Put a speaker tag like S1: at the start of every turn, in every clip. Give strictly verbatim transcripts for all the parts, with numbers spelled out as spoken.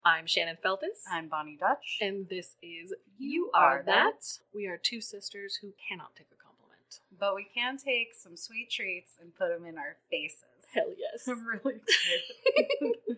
S1: I'm Shannon Feltis.
S2: I'm Bonnie Dutch.
S1: And this is You,
S2: You
S1: Are,
S2: Are
S1: that.
S2: That.
S1: We are two sisters who cannot take a compliment.
S2: But we can take some sweet treats and put them in our faces.
S1: Hell yes.
S2: I'm really excited.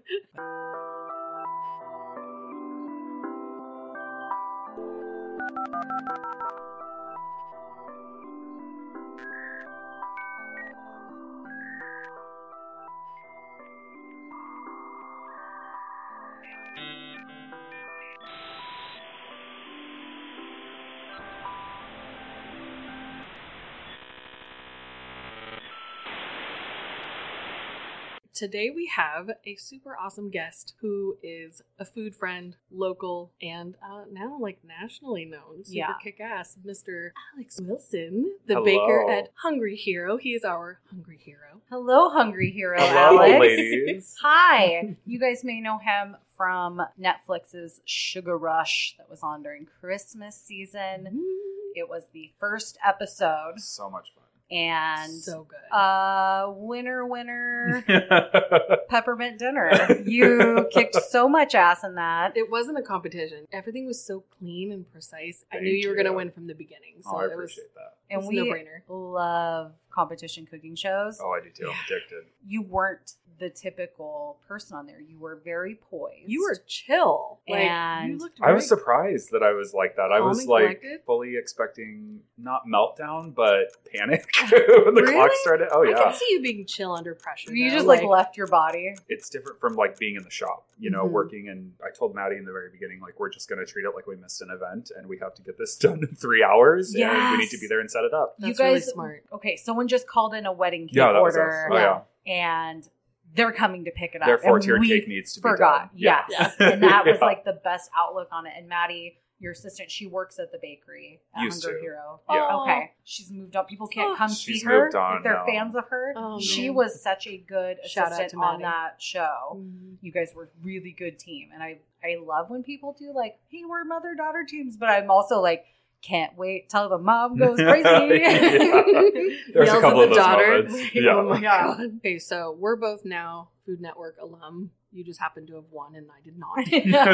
S1: Today we have a super awesome guest who is a food friend, local, and uh, now like nationally known. Super
S2: Yeah.
S1: kick-ass, Mister Alex Wilson, the
S3: Hello.
S1: baker at Hungry Hero. He is our Hungry Hero.
S2: Hello, Hungry Hero
S3: Hello,
S2: Alex.
S3: ladies.
S2: Hi. You guys may know him from Netflix's Sugar Rush that was on during Christmas season. It was the first episode.
S3: So much fun.
S2: And
S1: So good.
S2: uh, winner, winner, peppermint dinner. You kicked so much ass in that.
S1: It wasn't a competition. Everything was so clean and precise. I
S3: Thank
S1: knew you were going to
S3: you.
S1: win from the beginning. So
S3: oh, I
S1: it was
S3: appreciate that.
S2: And
S1: It's
S2: we
S1: a no-brainer.
S2: love competition cooking shows.
S3: Oh, I do too. I'm
S1: Yeah.
S3: addicted.
S2: You weren't the typical person on there. You were very poised.
S1: You were chill. Like,
S2: And
S1: you looked
S3: I was
S1: very-
S3: surprised that I was like that. I
S1: Calm
S3: was
S1: and
S3: like
S1: collected?
S3: fully expecting not meltdown, but panic when the
S1: Really?
S3: clock started. Oh
S1: I
S3: yeah,
S1: can see you being chill under pressure.
S2: You
S1: though.
S2: just like, left your body.
S3: it's different from like being in the shop. You know,
S1: Mhm.
S3: working. And I told Maddie in the very beginning, like we're just going to treat it like we missed an event, and we have to get this done in three hours, and we
S2: Yes.
S3: need to be there and set it up.
S1: That's
S2: you
S1: really
S2: guys,
S1: smart.
S2: okay, someone just called in a wedding cake
S3: Yeah, that was us.
S2: order,
S3: Oh yeah,
S2: and they're coming to pick it up.
S3: their
S2: And
S3: four-tiered
S2: we
S3: cake needs to be
S2: forgot.
S3: done.
S2: Yes.
S3: Yeah.
S2: And that was
S3: Yeah.
S2: like the best outlook on it. And Maddie, your assistant, she works at the bakery at
S3: Used
S2: Hungry
S3: to.
S2: Hero.
S3: Yeah.
S2: Oh, okay. She's moved on. People can't
S1: Oh,
S2: come
S3: she's
S2: see her
S3: moved on
S2: if they're
S3: now.
S2: fans of her.
S1: Oh,
S2: she
S1: man.
S2: was such a good
S1: Shout out
S2: assistant
S1: to
S2: on
S1: Maddie.
S2: that show.
S1: Mhm.
S2: You guys were a really good team. And I, I love when people do like, hey, we're mother-daughter teams. But I'm also like, can't wait till the mom goes crazy.
S3: Yeah. There's
S1: Yells
S3: a couple
S1: at
S3: of
S1: the
S3: those
S1: daughter.
S3: moments.
S1: Like,
S3: Yeah.
S1: Oh my
S2: Yeah.
S1: god. Okay, so we're both now Food Network alum. You just happen to have won, and I did not.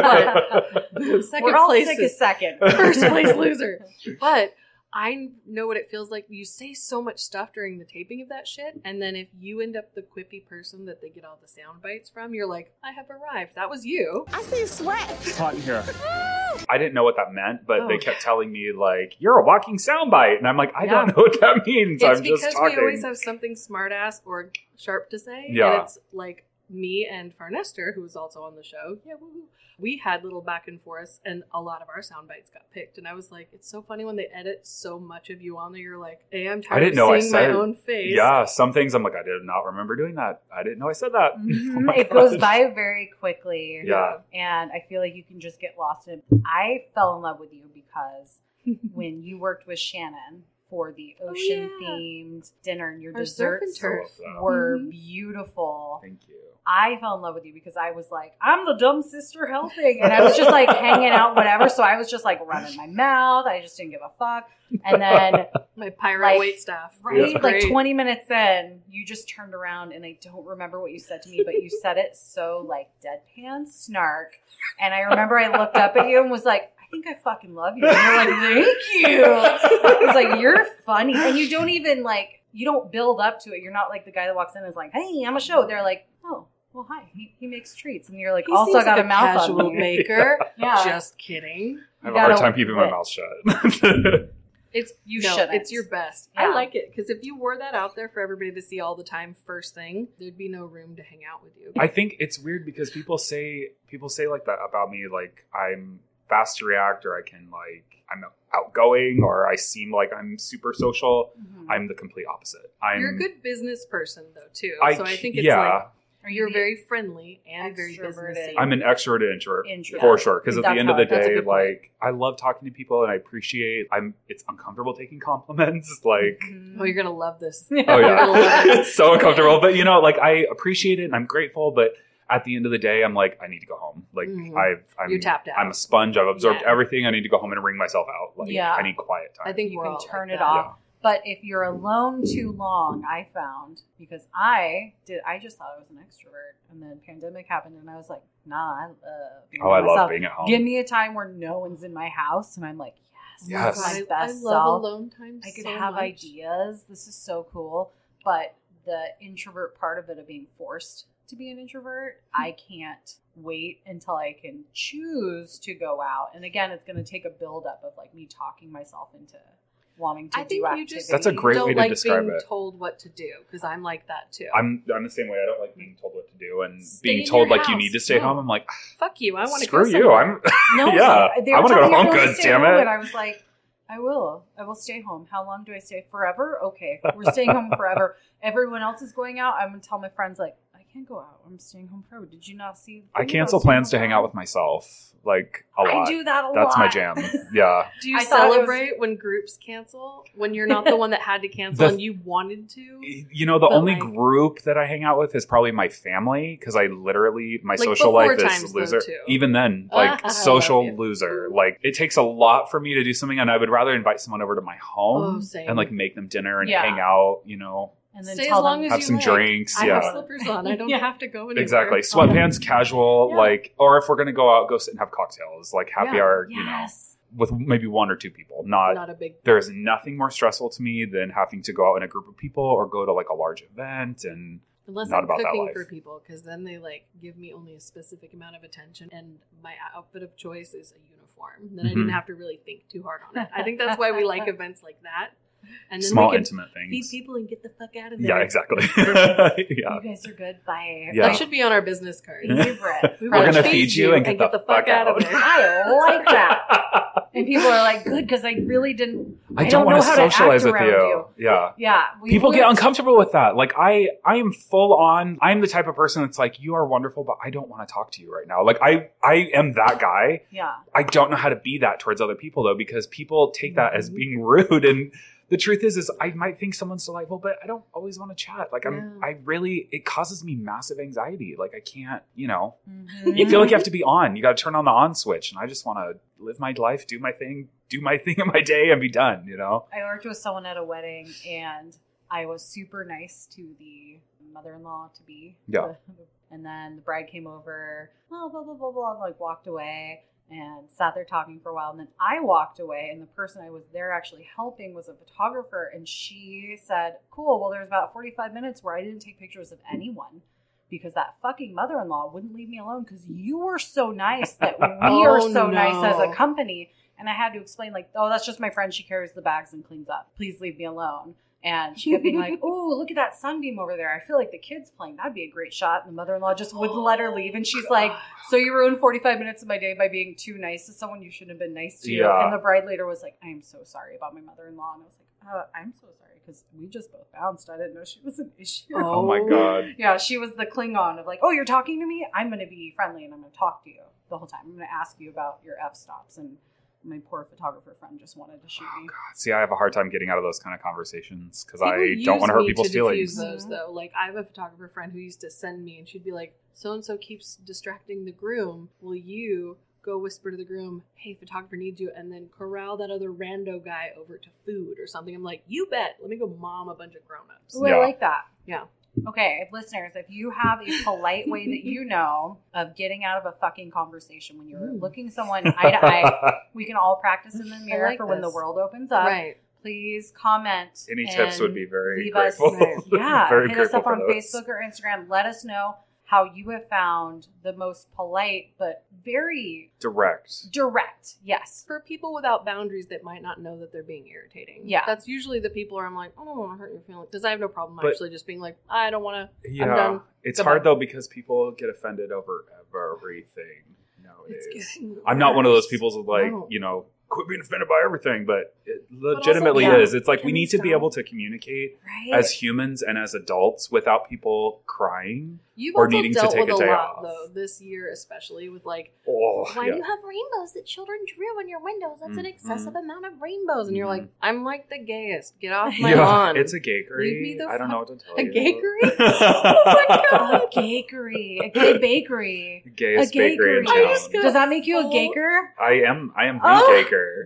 S1: Second
S2: We're all
S1: place
S2: sick
S1: is
S2: as second.
S1: first place loser. But I know what it feels like. You say so much stuff during the taping of that shit, and then if you end up the quippy person that they get all the sound bites from, you're like, I have arrived. That was you.
S4: I see sweat.
S3: It's hot in here. I didn't know what that meant, but
S1: Oh.
S3: they kept telling me like, "You're a walking soundbite," and I'm like, "I
S1: Yeah.
S3: don't know what that means."
S1: It's
S3: I'm
S1: because
S3: just talking.
S1: we always have something smart ass or sharp to say.
S3: Yeah.
S1: And it's like me and Farnester, who was also on the show. Yeah, woo-hoo. We had little back and forth, and a lot of our sound bites got picked. And I was like, it's so funny when they edit so much of you on there. You're like, hey, I'm tired
S3: I didn't
S1: of
S3: know I
S1: seeing
S3: said-
S1: my own face.
S3: Yeah, some things I'm like, I did not remember doing that. I didn't know I said that. Oh
S2: Mhm.
S3: my
S2: It goes
S3: gosh.
S2: by very quickly.
S3: Yeah.
S2: And I feel like you can just get lost in it. I fell in love with you because when you worked with Shannon for the
S1: Oh,
S2: ocean
S1: yeah.
S2: themed dinner and your
S1: Our surf and
S2: desserts
S1: turf.
S3: I love that.
S2: were
S1: Mhm.
S2: beautiful.
S3: Thank you.
S2: I fell in love with you because I was like, I'm the dumb sister helping. And I was just like hanging out, whatever. So I was just like running my mouth. I just didn't give a fuck. And then
S1: My pirate
S2: Like,
S1: wait staff.
S2: right,
S1: It was
S2: like
S1: great.
S2: twenty minutes in, you just turned around and I don't remember what you said to me, but you said it so like deadpan snark. And I remember I looked up at you and was like, I think I fucking love you. And you're like, thank you. I was like, you're funny. And you don't even like, you don't build up to it. You're not like the guy that walks in and is like, hey, I'm a show. They're like, oh, well, hi. He, he makes treats. And you're like,
S1: He
S2: also
S1: seems
S2: got
S1: like
S2: a mouth
S1: casual
S2: on me.
S1: baker.
S2: Yeah.
S1: Just kidding.
S3: I have
S2: You
S3: a hard
S2: gotta
S3: time keeping my
S2: quit.
S3: mouth shut.
S1: It's
S2: You
S1: no,
S2: shouldn't.
S1: It's your best.
S2: Yeah.
S1: I like it because if you wore that out there for everybody to see all the time, first thing, there'd be no room to hang out with you.
S3: I think it's weird because people say people say like that about me, like I'm fast to react, or I can like I'm outgoing, or I seem like I'm super social.
S2: Mhm.
S3: I'm the complete opposite. I'm
S1: You're a good business person though too.
S3: I,
S1: so I think it's
S3: yeah,
S1: like
S2: Are
S1: you're
S2: the-
S1: very friendly and very
S2: extroverted?
S1: businessy.
S3: I'm an extroverted introvert.
S2: Introvert.
S3: For sure, because at
S2: That's
S3: the end
S2: how
S3: of the
S2: I- that's
S1: a
S3: day,
S1: good point.
S3: like I love talking to people, and I appreciate. I'm. It's uncomfortable taking compliments. Like,
S2: Mhm.
S1: oh, you're gonna love this.
S3: oh
S1: You're gonna love
S3: yeah,
S1: it.
S3: it's so uncomfortable. But you know, like I appreciate it, and I'm grateful. But at the end of the day, I'm like, I need to go home. Like
S1: Mhm.
S3: I've, I'm,
S1: You're tapped out.
S3: I'm a sponge. I've absorbed
S1: Yeah.
S3: everything. I need to go home and wring myself out. Like
S2: Yeah.
S3: I need quiet time.
S1: I think
S2: You
S1: we're
S2: can
S1: all
S2: turn
S1: like
S2: it
S1: that.
S2: off. But if you're alone too long, I found, because I did, I just thought I was an extrovert, and then pandemic happened, and I was like, nah, I love being
S3: Oh,
S2: by
S3: I
S2: myself.
S3: love being at home.
S2: Give me a time where no one's in my house, and I'm like, yes,
S3: Yes.
S2: my
S1: I,
S2: best
S1: I love
S2: self.
S1: alone time
S2: I could
S1: so
S2: have
S1: much.
S2: ideas. This is so cool. But the introvert part of it, of being forced to be an introvert, I can't wait until I can choose to go out. And again, it's going to take a buildup of like me talking myself into wanting to
S1: I
S2: do
S1: think
S2: activity.
S1: you just
S3: That's a great
S1: don't
S3: way to
S1: like
S3: describe
S1: being
S3: it.
S1: told what to do, because I'm like that too.
S3: I'm I'm the same way. I don't like being told what to do and
S1: Stay
S3: being
S1: in
S3: told
S1: your
S3: like you
S1: house.
S3: need to stay
S1: No.
S3: home. I'm like,
S1: Fuck you. I want to
S3: screw
S1: go
S3: you.
S1: somewhere.
S3: I'm
S2: No,
S3: yeah.
S2: they
S3: I
S2: were
S3: want to go
S2: telling me
S3: home.
S2: to
S3: Good
S2: stay
S3: damn
S2: home,
S3: it.
S2: And I was like, I will. I will stay home. How long do I stay? Forever? Okay. We're staying home forever. Everyone else is going out. I'm going to tell my friends, like, I can't go out. I'm staying home forever. Did you not see?
S3: I cancel plans to hang out with myself like a lot.
S2: I do that a
S3: That's
S2: lot.
S3: my jam. Yeah.
S1: Do you
S2: I thought it was-
S1: celebrate when groups cancel? When you're not the one that had to cancel
S3: The-
S1: and you wanted to?
S3: You know, the
S1: But,
S3: only
S1: like-
S3: group that I hang out with is probably my family because I literally, my
S1: Like,
S3: social
S1: before
S3: life
S1: times,
S3: is
S1: though,
S3: loser.
S1: too.
S3: Even then,
S1: Ah,
S3: like
S1: I love
S3: social
S1: you.
S3: loser. Like it takes a lot for me to do something, and I would rather invite someone over to my home
S1: Oh, same.
S3: and like make them dinner and
S2: Yeah.
S3: hang out. You know,
S2: And then
S1: Stay
S2: tell
S1: as long
S2: them,
S1: as
S3: have
S1: you
S3: some
S1: like.
S3: drinks.
S1: I
S3: yeah.
S1: have slippers on. I don't
S2: Yeah.
S1: have to go anywhere.
S3: Exactly. Sweatpants, casual,
S2: Yeah.
S3: like, or if we're gonna go out, go sit and have cocktails, like happy
S1: Yeah.
S3: hour, you know,
S2: yes.
S3: with maybe one or two people. Not,
S1: Not a big.
S3: there is nothing more stressful to me than having to go out in a group of people or go to like a large event. And
S1: Unless
S3: Not
S1: I'm
S3: about that
S1: cooking
S3: life.
S1: for people, because then they like give me only a specific amount of attention, and my outfit of choice is a uniform. Then I
S3: Mhm.
S1: didn't have to really think too hard on it. I think that's why we like events like that. And then
S3: small
S1: we can
S3: intimate
S1: feed
S3: things.
S1: people and get the fuck out of there.
S3: Yeah, exactly. yeah.
S2: You guys are good. Bye.
S3: Yeah.
S1: That should be on our business card.
S2: Easy bread.
S1: We
S3: We're
S1: wanna
S3: gonna feed you and get the fuck out.
S1: there.
S2: I like that. And people are like, good, because I really didn't.
S3: I,
S2: I
S3: don't,
S2: don't
S3: want
S2: know
S3: to
S2: how to act
S3: socialize with
S2: around
S3: you.
S2: you.
S3: Yeah.
S2: Yeah. we
S3: People get
S2: lived-
S3: uncomfortable with that. Like I, I am full on. I'm the type of person that's like, you are wonderful, but I don't want to talk to you right now. Like I, I am that guy.
S2: Yeah.
S3: I don't know how to be that towards other people though, because people take that as
S1: Mhm.
S3: being rude. And the truth is, is I might think someone's delightful, but I don't always want to chat. Like I'm,
S1: Yeah.
S3: I really, it causes me massive anxiety. Like I can't, you know,
S2: Mhm.
S3: you feel like you have to be on. You got to turn on the on switch. And I just want to live my life, do my thing, do my thing in my day and be done, you know?
S2: I worked with someone at a wedding, and I was super nice to the mother-in-law to be.
S3: Yeah.
S2: And then the bride came over, blah, blah, blah, blah, blah, and like walked away and sat there talking for a while. And then I walked away, and the person I was there actually helping was a photographer. And she said, cool, well, there's about forty-five minutes where I didn't take pictures of anyone because that fucking mother-in-law wouldn't leave me alone because you were so nice that we are
S1: Oh,
S2: so nice as a
S1: no.
S2: company. And I had to explain, like, oh, that's just my friend. She carries the bags and cleans up. Please leave me alone. And she kept being like, oh, look at that sunbeam over there. I feel like the kid's playing. That'd be a great shot. And the mother-in-law just wouldn't let her leave. And she's like, so you ruined forty-five minutes of my day by being too nice to someone you shouldn't have been nice to.
S3: Yeah.
S2: And the bride later was like, I am so sorry about my mother-in-law. And I was like, uh, I'm so sorry because we just both bounced. I didn't know she was an issue.
S3: Oh my God.
S2: Yeah, she was the Klingon of like, oh, you're talking to me? I'm going to be friendly and I'm going to talk to you the whole time. I'm going to ask you about your f-stops. And my poor photographer friend just wanted to shoot me.
S3: See, I have a hard time getting out of those kind of conversations because
S1: People
S3: I
S1: use
S3: don't want to hurt
S1: me
S3: people's
S1: to
S3: feelings.
S1: diffuse those, though. Like, I have a photographer friend who used to send me, and she'd be like, so-and-so keeps distracting the groom. Will you go whisper to the groom, hey, photographer needs you, and then corral that other rando guy over to food or something? I'm like, you bet. Let me go mom a bunch of grown-ups.
S2: Ooh,
S3: Yeah.
S2: I like that.
S1: Yeah.
S2: Okay, if listeners, if you have a polite way that you know of getting out of a fucking conversation when you're
S1: Ooh.
S2: looking someone eye to eye, we can all practice in the mirror
S1: like
S2: for when the
S1: this.
S2: world opens up.
S1: Right.
S2: Please comment.
S3: Any tips would
S2: and
S3: be very
S2: leave
S3: grateful.
S2: Us, yeah,
S3: very
S2: hit us
S3: grateful
S2: up
S3: for
S2: on
S3: those.
S2: Facebook or Instagram. Let us know how you have found the most polite but very
S3: Direct.
S2: direct. Yes.
S1: For people without boundaries that might not know that they're being irritating.
S2: Yeah.
S1: That's usually the people where I'm like, I don't want to hurt your feelings. Because I have no problem
S3: But-
S1: actually just being like, I don't want to.
S3: Yeah.
S1: done.
S3: It's
S1: Goodbye.
S3: hard though because people get offended over everything nowadays.
S1: It's getting
S3: I'm not one of those
S1: worse.
S3: people who like,
S1: No.
S3: you know, quit being offended by everything, but it
S1: also,
S3: legitimately
S2: yeah.
S3: is. It's like
S1: Can
S3: we
S1: we
S3: need to be
S1: stop?
S3: able to communicate
S2: Right.
S3: as humans and as adults without people crying
S1: You've
S3: or
S1: also
S3: needing to
S1: dealt
S3: take
S1: with
S3: a
S1: a
S3: day
S1: lot,
S3: off.
S1: though, this year especially, with like,
S3: Oh,
S1: why
S3: yeah.
S1: do you have rainbows that children drew on your windows? That's an
S3: Mhm.
S1: excessive amount of rainbows. And you're
S3: Mhm.
S1: like, I'm like the gayest. Get off my
S3: Yeah,
S1: lawn.
S3: it's a gakery.
S1: Leave me the
S3: I don't know what
S1: fuck-
S3: to tell
S1: a
S3: you.
S1: gakery?
S3: oh
S1: my God.
S2: A gakery, a gay bakery.
S3: Gayest
S2: A
S3: bakery in
S2: gakery.
S3: town.
S1: I just got-
S2: Does that make you a
S1: full-
S2: gaker?
S3: I am. I am the
S2: Oh,
S3: gaker.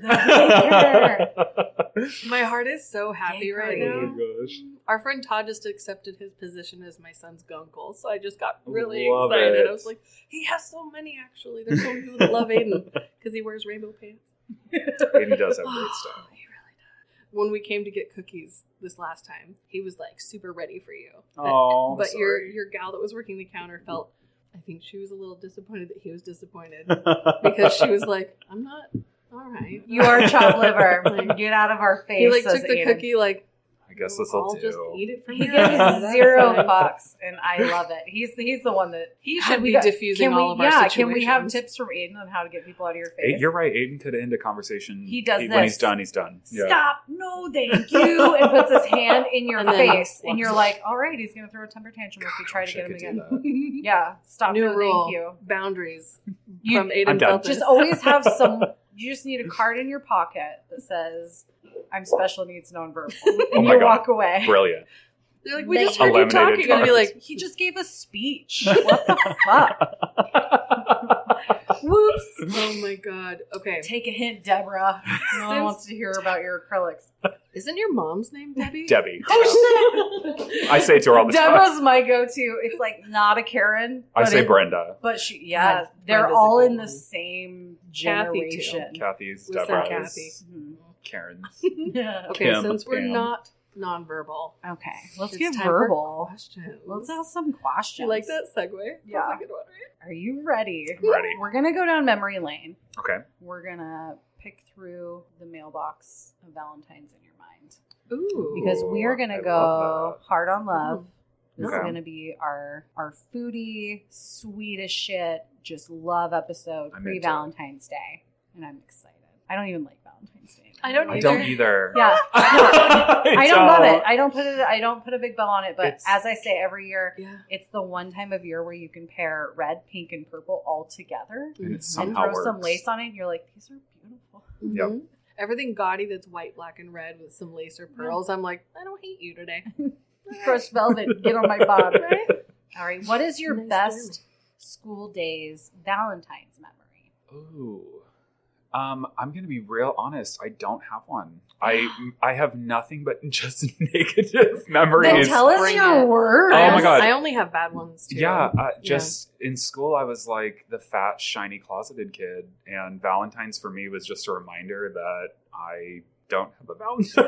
S2: the
S1: My heart is so happy right
S2: Gakery.
S3: Oh
S1: now.
S3: my gosh.
S1: Our friend Todd just accepted his position as my son's gunkle, so I just got really
S3: Love
S1: excited.
S3: it.
S1: I was like, he has so many actually. There's so many people that love Aiden because he wears rainbow pants.
S3: Aiden does have great style.
S1: He really does. When we came to get cookies this last time, he was like super ready for you.
S3: Oh,
S1: but your
S3: sorry.
S1: your gal that was working the counter felt, I think she was a little disappointed that he was disappointed because she was like, I'm not all right.
S2: You are chopped liver.
S1: Like,
S2: Get out of our face.
S1: he like
S2: says
S1: took the
S2: Aiden.
S1: cookie like,
S3: I guess
S1: "Well,
S3: this will
S1: I'll
S3: do.
S1: just eat it from
S2: He
S1: here.
S2: gives
S1: That's
S2: zero
S1: fine."
S2: fucks, and I love it. He's he's the one that
S1: He
S2: God,
S1: should
S2: we
S1: be
S2: got-
S1: diffusing
S2: can we,
S1: all of our
S2: yeah,
S1: situations.
S2: can we have tips from Aiden on how to get people out of your face?
S3: Aiden- You're right. Aiden could end a conversation.
S2: He does
S3: When he's
S2: this.
S3: done, he's done. Yeah.
S2: Stop! No, thank you. And puts his hand in your
S1: And then
S2: face, and
S1: walks
S2: you're
S1: away.
S2: like, "All right, he's gonna throw a temper tantrum if we try to
S3: Gosh,
S2: get
S3: I
S2: him
S3: could do
S2: again."
S3: that.
S2: Yeah, stop.
S1: New
S2: no,
S1: rule.
S2: Thank you.
S1: Boundaries
S2: You
S1: from Aiden
S3: I'm done.
S1: Felton.
S2: just always have some. You just need a card in your pocket that says, "I'm special needs nonverbal," and
S3: Oh my
S2: you
S3: God.
S2: walk away.
S3: Brilliant.
S1: They're like, we
S2: They-
S1: just heard you
S3: Eliminated
S1: talking, and I'd be
S3: targets.
S1: like,
S2: He just gave a speech. What the fuck? Whoops.
S1: oh my god. Okay,
S2: Take a hint, Deborah. No one
S1: Since-
S2: wants to hear about your acrylics.
S1: isn't your mom's name Debbie?
S3: Debbie.
S2: Oh
S3: I say it to her all the time.
S2: Deborah's my go-to. It's like not a Karen.
S3: I
S2: but
S3: say
S2: it-
S3: Brenda.
S2: But she, yeah,
S1: God,
S2: they're
S1: Brenda's a
S2: all
S1: good
S2: in the
S1: one.
S2: same
S1: Kathy, too.
S2: generation.
S3: Kathy's,
S1: With some
S3: Deborah's,
S1: Kathy.
S2: Mhm.
S3: Karen's.
S2: Yeah.
S1: Okay,
S3: Kim,
S1: since we're
S3: Pam.
S1: not nonverbal,
S2: Okay, let's
S1: it's
S2: get
S1: time for
S2: verbal.
S1: questions.
S2: Let's ask some questions.
S1: You like that segue?
S2: Yeah.
S1: That's a good one, right?
S2: Are you ready?
S3: I'm ready.
S2: We're gonna go down memory lane.
S3: Okay.
S2: We're gonna pick through the mailbox of Valentine's in your mind
S1: Ooh.
S2: because we are gonna
S3: I
S2: go
S3: love that.
S2: hard on love. This
S3: Okay.
S2: is gonna be our our foodie, sweet as shit, just love episode
S3: I'm
S2: pre
S3: into
S2: Valentine's Day, and I'm excited. I don't even like Valentine's Day.
S1: I don't
S3: I
S1: either.
S3: don't either.
S2: Yeah,
S3: I,
S2: I don't love it. I don't put it. I don't put a big bow on it. But
S3: It's-
S2: as I say every year,
S1: Yeah.
S2: it's the one time of year where you can pair red, pink, and purple all together
S3: And it
S2: and
S3: somehow
S2: throw some
S3: works.
S2: lace on it. And you're like, these are beautiful.
S3: Yep.
S1: Mhm. Everything gaudy that's white, black, and red with some lace or pearls. I'm like, I don't hate you today.
S2: Crushed velvet, get on my body.
S1: Right?
S2: All right, what is your
S1: Nice
S2: best school days Valentine's memory?
S3: Ooh. Um, I'm gonna be real honest. I don't have one. I I have nothing but just negative memories.
S2: Then tell us
S1: Bring
S2: your
S1: it.
S2: words.
S3: Oh
S1: I
S3: my
S1: only-
S3: God.
S1: I only have bad ones too.
S3: Yeah, uh, just in school, I was like the fat, shiny, closeted kid, and Valentine's for me was just a reminder that I don't have a Valentine.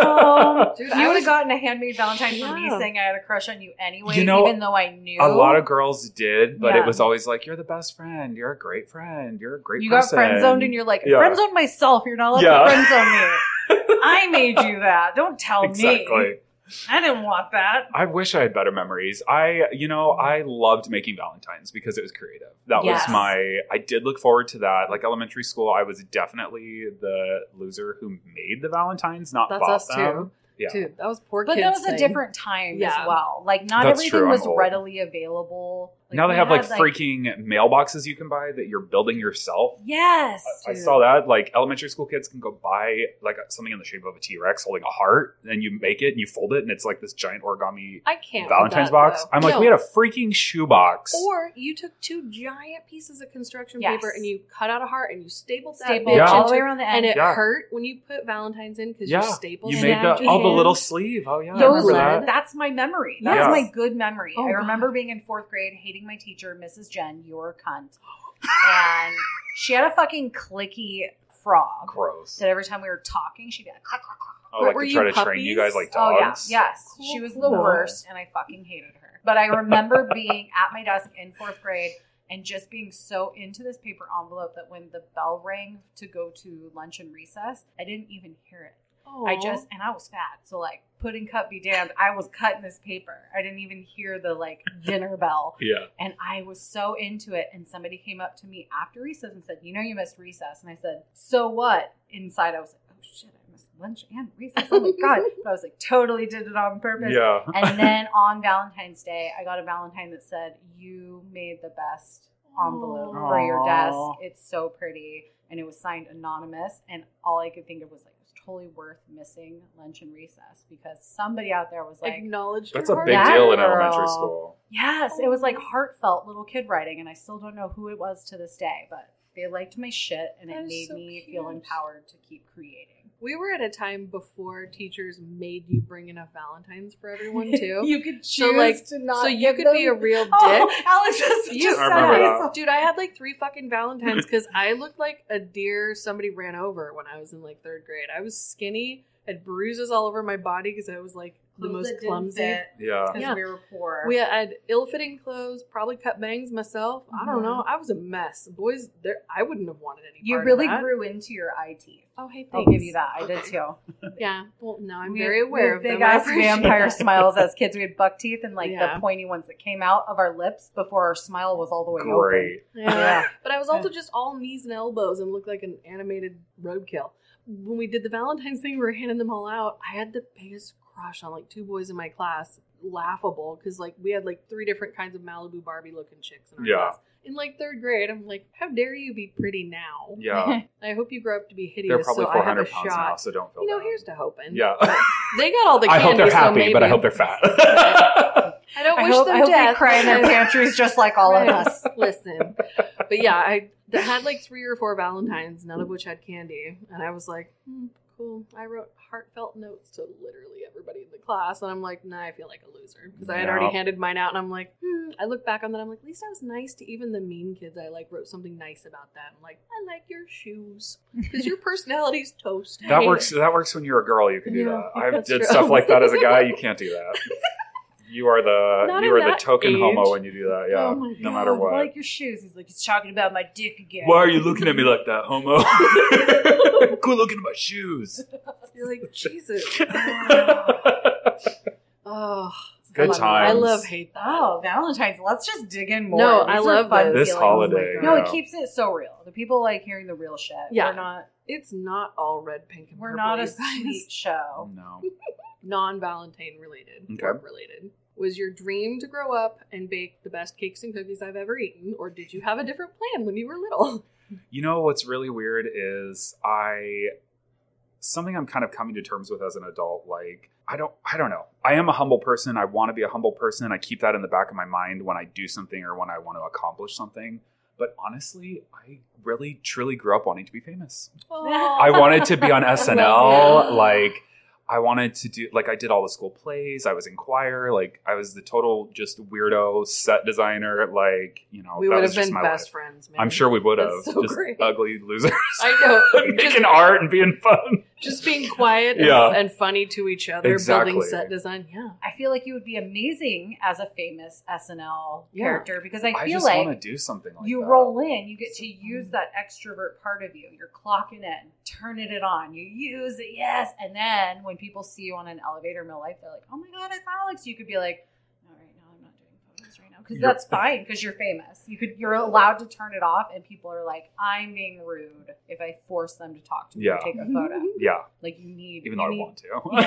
S2: Oh,
S1: Dude,
S2: you
S1: I
S2: would
S1: was-
S2: have gotten a handmade Valentine from me
S1: Yeah.
S2: saying I had a crush on you anyway,
S3: You know,
S2: even though I knew.
S3: A lot of girls did, but
S2: Yeah.
S3: it was always like, "You're the best friend. You're a great friend. You're a great
S2: you
S3: person."
S2: got friend zoned, and you're like,
S3: Yeah.
S2: friend zoned myself. You're not allowed
S3: Yeah.
S2: to friend zone me. I made you that. Don't tell me.
S3: exactly.
S2: I didn't want that.
S3: I wish I had better memories. I, you know, I loved making Valentines because it was creative. That
S2: Yes.
S3: was my, I did look forward to that. Like elementary school, I was definitely the loser who made the Valentines, not
S1: That's
S3: bought
S1: us
S3: them.
S1: too.
S3: Yeah.
S1: Dude, that was poor
S2: But
S1: kids.
S2: that was a
S1: thing.
S2: different time
S1: Yeah.
S2: as well. Like, not
S3: That's
S2: everything
S3: true, I'm
S2: was
S3: old.
S2: readily available. Like,
S3: Now they
S2: we
S3: have like
S2: had,
S3: freaking mailboxes you can buy that you're building yourself.
S2: Yes.
S3: I, I
S1: Dude.
S3: saw that. Like elementary school kids can go buy like something in the shape of a T-Rex holding a heart, and you make it and you fold it, and it's like this giant origami
S1: I can't. with
S3: Valentine's
S1: that,
S3: box.
S1: though.
S3: I'm like,
S1: No.
S3: we had a freaking shoebox.
S1: Or you took two giant pieces of construction
S2: Yes.
S1: paper and you cut out a heart and you stapled that
S2: Stapled
S1: bitch
S3: Yeah.
S2: all the way
S1: into-
S2: around the
S1: and
S2: end.
S1: it
S3: Yeah.
S1: hurt when you put Valentine's in because
S3: yeah,
S1: you stapled
S3: you
S1: it.
S3: made
S2: snapped
S3: the
S2: your
S3: oh the little
S2: hands.
S3: sleeve. Oh yeah, I
S2: Those,
S3: remember that.
S2: that's my memory. That's
S3: Yeah.
S2: my good memory.
S1: Oh,
S2: I remember
S1: God.
S2: being in fourth grade, hating my teacher, Missus Jen, you're a cunt. And she had a fucking clicky frog
S3: Gross.
S2: that every time we were talking, she'd be like, clack, clack, clack.
S3: Oh, like
S1: Were
S3: to
S1: you
S3: try to train you guys
S1: puppies?
S3: like
S2: Oh, yeah.
S3: dogs.
S2: Yes.
S1: Cool,
S2: She was the
S1: cool.
S2: worst, and I fucking hated her. But I remember being at my desk in fourth grade and just being so into this paper envelope that when the bell rang to go to lunch and recess, I didn't even hear it. I
S1: Aw.
S2: just, and I was fat. So, like, pudding cut be damned. I was cutting this paper. I didn't even hear the, like, dinner bell.
S3: Yeah.
S2: And I was so into it. And somebody came up to me after recess and said, you know, you missed recess. And I said, so what? Inside, I was like, oh shit, I miss lunch and recess. Oh my God. But I was like, totally did it on purpose.
S3: Yeah.
S2: And then on Valentine's Day, I got a Valentine that said, you made the best envelope
S1: Aww.
S2: for your desk. It's so pretty. And it was signed anonymous. And all I could think of was like, it was totally worth missing lunch and recess because somebody out there was like,
S1: Acknowledge
S3: That's
S1: your
S3: a
S1: heart.
S3: big
S2: Yeah,
S3: deal in
S2: girl.
S3: elementary school.
S2: yes, it was like heartfelt little kid writing. And I still don't know who it was to this day, but they liked my shit and
S1: That
S2: it
S1: is
S2: made
S1: so
S2: me feel
S1: cute.
S2: empowered to keep creating.
S1: We were at a time before teachers made you bring enough Valentines for everyone too.
S2: You could choose
S1: So, like,
S2: to not
S1: so you
S2: give
S1: could
S2: them.
S1: be a real dick.
S2: Oh, Alex has
S1: You-
S2: just
S3: I
S2: said
S3: remember
S2: it.
S3: that.
S1: Dude, I had like three fucking Valentines because I looked like a deer somebody ran over when I was in like third grade. I was skinny, had bruises all over my body because I was like the
S2: Clothes
S1: most
S2: that didn't
S1: clumsy.
S2: fit
S3: Yeah.
S2: because
S1: Yeah.
S2: we were poor.
S1: We had ill-fitting clothes, probably cut bangs myself. I don't
S2: Mhm.
S1: know. I was a mess. Boys, there I wouldn't have wanted any
S2: you
S1: part
S2: really
S1: of that.
S2: grew into your eye teeth.
S1: Oh, hey,
S2: I'll
S1: thanks.
S2: give you that. I did too.
S1: Yeah. Well, now I'm
S2: We
S1: very
S2: had-
S1: aware of
S2: we had
S1: them.
S2: big
S1: I
S2: ass
S1: appreciate
S2: vampire
S1: that.
S2: smiles as kids. We had buck teeth and like
S1: Yeah.
S2: the pointy ones that came out of our lips before our smile was all the way
S3: Great.
S1: Yeah.
S2: Yeah.
S1: But I was also just all knees and elbows and looked like an animated roadkill. When we did the Valentine's thing, we were handing them all out. I had the biggest crush on like two boys in my class. Laughable because like we had like three different kinds of Malibu Barbie looking chicks in our
S3: Yeah.
S1: class. In like third grade, I'm like, how dare you be pretty now?
S3: Yeah.
S1: I hope you grow up to be hideous.
S3: They're probably
S1: so I
S3: four
S1: have a
S3: hundred pounds
S1: shot.
S3: now, so don't feel
S1: You know,
S3: bad.
S1: here's to hoping.
S3: Yeah.
S1: They got all the
S3: I
S1: candy.
S3: hope they're
S1: so
S3: happy,
S1: maybe.
S3: but I hope they're fat.
S1: I don't
S2: I
S1: wish
S2: hope,
S1: them
S2: I hope
S1: death.
S2: they cry in their
S1: because-
S2: pantries just like all of
S1: Right.
S2: us.
S1: Listen, but yeah, I had like three or four Valentines, none of which had candy, and I was like, hmm, cool. I wrote heartfelt notes to literally everybody in the class, and I'm like, nah, I feel like a loser because I had
S3: Yeah.
S1: already handed mine out, and I'm like, hmm. I look back on that, I'm like, at least I was nice to even the mean kids. I like wrote something nice about that. I'm like, I like your shoes because your personality's toast. I
S3: That
S1: hate
S3: works.
S1: it.
S3: That works when you're a girl. You can do
S1: Yeah,
S3: that. I
S1: that's
S3: did
S1: true.
S3: stuff like that as a guy. You can't do that. You are the
S1: Not
S3: you
S1: in
S3: are the
S1: that
S3: token
S1: age.
S3: homo when you do that. Yeah,
S1: Oh my
S3: no
S1: God,
S3: matter
S2: I
S3: what.
S2: like your shoes. He's like, he's talking about my dick again.
S3: Why are you looking at me like that, homo? Quit looking at my shoes.
S1: You're like, Jesus. Oh,
S3: Good
S1: I love,
S3: times.
S1: I love hate that.
S2: Oh, Valentine's. Let's just dig in more.
S1: No,
S2: These
S1: I
S2: are
S1: love
S2: fun
S1: this.
S3: This
S2: feelings.
S3: holiday.
S2: No,
S3: yeah.
S2: it keeps it so real. The people like hearing the real shit.
S1: Yeah.
S2: We're not
S1: It's not all red, pink, and
S2: we're
S1: purple.
S2: not a
S1: you guys.
S2: sweet show.
S3: No.
S1: Non-Valentine related,
S3: Okay.
S1: work related. Was your dream to grow up and bake the best cakes and cookies I've ever eaten, or did you have a different plan when you were little?
S3: You know what's really weird is I something I'm kind of coming to terms with as an adult. Like I don't I don't know. I am a humble person. I want to be a humble person. I keep that in the back of my mind when I do something or when I want to accomplish something. But honestly, I really truly grew up wanting to be famous. I wanted to be on S N L.
S1: you.
S3: Like I wanted to do like I did all the school plays. I was in choir. Like I was the total just weirdo set designer. Like you know,
S1: We
S3: that
S1: would
S3: was
S1: have
S3: just
S1: been
S3: my
S1: best
S3: life.
S1: friends, man.
S3: I'm sure we would have.
S1: That's so
S3: Just
S1: great.
S3: ugly losers.
S1: I know.
S3: Making
S1: Just-
S3: art and being fun.
S1: Just being quiet and,
S3: Yeah.
S1: and funny to each other,
S3: Exactly.
S1: building set design. Yeah.
S2: I feel like you would be amazing as a famous S N L
S1: Yeah.
S2: character because I
S3: I
S2: feel
S3: just
S2: like
S3: want to do something like
S2: you
S3: that.
S2: roll in, you get to use that extrovert part of you. You're clocking in, turning it on. You use it, yes. And then when people see you on an elevator in real life, they're like, oh my God, it's Alex. You could be like, no, right now I'm not doing photos right now. Because
S3: You're-
S2: that's fine because you're famous. You could, you're allowed to turn it off and people are like, I'm being rude if I force them to talk to me
S3: Yeah.
S2: or take a photo.
S3: Yeah,
S2: Like you need,
S3: even
S2: you
S3: though
S2: need,
S3: I want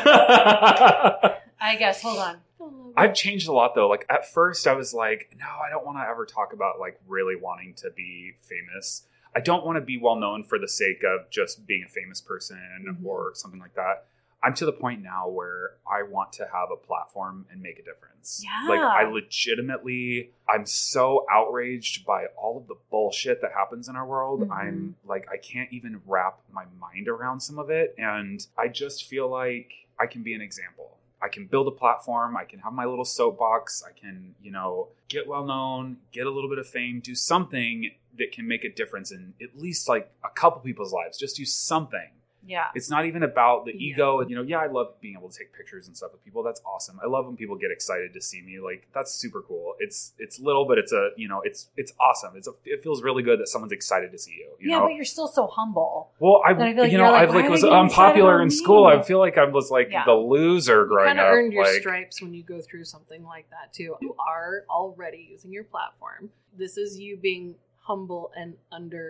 S3: to.
S2: I guess, hold on.
S3: I've changed a lot though. Like at first I was like, no, I don't want to ever talk about like really wanting to be famous. I don't want to be well known for the sake of just being a famous person
S1: Mhm.
S3: or something like that. I'm to the point now where I want to have a platform and make a difference.
S2: Yeah.
S3: Like I legitimately, I'm so outraged by all of the bullshit that happens in our world.
S1: Mhm.
S3: I'm like, I can't even wrap my mind around some of it. And I just feel like I can be an example. I can build a platform. I can have my little soapbox. I can, you know, get well known, get a little bit of fame, do something that can make a difference in at least like a couple people's lives. Just do something.
S2: Yeah.
S3: It's not even about the
S1: Yeah.
S3: ego. You know, yeah, I love being able to take pictures and stuff with people. That's awesome. I love when people get excited to see me. Like that's super cool. It's it's little, but it's a you know, it's it's awesome. It's a, it feels really good that someone's excited to see you. You
S2: yeah,
S3: know,
S2: but you're still so humble.
S3: well, I,
S2: And I feel like
S3: you
S2: you're
S3: know,
S2: like,
S3: I've
S2: why
S3: like
S2: are
S3: was
S2: they getting
S3: unpopular
S2: excited
S3: in
S2: about
S3: school.
S2: me?
S3: I feel like I was like
S2: Yeah.
S3: the loser
S1: You
S3: growing
S1: kind of
S3: up.
S1: earned your
S3: like,
S1: stripes when you go through something like that too. You are already using your platform. This is you being humble and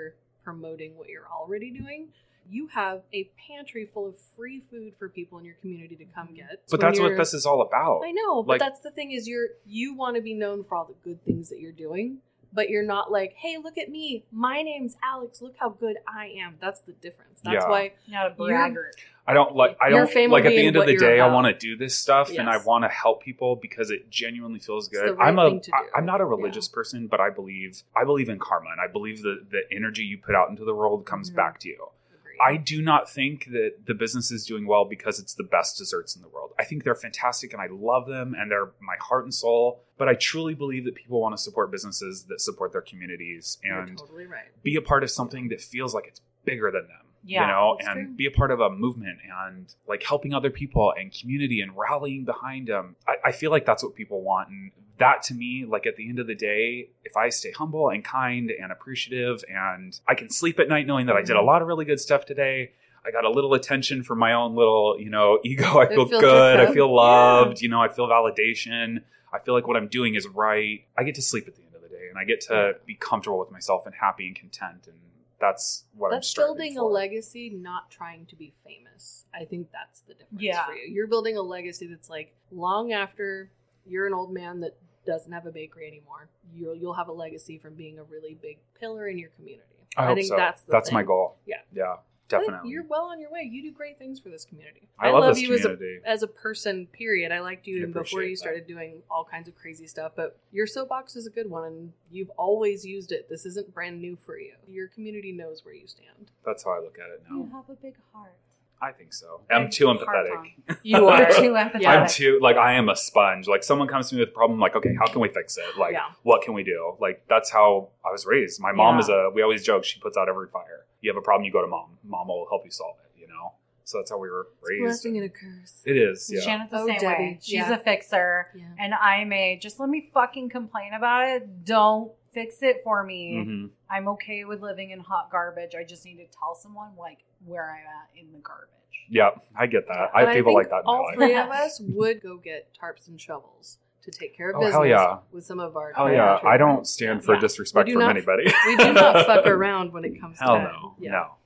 S1: promoting what you're already doing. You have a pantry full of free food for people in your community to come get.
S3: But
S1: When
S3: that's what
S1: you're-
S3: this is all about.
S1: I know, but
S3: Like-
S1: that's the thing is you're you want to be known for all the good things that you're doing, but you're not like, hey, look at me. My name's Alex. Look how good I am. That's the difference. That's
S3: Yeah.
S1: why
S2: Not a
S1: You're-
S2: braggart.
S3: I don't like. I
S1: Your
S3: don't
S1: fame
S3: like.
S1: will
S3: At
S1: be
S3: the
S1: in
S3: end of
S1: what
S3: the
S1: you're
S3: day, I
S1: about.
S3: want to do this stuff, and I
S1: Yes.
S3: want to help people because it genuinely feels
S1: It's
S3: good.
S1: the right
S3: I'm a.
S1: thing to do.
S3: I- I'm not a religious person, but I believe. I believe in karma, and I believe that the energy you put out into the world comes
S1: Mhm.
S3: back to you.
S1: Agreed.
S3: I do not think that the business is doing well because it's the best desserts in the world. I think they're fantastic and I love them and they're my heart and soul. But I truly believe that people want to support businesses that support their communities
S1: You're
S3: and
S1: totally right.
S3: be a part of something that feels like it's bigger than them.
S2: Yeah,
S3: you know,
S1: that's
S3: and
S1: true.
S3: be a part of a movement and like helping other people and community and rallying behind them. I, I feel like that's what people want. And that to me, like at the end of the day, if I stay humble and kind and appreciative and I can sleep at night knowing that I did a lot of really good stuff today, I got a little attention from my own little, you know, ego. I
S1: It
S3: feel
S1: feels
S3: good. I
S1: good.
S3: feel
S1: Yeah.
S3: loved. You know, I feel validation. I feel like what I'm doing is right. I get to sleep at the end of the day and I get to be comfortable with myself and happy and content. And that's what I'm
S1: That's
S3: striving
S1: building a
S3: for.
S1: legacy, not trying to be famous. I think that's the difference
S2: Yeah.
S1: for you. You're building a legacy that's like long after you're an old man that doesn't have a bakery anymore. You'll you'll have a legacy from being a really big pillar in your community.
S3: I, hope
S1: think
S3: so.
S1: that's the
S3: That's my
S1: thing.
S3: goal.
S1: Yeah.
S3: Yeah,
S1: But
S3: definitely.
S1: you're well on your way. You do great things for this community.
S3: I love this
S1: you as a
S3: community.
S1: as a person. Period. I liked you
S3: I
S1: even before
S3: appreciate
S1: you
S3: that.
S1: started doing all kinds of crazy stuff. But your soapbox is a good one, and you've always used it. This isn't brand new for you. Your community knows where you stand.
S3: That's how I look at it now.
S2: You have a big heart.
S3: I think so. I'm
S2: Big
S3: too
S2: heart
S3: empathetic.
S2: tongue.
S1: You are.
S2: You're too empathetic.
S1: Yeah.
S3: I'm too like I am a sponge. Like someone comes to me with a problem, I'm like, okay, how can we fix it? Like,
S1: Yeah.
S3: what can we do? Like that's how I was raised. My mom
S2: Yeah.
S3: is a. We always joke she puts out every fire. You have a problem, you go to mom. Mom will help you solve it. You know. So that's how we were raised.
S1: Blessing and a curse.
S3: It is. Yeah.
S2: Shannon's the
S1: Oh,
S2: same
S1: Debbie.
S2: way. She's
S1: Yeah.
S2: a fixer.
S1: Yeah.
S2: And I'm a just let me fucking complain about it. Don't fix it for me.
S3: hmm
S2: I'm okay with living in hot garbage. I just need to tell someone like where I'm at in the garbage.
S3: Yeah, I get that. I
S1: And
S3: have people
S1: think
S3: like that in my
S1: all
S3: life.
S1: three of us would go get tarps and shovels to take care of
S3: Oh,
S1: business
S3: hell yeah.
S1: with some of our.
S3: Hell yeah.
S1: financial
S3: I don't
S1: friends.
S3: stand
S1: Yeah.
S3: for
S2: Yeah.
S3: disrespect
S1: We do
S3: from
S1: not-
S3: anybody.
S1: We do not fuck around when it comes to
S3: Hell
S1: that.
S3: no.
S1: Yeah.
S3: No.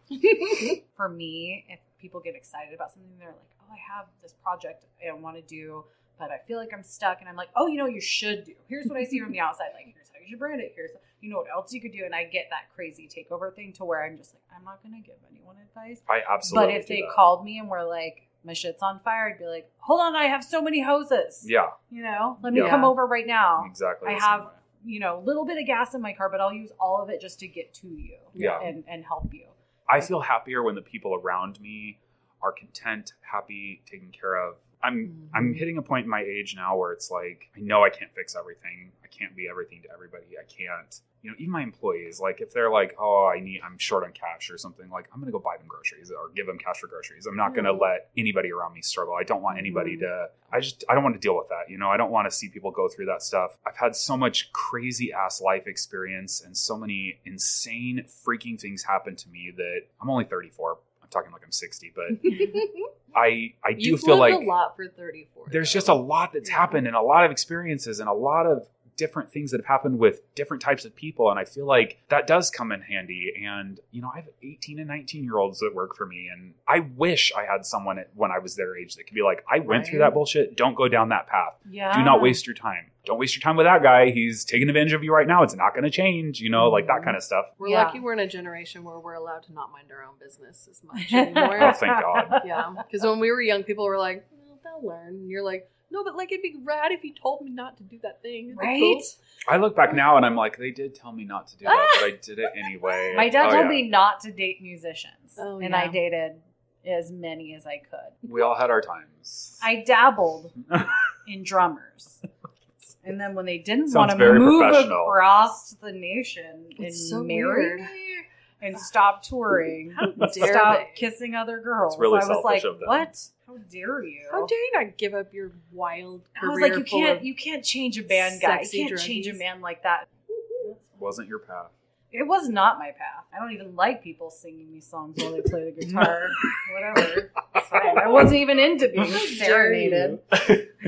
S2: For me, if people get excited about something, they're like, oh, I have this project I want to do, but I feel like I'm stuck. And I'm like, oh, you know what you should do? Here's what I see from the outside. Like, here's how you should brand it. Here's, you know what else you could do. And I get that crazy takeover thing to where I'm just like, I'm not going to give anyone advice.
S3: I absolutely
S2: But if
S3: do
S2: they
S3: that.
S2: called me and were like, my shit's on fire, I'd be like, hold on, I have so many hoses.
S3: Yeah,
S2: You know, let me
S3: Yeah.
S2: come over right now.
S3: exactly.
S2: I
S3: the same
S2: have,
S3: way.
S2: you know, a little bit of gas in my car, but I'll use all of it just to get to you
S3: Yeah.
S2: and, and help you.
S3: I feel happier when the people around me are content, happy, taken care of. I'm
S1: Mhm.
S3: I'm hitting a point in my age now where it's like I know I can't fix everything. I can't be everything to everybody. I can't. You know, even my employees, like if they're like, "Oh, I need I'm short on cash or something," like I'm going to go buy them groceries or give them cash for groceries. I'm not going to
S1: Mhm.
S3: let anybody around me struggle. I don't want anybody
S1: Mhm.
S3: to I just I don't want to deal with that. You know, I don't want to see people go through that stuff. I've had so much crazy ass life experience and so many insane freaking things happen to me that I'm only thirty-four. I'm talking like I'm sixty, but I I do
S1: You've
S3: feel
S1: lived
S3: like
S1: a lot for thirty-four.
S3: there's
S1: though.
S3: just a lot that's
S1: Yeah.
S3: happened and a lot of experiences and a lot of different things that have happened with different types of people. And I feel like that does come in handy. And, you know, I have eighteen and nineteen year olds that work for me. And I wish I had someone at, when I was their age that could be like, I went through
S1: Right.
S3: that bullshit. Don't go down that path.
S2: Yeah.
S3: Do not waste your time. Don't waste your time with that guy. He's taking advantage of you right now. It's not going to change, you know, like that kind of stuff.
S1: We're
S2: Yeah.
S1: lucky we're in a generation where we're allowed to not mind our own business as much anymore.
S3: Oh, thank God.
S1: Yeah, because when we were young, people were like, well, they'll learn. And you're like, no, but like it'd be rad if you told me not to do that thing. It'd be
S2: Right?
S1: cool."
S3: I look back now and I'm like, they did tell me not to do that, but I did it anyway.
S2: My dad
S3: Oh,
S2: told
S3: yeah.
S2: me not to date musicians.
S1: Oh,
S2: and
S1: yeah.
S2: I dated as many as I could.
S3: We all had our times.
S2: I dabbled in drummers. And then when they didn't
S3: Sounds
S2: want to
S3: very
S2: move
S3: professional.
S2: across the nation and
S1: It's so
S2: marry
S1: weird.
S2: me and stop touring,
S1: How
S2: and
S1: dare
S2: stop
S1: they.
S2: kissing other girls,
S3: It's really
S2: I was
S3: selfish
S2: like,
S3: of them.
S2: "What? How dare you?"
S1: How dare you not give up your wild
S2: I
S1: career
S2: was like, "You
S1: full
S2: can't,
S1: of-
S2: you can't change a band guy. You
S1: sexy
S2: can't change a
S1: druggies."
S2: man like that."
S3: Wasn't your path.
S2: It was not my path. I don't even like people singing me songs while they play the guitar. Whatever. It's fine. I wasn't even into being
S1: How dare
S2: serenaded.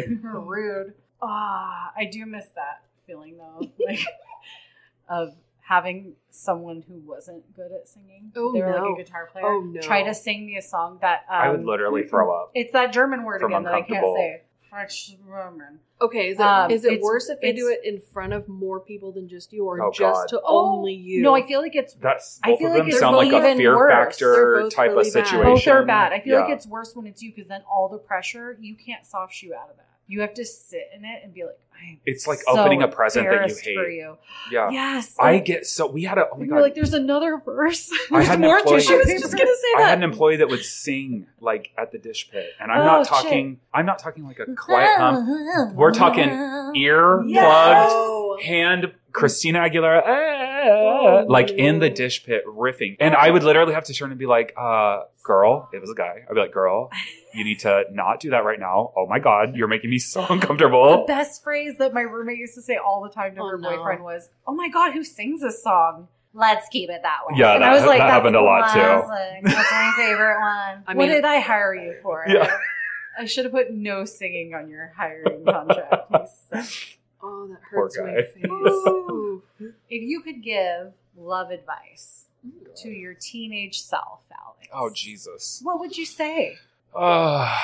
S2: Rude. Ah, I do miss that feeling though, like of having someone who wasn't good at singing.
S1: Oh,
S2: they were
S1: no.
S2: like a guitar player.
S1: Oh, no.
S2: Try to sing me a song that um,
S3: I would literally throw up.
S2: It's that German word
S3: From
S2: again that I can't
S3: uncomfortable.
S2: say. German.
S1: Okay, is it,
S2: Um,
S1: is it
S2: it's-
S1: worse if they do
S2: it's-
S1: it in front of more people than just you, or
S3: Oh,
S1: just
S3: God.
S1: to
S2: Oh,
S1: only you?
S2: No, I feel like it's
S3: That's
S2: I
S3: both
S2: feel
S3: of
S2: like
S3: them
S2: it's
S3: sound like a
S2: even
S3: fear
S2: worse.
S1: They're
S3: factor
S1: both
S3: type
S1: really
S3: of
S1: bad.
S3: situation.
S2: both are bad. I feel like
S3: Yeah.
S2: it's worse when it's you because then all the pressure, you can't soft shoe out of that. You have to sit in it and be like, I'm
S3: It's like
S2: so
S3: opening a present that you
S2: embarrassed
S3: hate.
S2: For you.
S3: Yeah.
S2: Yes.
S3: I
S2: like-
S3: get so we had a oh my
S2: and you're
S3: god.
S2: like, there's another verse.
S3: I
S2: There's
S3: had an
S2: more
S3: employee-
S2: tissue
S3: I was
S2: paper.
S1: just gonna say
S3: I
S1: that.
S3: had an employee that would sing like at the dish pit, and I'm
S2: Oh,
S3: not
S2: shit.
S3: talking. I'm not talking like a quiet hum. We're talking ear
S2: Yes.
S3: plugged,
S1: Oh.
S3: hand Christina Aguilera, ah,
S1: Oh,
S3: like in the
S1: no.
S3: dish pit riffing, and I would literally have to turn and be like, uh, "Girl," it was a guy. I'd be like, "Girl, you need to not do that right now. Oh my god, you're making me so
S2: The
S3: uncomfortable."
S2: best phrase that my roommate used to say all the time to
S1: Oh,
S2: her
S1: no.
S2: boyfriend was, "Oh my god, who sings this song? Let's keep it that way."
S3: Yeah,
S2: and
S3: that-
S2: I was like,
S3: that
S2: "That's
S3: happened a lot, too."
S2: classic. That's my favorite one.
S1: I
S2: what
S1: mean-
S2: did I hire you for?
S3: Yeah.
S2: I should have put no singing on your hiring contract. You suck.
S1: Oh, that
S3: Poor
S1: hurts my
S3: guy.
S1: face.
S2: Ooh. If you could give love advice to your teenage self, Alex,
S3: Oh Jesus.
S2: what would you say?
S3: Uh,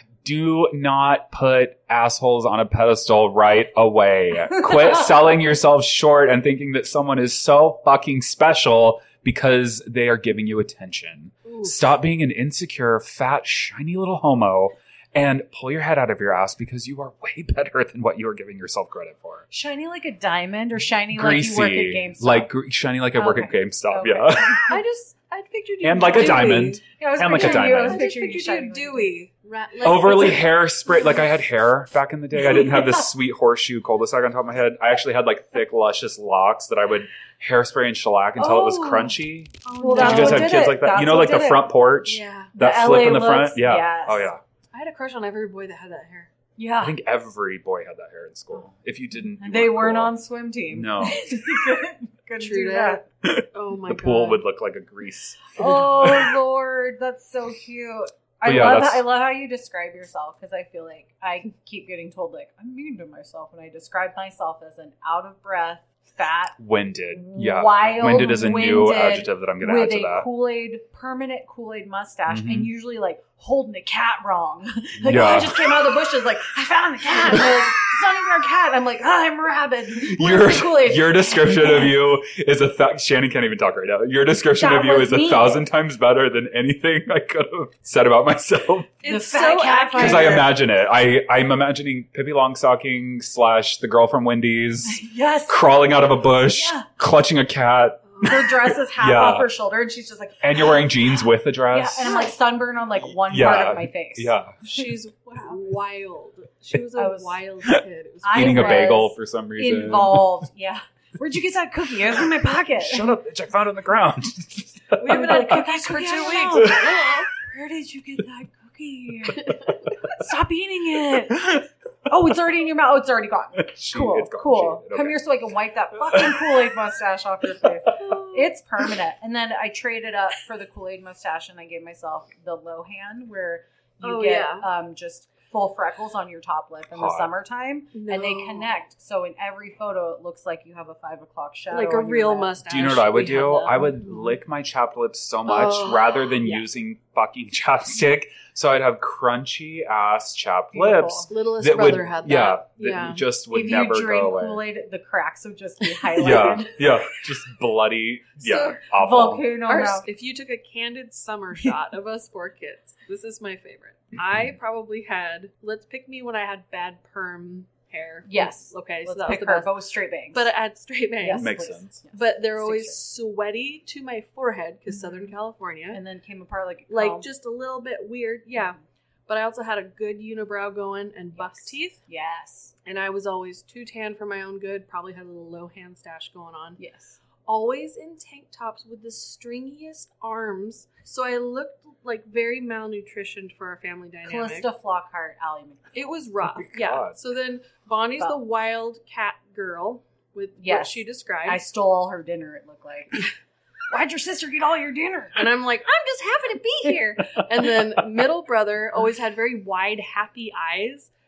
S3: do not put assholes on a pedestal right away. Quit selling yourself short and thinking that someone is so fucking special because they are giving you attention.
S1: Ooh.
S3: Stop being an insecure, fat, shiny little homo and pull your head out of your ass because you are way better than what you are giving yourself credit for.
S2: Shiny like a diamond or shiny like you work at
S3: Greasy.
S2: GameStop?
S3: Like gr- shiny like I work at
S2: Okay.
S3: GameStop,
S2: Okay.
S3: yeah.
S1: I just, I pictured you
S3: And like a
S1: dewy.
S3: diamond.
S2: Yeah, I was
S3: And like a
S2: picturing you. I
S3: diamond.
S2: was
S1: I just
S2: picturing you
S1: pictured
S2: shiny
S1: you
S2: like a
S1: dewy. Ra- like-
S3: Overly hairspray. Like I had hair back in the day. I didn't have this sweet horseshoe cul-de-sac on top of my head. I actually had like thick, luscious locks that I would hairspray and shellac until it was
S2: Oh.
S3: crunchy.
S1: Oh,
S2: Well,
S3: Did
S2: that's
S3: you guys
S2: what
S3: have
S2: did
S3: kids
S2: it.
S3: like that?
S2: That's
S3: You know,
S2: what
S3: like the
S2: did it.
S3: front porch,
S1: Yeah.
S3: that
S2: The
S3: flip
S2: L A
S3: in the front.
S2: looks,
S3: Yeah.
S2: yes.
S3: Oh yeah.
S1: I had a crush on every boy that had that hair.
S2: Yeah.
S3: I think every boy had that hair in school. If you didn't, you
S2: They weren't
S3: cool.
S2: on swim team.
S3: No,
S2: couldn't couldn't
S1: True
S2: do
S1: that.
S2: that.
S1: Oh my
S3: the
S1: god.
S3: pool would look like a grease.
S2: Oh Lord, that's so cute. I
S3: But yeah,
S2: love
S3: that's-
S2: I love how you describe yourself because I feel like I keep getting told like I'm mean to myself when I describe myself as an out of breath, fat,
S3: Winded. Yeah.
S2: wild,
S3: Winded is a new
S2: winded
S3: adjective that I'm going to add
S2: with
S3: to
S2: a
S3: that.
S2: Kool-Aid, permanent Kool-Aid mustache,
S3: Mhm.
S2: and usually like holding a cat wrong. like,
S3: Yeah.
S2: oh, I just came out of the bushes, like, I found the cat. And they're like, it's not even our cat. And I'm like, oh, I'm rabid.
S3: Your,
S2: Where's the Kool-Aid?
S3: your description of you is a th- Shannon can't even talk right now. Your description
S2: That
S3: of you
S2: was
S3: is a
S2: me.
S3: thousand times better than anything I could have said about myself.
S1: It's
S2: The fat
S1: so
S2: cat
S1: accurate.
S3: Because I imagine it. I, I'm imagining Pippi Longstocking slash the girl from Wendy's
S2: Yes.
S3: crawling out of a bush,
S2: Yeah.
S3: clutching a cat,
S2: Her dress is half
S3: Yeah.
S2: off her shoulder, and she's just like,
S3: and you're wearing jeans with the
S2: yeah,
S3: dress.
S2: and I'm like sunburned on like one
S3: Yeah.
S2: part of my face.
S3: Yeah.
S1: She's wild. She was a
S2: I was-
S1: wild kid. It was
S2: I
S3: Eating a
S2: was
S3: bagel for some reason.
S2: Involved. Yeah. Where'd you get that cookie? It was in my pocket.
S3: Shut up, bitch. I found it on the ground.
S1: we haven't had
S2: Like,
S1: cookies for
S2: cookie
S1: two
S2: out
S1: weeks.
S2: loud. Where did you get that cookie? Stop eating it. Oh, it's already in your mouth. Oh, it's already gone.
S3: She-
S2: Cool.
S3: it's gone.
S2: Cool.
S3: She-
S2: Come
S3: okay.
S2: here so I can wipe that fucking Kool-Aid mustache off your face. It's permanent. And then I traded up for the Kool-Aid mustache and I gave myself the Lohan where you
S1: Oh,
S2: get
S1: yeah.
S2: um, just full freckles on your top lip in the
S3: Hot.
S2: summertime.
S1: No.
S2: And they connect. So in every photo, it looks like you have a five o'clock shadow.
S1: like a
S2: on your
S1: real
S2: lip.
S1: mustache.
S3: Do you know what I would
S1: We have
S3: do?
S1: them.
S3: I would lick my chapped lips so much
S1: Oh,
S3: rather than
S2: yeah.
S3: using fucking chapstick. So I'd have crunchy ass chapped
S2: Beautiful.
S3: lips.
S1: Littlest
S3: That would,
S1: brother had that.
S3: yeah, that
S1: Yeah.
S3: just would
S2: If
S3: never
S2: you drink
S3: go away.
S2: Kool-Aid, the cracks would just be
S3: Yeah,
S2: highlighted.
S3: yeah, just bloody, yeah,
S1: So,
S3: awful.
S2: Volcano
S1: Ours-
S2: mouth.
S1: if you took a candid summer shot of us four kids, this is my favorite. I probably had, let's pick me when I had bad perm hair.
S2: Yes.
S1: Okay, so
S2: Let's
S1: that was
S2: pick
S1: the
S2: her,
S1: best.
S2: but with straight bangs.
S1: But I had straight bangs.
S2: Yes,
S3: Makes
S2: please.
S3: sense.
S2: Yes.
S1: But they're
S2: Stick
S1: always
S2: to it.
S1: sweaty to my forehead because
S2: Mhm.
S1: Southern California.
S2: and then came apart like a
S1: like
S2: comb.
S1: just a little bit weird. Yeah. But I also had a good unibrow going and buck
S2: Yes.
S1: teeth.
S2: Yes.
S1: And I was always too tan for my own good. Probably had a little low hand stash going on.
S2: Yes.
S1: Always in tank tops with the stringiest arms. So I looked like very malnutritioned for our family dynamic.
S2: Callista Flockhart, Allie McBeal.
S1: It was rough.
S3: Oh my
S1: Yeah.
S3: God.
S1: So then Bonnie's
S2: But-
S1: the wild cat girl with what
S2: Yes.
S1: she described.
S2: I stole all her dinner, it looked like. Why'd your sister get all your dinner?
S1: And I'm like, I'm just happy to be here. And then middle brother always had very wide, happy eyes.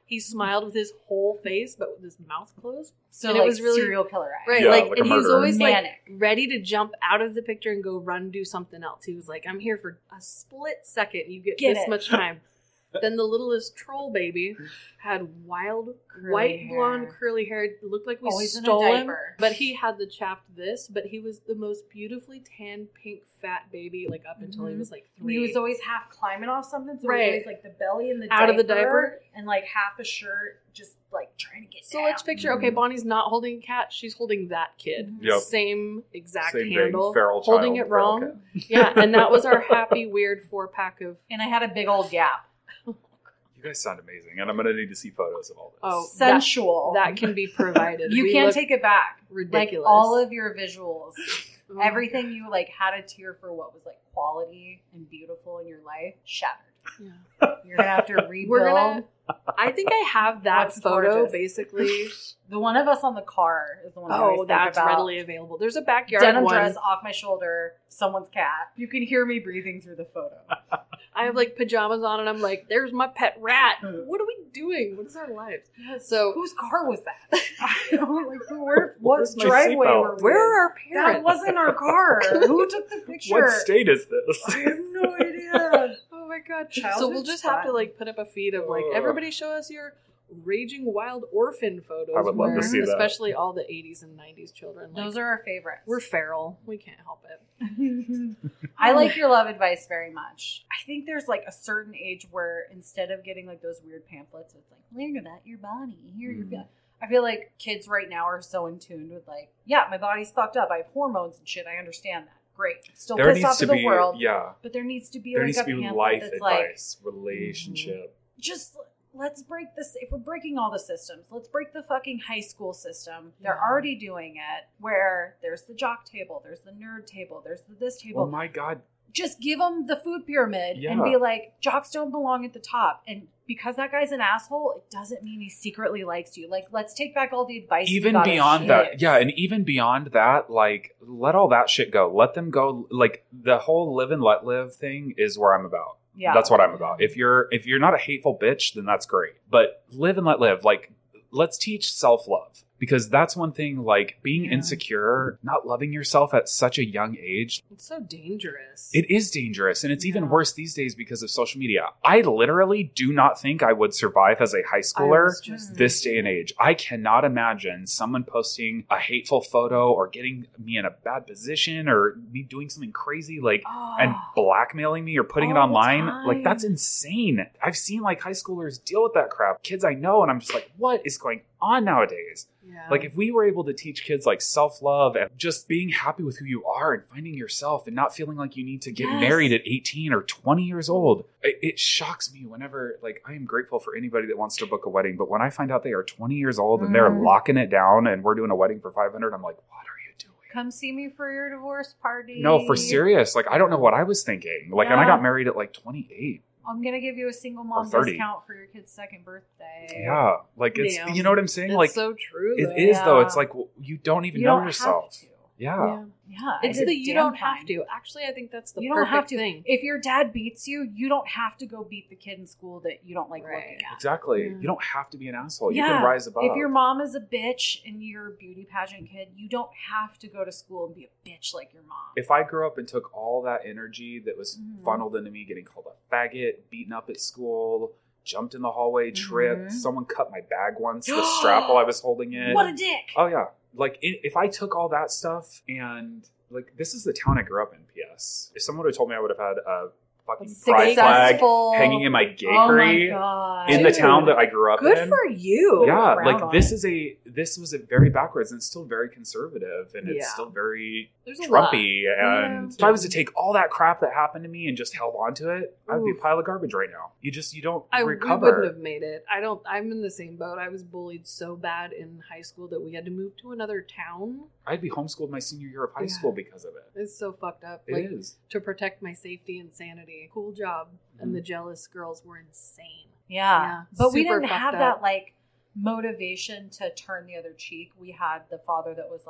S1: he smiled with his whole face, but with his mouth closed.
S2: So
S1: and
S2: like
S1: it was really
S2: serial killer eyes.
S1: right.
S3: Yeah,
S1: like,
S3: like a
S1: and he was
S3: murderer.
S1: always
S2: Manic.
S1: like ready to jump out of the picture and go run do something else. He was like, "I'm here for a split second. You get,
S2: Get
S1: this
S2: it.
S1: much time." Then the littlest troll baby had wild
S2: Curly
S1: white
S2: hair.
S1: blonde curly hair. It looked like we
S2: Always in a
S1: stole him,
S2: diaper.
S1: but he had the chapped this. But he was the most beautifully tan, pink, fat baby. Like up until he
S2: Mhm.
S1: was like three.
S2: He was always half climbing off something, so
S1: Right.
S2: it was always like the belly and the
S1: Out
S2: diaper,
S1: of the diaper.
S2: and like half a shirt, just like trying to get
S1: So
S2: down.
S1: let's picture. Okay, Bonnie's not holding a cat; she's holding that kid.
S2: Mhm.
S3: Yep.
S1: Same exact
S3: Same
S1: handle,
S3: thing. Feral
S1: holding
S3: child,
S1: it
S3: feral
S1: wrong.
S3: cat.
S1: Yeah, and that was our happy, weird four pack of.
S2: And I had a big old gap.
S3: You guys sound amazing, and I'm gonna need to see photos of all this.
S1: Oh,
S2: Sensual.
S1: That can be provided.
S2: you
S1: We
S2: can't
S1: look
S2: take it back.
S1: ridiculous.
S2: Like all of your visuals,
S1: Oh.
S2: everything you like had a tear for what was like quality and beautiful in your life shattered.
S1: Yeah.
S2: You're gonna have to rebuild.
S1: We're gonna. I think I have that
S2: That's
S1: photo.
S2: gorgeous.
S1: Basically,
S2: The one of us on the car is the one. I always
S1: oh,
S2: think
S1: that's
S2: about.
S1: readily available. There's a backyard
S2: Denim
S1: one.
S2: dress off my shoulder, someone's cat. You can hear me breathing through the photo.
S1: I have like pajamas on, and I'm like, "There's my pet rat." What are we doing? What is our lives?
S2: Yes.
S1: So-
S2: whose car was that? I don't like where, what
S3: Where's my
S2: driveway
S3: seatbelt?
S2: were we
S1: Where
S2: in?
S1: are our parents?
S2: That wasn't our car. Who took the picture?
S3: What state is this?
S2: I have no idea.
S1: Oh my god! So
S2: Childhood's
S1: we'll just have to
S2: fun.
S1: like put up a feed of like
S3: Ugh.
S1: everybody show us your raging wild orphan photos.
S3: I would love to
S1: where-
S3: see that.
S1: especially all the eighties and nineties children. Like,
S2: Those are our favorites.
S1: we're feral. We can't help it.
S2: I like your love advice very much. I think there's like a certain age where instead of getting like those weird pamphlets, it's like learn about your body. Here your
S3: Mhm.
S2: feelings. I feel like kids right now are so in tune with like, yeah, my body's fucked up. I have hormones and shit. I understand that. Great. Still
S3: There
S2: pissed
S3: needs
S2: off
S3: to
S2: to the
S3: be,
S2: world.
S3: yeah.
S2: But there needs to be
S3: There
S2: like
S3: needs
S2: a
S3: to be
S2: pamphlet
S3: life
S2: that's like,
S3: advice, relationship.
S2: just let's break this. If we're breaking all the systems, let's break the fucking high school system. They're
S1: Yeah.
S2: already doing it where there's the jock table, there's the nerd table, there's the this table.
S3: Oh my god,
S2: Just give them the food pyramid and
S3: Yeah.
S2: be like, jocks don't belong at the top. And because that guy's an asshole, it doesn't mean he secretly likes you. Like, let's take back all the advice. we
S3: even
S2: got as
S3: beyond that,
S2: kids.
S3: yeah, and even beyond that, like let all that shit go. Let them go. Like the whole live and let live thing is where I'm about.
S2: Yeah.
S3: That's what I'm about. If you're if you're not a hateful bitch, then that's great. But live and let live. Like let's teach self-love. Because that's one thing, like being
S2: Yeah.
S3: insecure, not loving yourself at such a young age,
S1: It's so dangerous.
S3: it is dangerous. And it's even
S2: Yeah.
S3: worse these days because of social media. I literally do not think I would survive as a high
S1: I
S3: schooler
S1: was just
S3: this day and age. I cannot imagine someone posting a hateful photo or getting me in a bad position or me doing something crazy like
S2: Oh.
S3: and blackmailing me or putting it
S2: All the
S3: online.
S2: time.
S3: Like that's insane. I've seen like high schoolers deal with that crap. Kids I know, and I'm just like, what is going on nowadays?
S1: Yeah.
S3: Like if we were able to teach kids like self-love and just being happy with who you are and finding yourself and not feeling like you need to get
S2: Yes.
S3: married at eighteen or twenty years old. It, it shocks me whenever like I am grateful for anybody that wants to book a wedding, but when I find out they are twenty years old and they're
S2: Mm.
S3: locking it down and we're doing a wedding for five hundred, I'm like, what are you doing?
S2: Come see me for your divorce party.
S3: No, for serious. Like I don't know what I was thinking. Like and I
S2: Yeah.
S3: got married at like twenty-eight.
S2: I'm going to give you a single mom
S3: thirty.
S2: discount for your kid's second birthday.
S3: Yeah. Like it's
S1: Damn.
S3: you know what I'm saying?
S1: it's
S3: like
S1: so true.
S3: it
S1: though.
S3: is though.
S2: Yeah.
S3: It's like well, you don't even
S2: You
S3: know
S2: don't
S3: yourself.
S2: have to.
S3: Yeah.
S1: Yeah.
S2: Yeah.
S1: It's
S2: I did
S1: the you
S2: damn
S1: don't have
S2: fine.
S1: to. Actually, I think that's the
S2: You don't
S1: perfect
S2: have to.
S1: thing.
S2: If your dad beats you, you don't have to go beat the kid in school that you don't like
S1: Right.
S2: looking at.
S3: Exactly.
S1: Yeah.
S3: You don't have to be an asshole. You
S2: Yeah.
S3: can rise above.
S2: If your mom is a bitch and you're a beauty pageant kid, you don't have to go to school and be a bitch like your mom.
S3: if I grew up and took all that energy that was
S2: Mhm.
S3: funneled into me, getting called a faggot, beaten up at school, jumped in the hallway, tripped,
S2: Mhm.
S3: someone cut my bag once, the strap while I was holding it.
S2: What a dick!
S3: Oh yeah, like i- if I took all that stuff and like this is the town I grew up in. P S. If someone would have told me I would have had a fucking pride flag
S2: Successful.
S3: hanging in my
S2: Oh my
S3: gakery
S2: god!
S3: in the
S1: Dude.
S3: town that I grew up
S1: Good
S3: in.
S1: for you.
S3: Yeah,
S2: Proud
S3: like
S2: on
S3: this
S2: it.
S3: is a this was a very backwards and it's still very conservative and it's
S1: Yeah.
S3: still very
S1: There's a lot.
S3: Trumpy. And
S1: Yeah.
S3: if I was to take all that crap that happened to me and just held on to it, I'd be a
S1: Oof.
S3: pile of garbage right now. You just you don't
S1: I we
S3: recover.
S1: wouldn't have made it. I don't. I'm in the same boat. I was bullied so bad in high school that we had to move to another town.
S3: I'd be homeschooled my senior year of high
S1: Yeah.
S3: school because of it.
S1: It's so fucked up.
S3: It
S1: like
S3: is.
S1: to protect my safety and sanity. Cool job. And
S3: Mhm.
S1: the jealous girls were insane.
S2: Yeah,
S1: Yeah,
S2: but we
S1: super
S2: didn't have
S1: fucked
S2: that
S1: up.
S2: like motivation to turn the other cheek. We had the father that was like,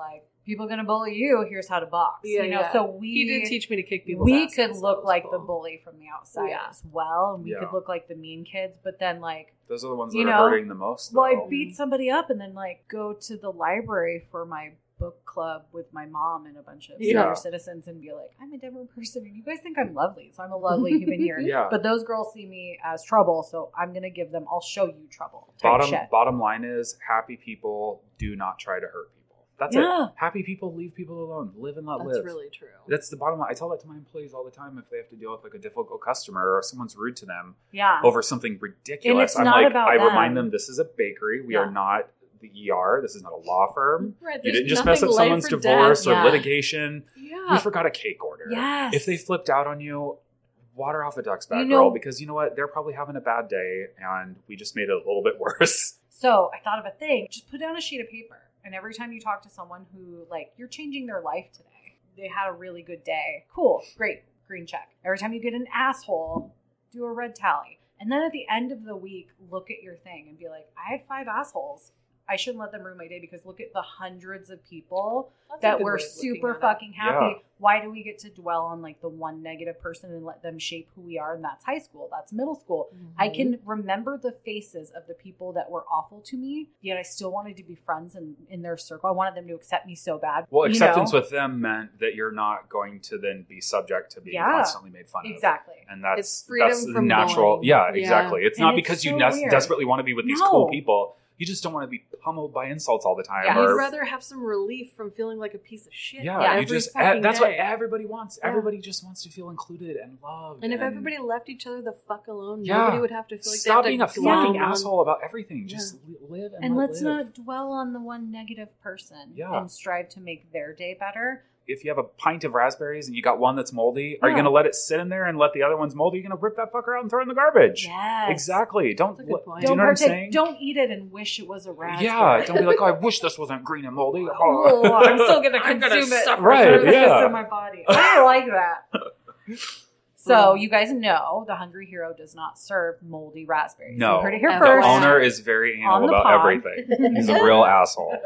S2: people are going to bully you. Here's how to box.
S1: Yeah,
S2: you know,
S1: yeah.
S2: so we
S1: He did teach me to kick people's
S2: we
S1: asses,
S2: could
S1: so
S2: look
S1: that was
S2: like
S1: cool.
S2: the bully from the outside
S1: Yeah.
S2: as well, and we
S3: Yeah.
S2: could look like the mean kids. But then, like,
S3: Those are the ones that
S2: You
S3: are
S2: know,
S3: hurting the most.
S2: well, I
S3: though.
S2: beat somebody up and then like go to the library for my book club with my mom and a bunch of
S1: Yeah.
S2: senior citizens and be like, I'm a Denver person and you guys think I'm lovely, so I'm a lovely human here.
S3: Yeah.
S2: But those girls see me as trouble, so I'm gonna give them, I'll show you trouble type
S3: bottom
S2: shit.
S3: bottom line is happy people do not try to hurt people. That's
S2: Yeah.
S3: it. Happy people leave people alone. Live and let
S1: That's
S3: live.
S1: really true.
S3: That's the bottom line. I tell that to my employees all the time if they have to deal with like a difficult customer or someone's rude to them
S2: Yeah.
S3: over something ridiculous.
S2: it's
S3: I'm
S2: not
S3: like,
S2: about
S3: I
S2: them.
S3: remind them this is a bakery. We
S2: Yeah.
S3: are not the E R. This is not a law firm.
S1: Right,
S3: You
S1: there's
S3: didn't just mess
S1: nothing
S3: up
S1: life
S3: someone's
S1: or
S3: divorce
S1: death.
S3: or
S2: Yeah.
S3: litigation.
S1: Yeah.
S3: You forgot a cake order.
S2: Yes.
S3: If they flipped out on you, water off a duck's back,
S2: You know-
S3: girl, because you know what? They're probably having a bad day and we just made it a little bit worse.
S2: So I thought of a thing. Just put down a sheet of paper. And every time you talk to someone who, like, you're changing their life today, they had a really good day. Cool. Great. Green check. Every time you get an asshole, do a red tally. And then at the end of the week, look at your thing and be like, I had five assholes. I shouldn't let them ruin my day because look at the hundreds of people
S1: That's a
S2: that
S1: good
S2: were
S1: way of looking
S2: super
S1: at it.
S2: fucking happy.
S3: Yeah.
S2: Why do we get to dwell on like the one negative person and let them shape who we are? And that's high school. That's middle school. I
S1: Mhm.
S2: can remember the faces of the people that were awful to me, yet I still wanted to be friends and in their circle. I wanted them to accept me so bad.
S3: Well,
S2: you
S3: acceptance
S2: know?
S3: with them meant that you're not going to then be subject to being
S2: Yeah.
S3: constantly made fun of.
S2: Exactly.
S3: And that's
S1: It's freedom
S3: that's the
S1: from
S3: natural.
S1: bullying.
S3: Yeah,
S1: Yeah.
S3: exactly. It's
S2: And
S3: not
S2: it's
S3: because
S2: so
S3: you ne-
S2: weird.
S3: desperately want to be with these
S2: No.
S3: cool people. You just don't want to be pummeled by insults all the time.
S2: Yeah.
S3: or,
S1: You'd rather have some relief from feeling like a piece of shit.
S3: yeah,
S2: Yeah,
S3: you
S1: every
S3: just
S1: fucking
S3: that's what
S1: day.
S3: everybody wants.
S1: Yeah.
S3: Everybody just wants to feel included and loved.
S1: And if everybody left each other the fuck alone,
S3: Yeah.
S1: nobody would have to feel like
S3: stop
S1: they
S3: being
S1: have
S3: a
S1: to
S3: fucking
S1: glom on-
S3: asshole about everything.
S1: Yeah.
S3: Just li- live and,
S2: And
S3: let
S2: let's
S3: live.
S2: not dwell on the one negative person
S3: Yeah.
S2: and strive to make their day better.
S3: If you have a pint of raspberries and you got one that's moldy, are you
S2: Yeah.
S3: going to let it sit in there and let the other one's moldy? You're going to rip that fucker out and throw it in the garbage.
S2: Yes.
S3: Exactly. Don't.
S1: That's a good
S3: let-
S1: point.
S3: Do you
S2: Don't
S3: know what I'm
S2: partake.
S3: saying?
S2: Don't eat it and wish it was a raspberry.
S3: Yeah. Don't be like, oh, I wish this wasn't green and moldy. Oh.
S2: Oh, I'm still gonna
S1: I'm
S2: consume
S1: gonna
S2: it.
S1: suffer
S3: Right,
S2: through this
S3: yeah.
S2: in my body. I like that. So you guys know the Hungry Hero does not serve moldy raspberries.
S3: No.
S2: You heard it here
S1: The
S3: The
S2: first.
S3: owner is very
S2: On
S3: anal
S2: the
S3: about
S2: pod.
S3: everything. He's a real asshole.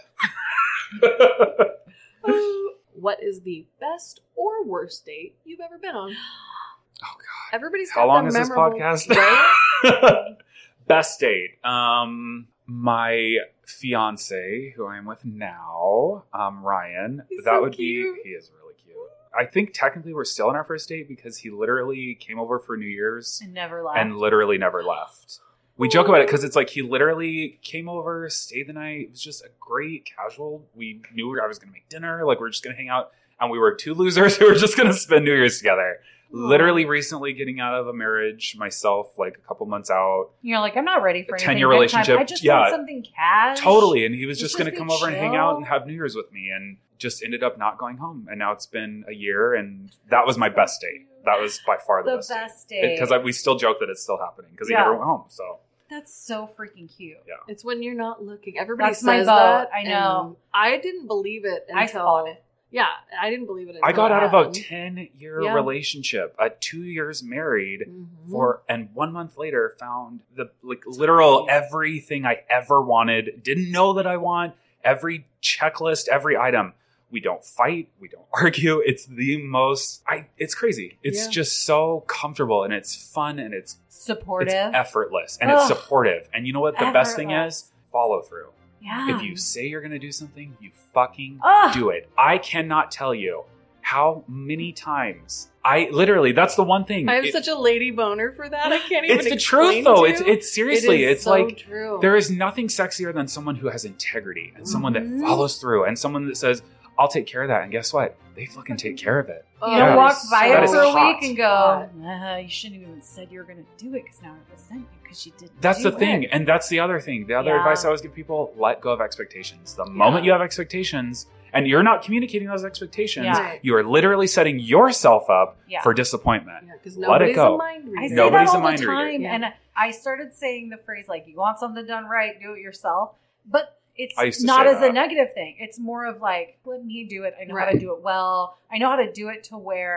S1: What is the best or worst date you've ever been on?
S3: Oh God!
S1: Everybody's got
S3: How long
S1: that
S3: is this
S1: memorable-
S3: podcast?
S1: Right?
S3: Best date. Um, my fiance, who I'm with now, um, Ryan.
S1: He's
S3: that
S1: so
S3: would
S1: cute.
S3: be. He is really cute. I think technically we're still on our first date because he literally came over for New Year's
S2: And never left.
S3: and literally never left. We joke about it because it's like he literally came over, stayed the night. It was just a great casual. We knew I was going to make dinner. Like, we are just going to hang out. And we were two losers who were just going to spend New Year's together. Literally recently getting out of a marriage myself, like a couple months out.
S2: You're like, I'm not ready for anything.
S3: ten-year
S2: big time.
S3: relationship.
S2: I just
S3: Yeah.
S2: want something cash.
S3: Totally. And he was
S2: Let's
S3: just going to
S2: just
S3: come
S2: be
S3: over and hang
S2: chill.
S3: out and have New Year's with me. And just ended up not going home. And now it's been a year. And that was my best date. That was by far the,
S2: The
S3: best,
S2: best
S3: date.
S2: date.
S3: Because we still joke that it's still happening because
S2: Yeah.
S3: he never went home. So.
S2: That's so freaking cute.
S3: Yeah.
S1: It's when you're not looking. Everybody
S2: That's my
S1: says
S2: vote.
S1: that.
S2: I know.
S1: and I didn't believe it until
S2: I fought it.
S1: Yeah, I didn't believe it. Until
S3: I got
S1: it
S3: out of a
S1: happened.
S3: ten-year
S1: Yeah.
S3: relationship, at two years married,
S1: Mhm.
S3: for and one month later found the like literal everything I ever wanted. Didn't know that I want every checklist, every item. We don't fight, we don't argue. It's the most. I. It's crazy. It's
S1: Yeah.
S3: just so comfortable and it's fun and it's
S2: Supportive.
S3: it's effortless and
S2: Ugh.
S3: it's supportive. And you know what? The best thing
S2: Effortless.
S3: is follow through.
S2: yeah.
S3: If you say you're going to do something, you fucking
S2: Ugh.
S3: do it. I cannot tell you how many times I literally, that's the one thing.
S1: I have
S3: It-
S1: such a lady boner for that. I can't even.
S3: it's the
S1: explain
S3: truth though.
S1: to
S3: It's
S1: you.
S3: it's seriously,
S1: It is
S3: it's
S1: so
S3: like
S1: true.
S3: there is nothing sexier than someone who has integrity and someone
S2: Mhm.
S3: that follows through and someone that says, I'll take care of that. And guess what? They fucking take care of it.
S1: Oh,
S2: You don't
S3: That
S2: walk
S3: is-
S2: by
S3: that
S2: it
S3: is
S2: for a
S3: hot.
S2: week and go,
S1: Hot.
S2: nah, you shouldn't have even said you were going to do it because now I resent you because you didn't
S3: That's
S2: do
S3: the thing.
S2: it.
S3: And that's the other thing. The other
S2: Yeah.
S3: advice I always give people, let go of expectations. The moment you have expectations and you're not communicating those expectations,
S2: Yeah.
S3: you are literally setting yourself up
S2: Yeah.
S3: for disappointment.
S1: Yeah, because
S3: Let it
S1: nobody's
S3: go.
S1: a mind reader.
S2: I say
S3: Nobody's
S2: that
S3: a
S2: all the
S3: mind reader.
S2: time,
S1: Yeah.
S2: and I started saying the phrase like, "You want something done right, do it yourself." But it's
S3: I used to
S2: not
S3: say
S2: as a
S3: that.
S2: negative thing. It's more of like, let me do it. I know how to
S1: Right.
S2: do it well. I know how to do it to where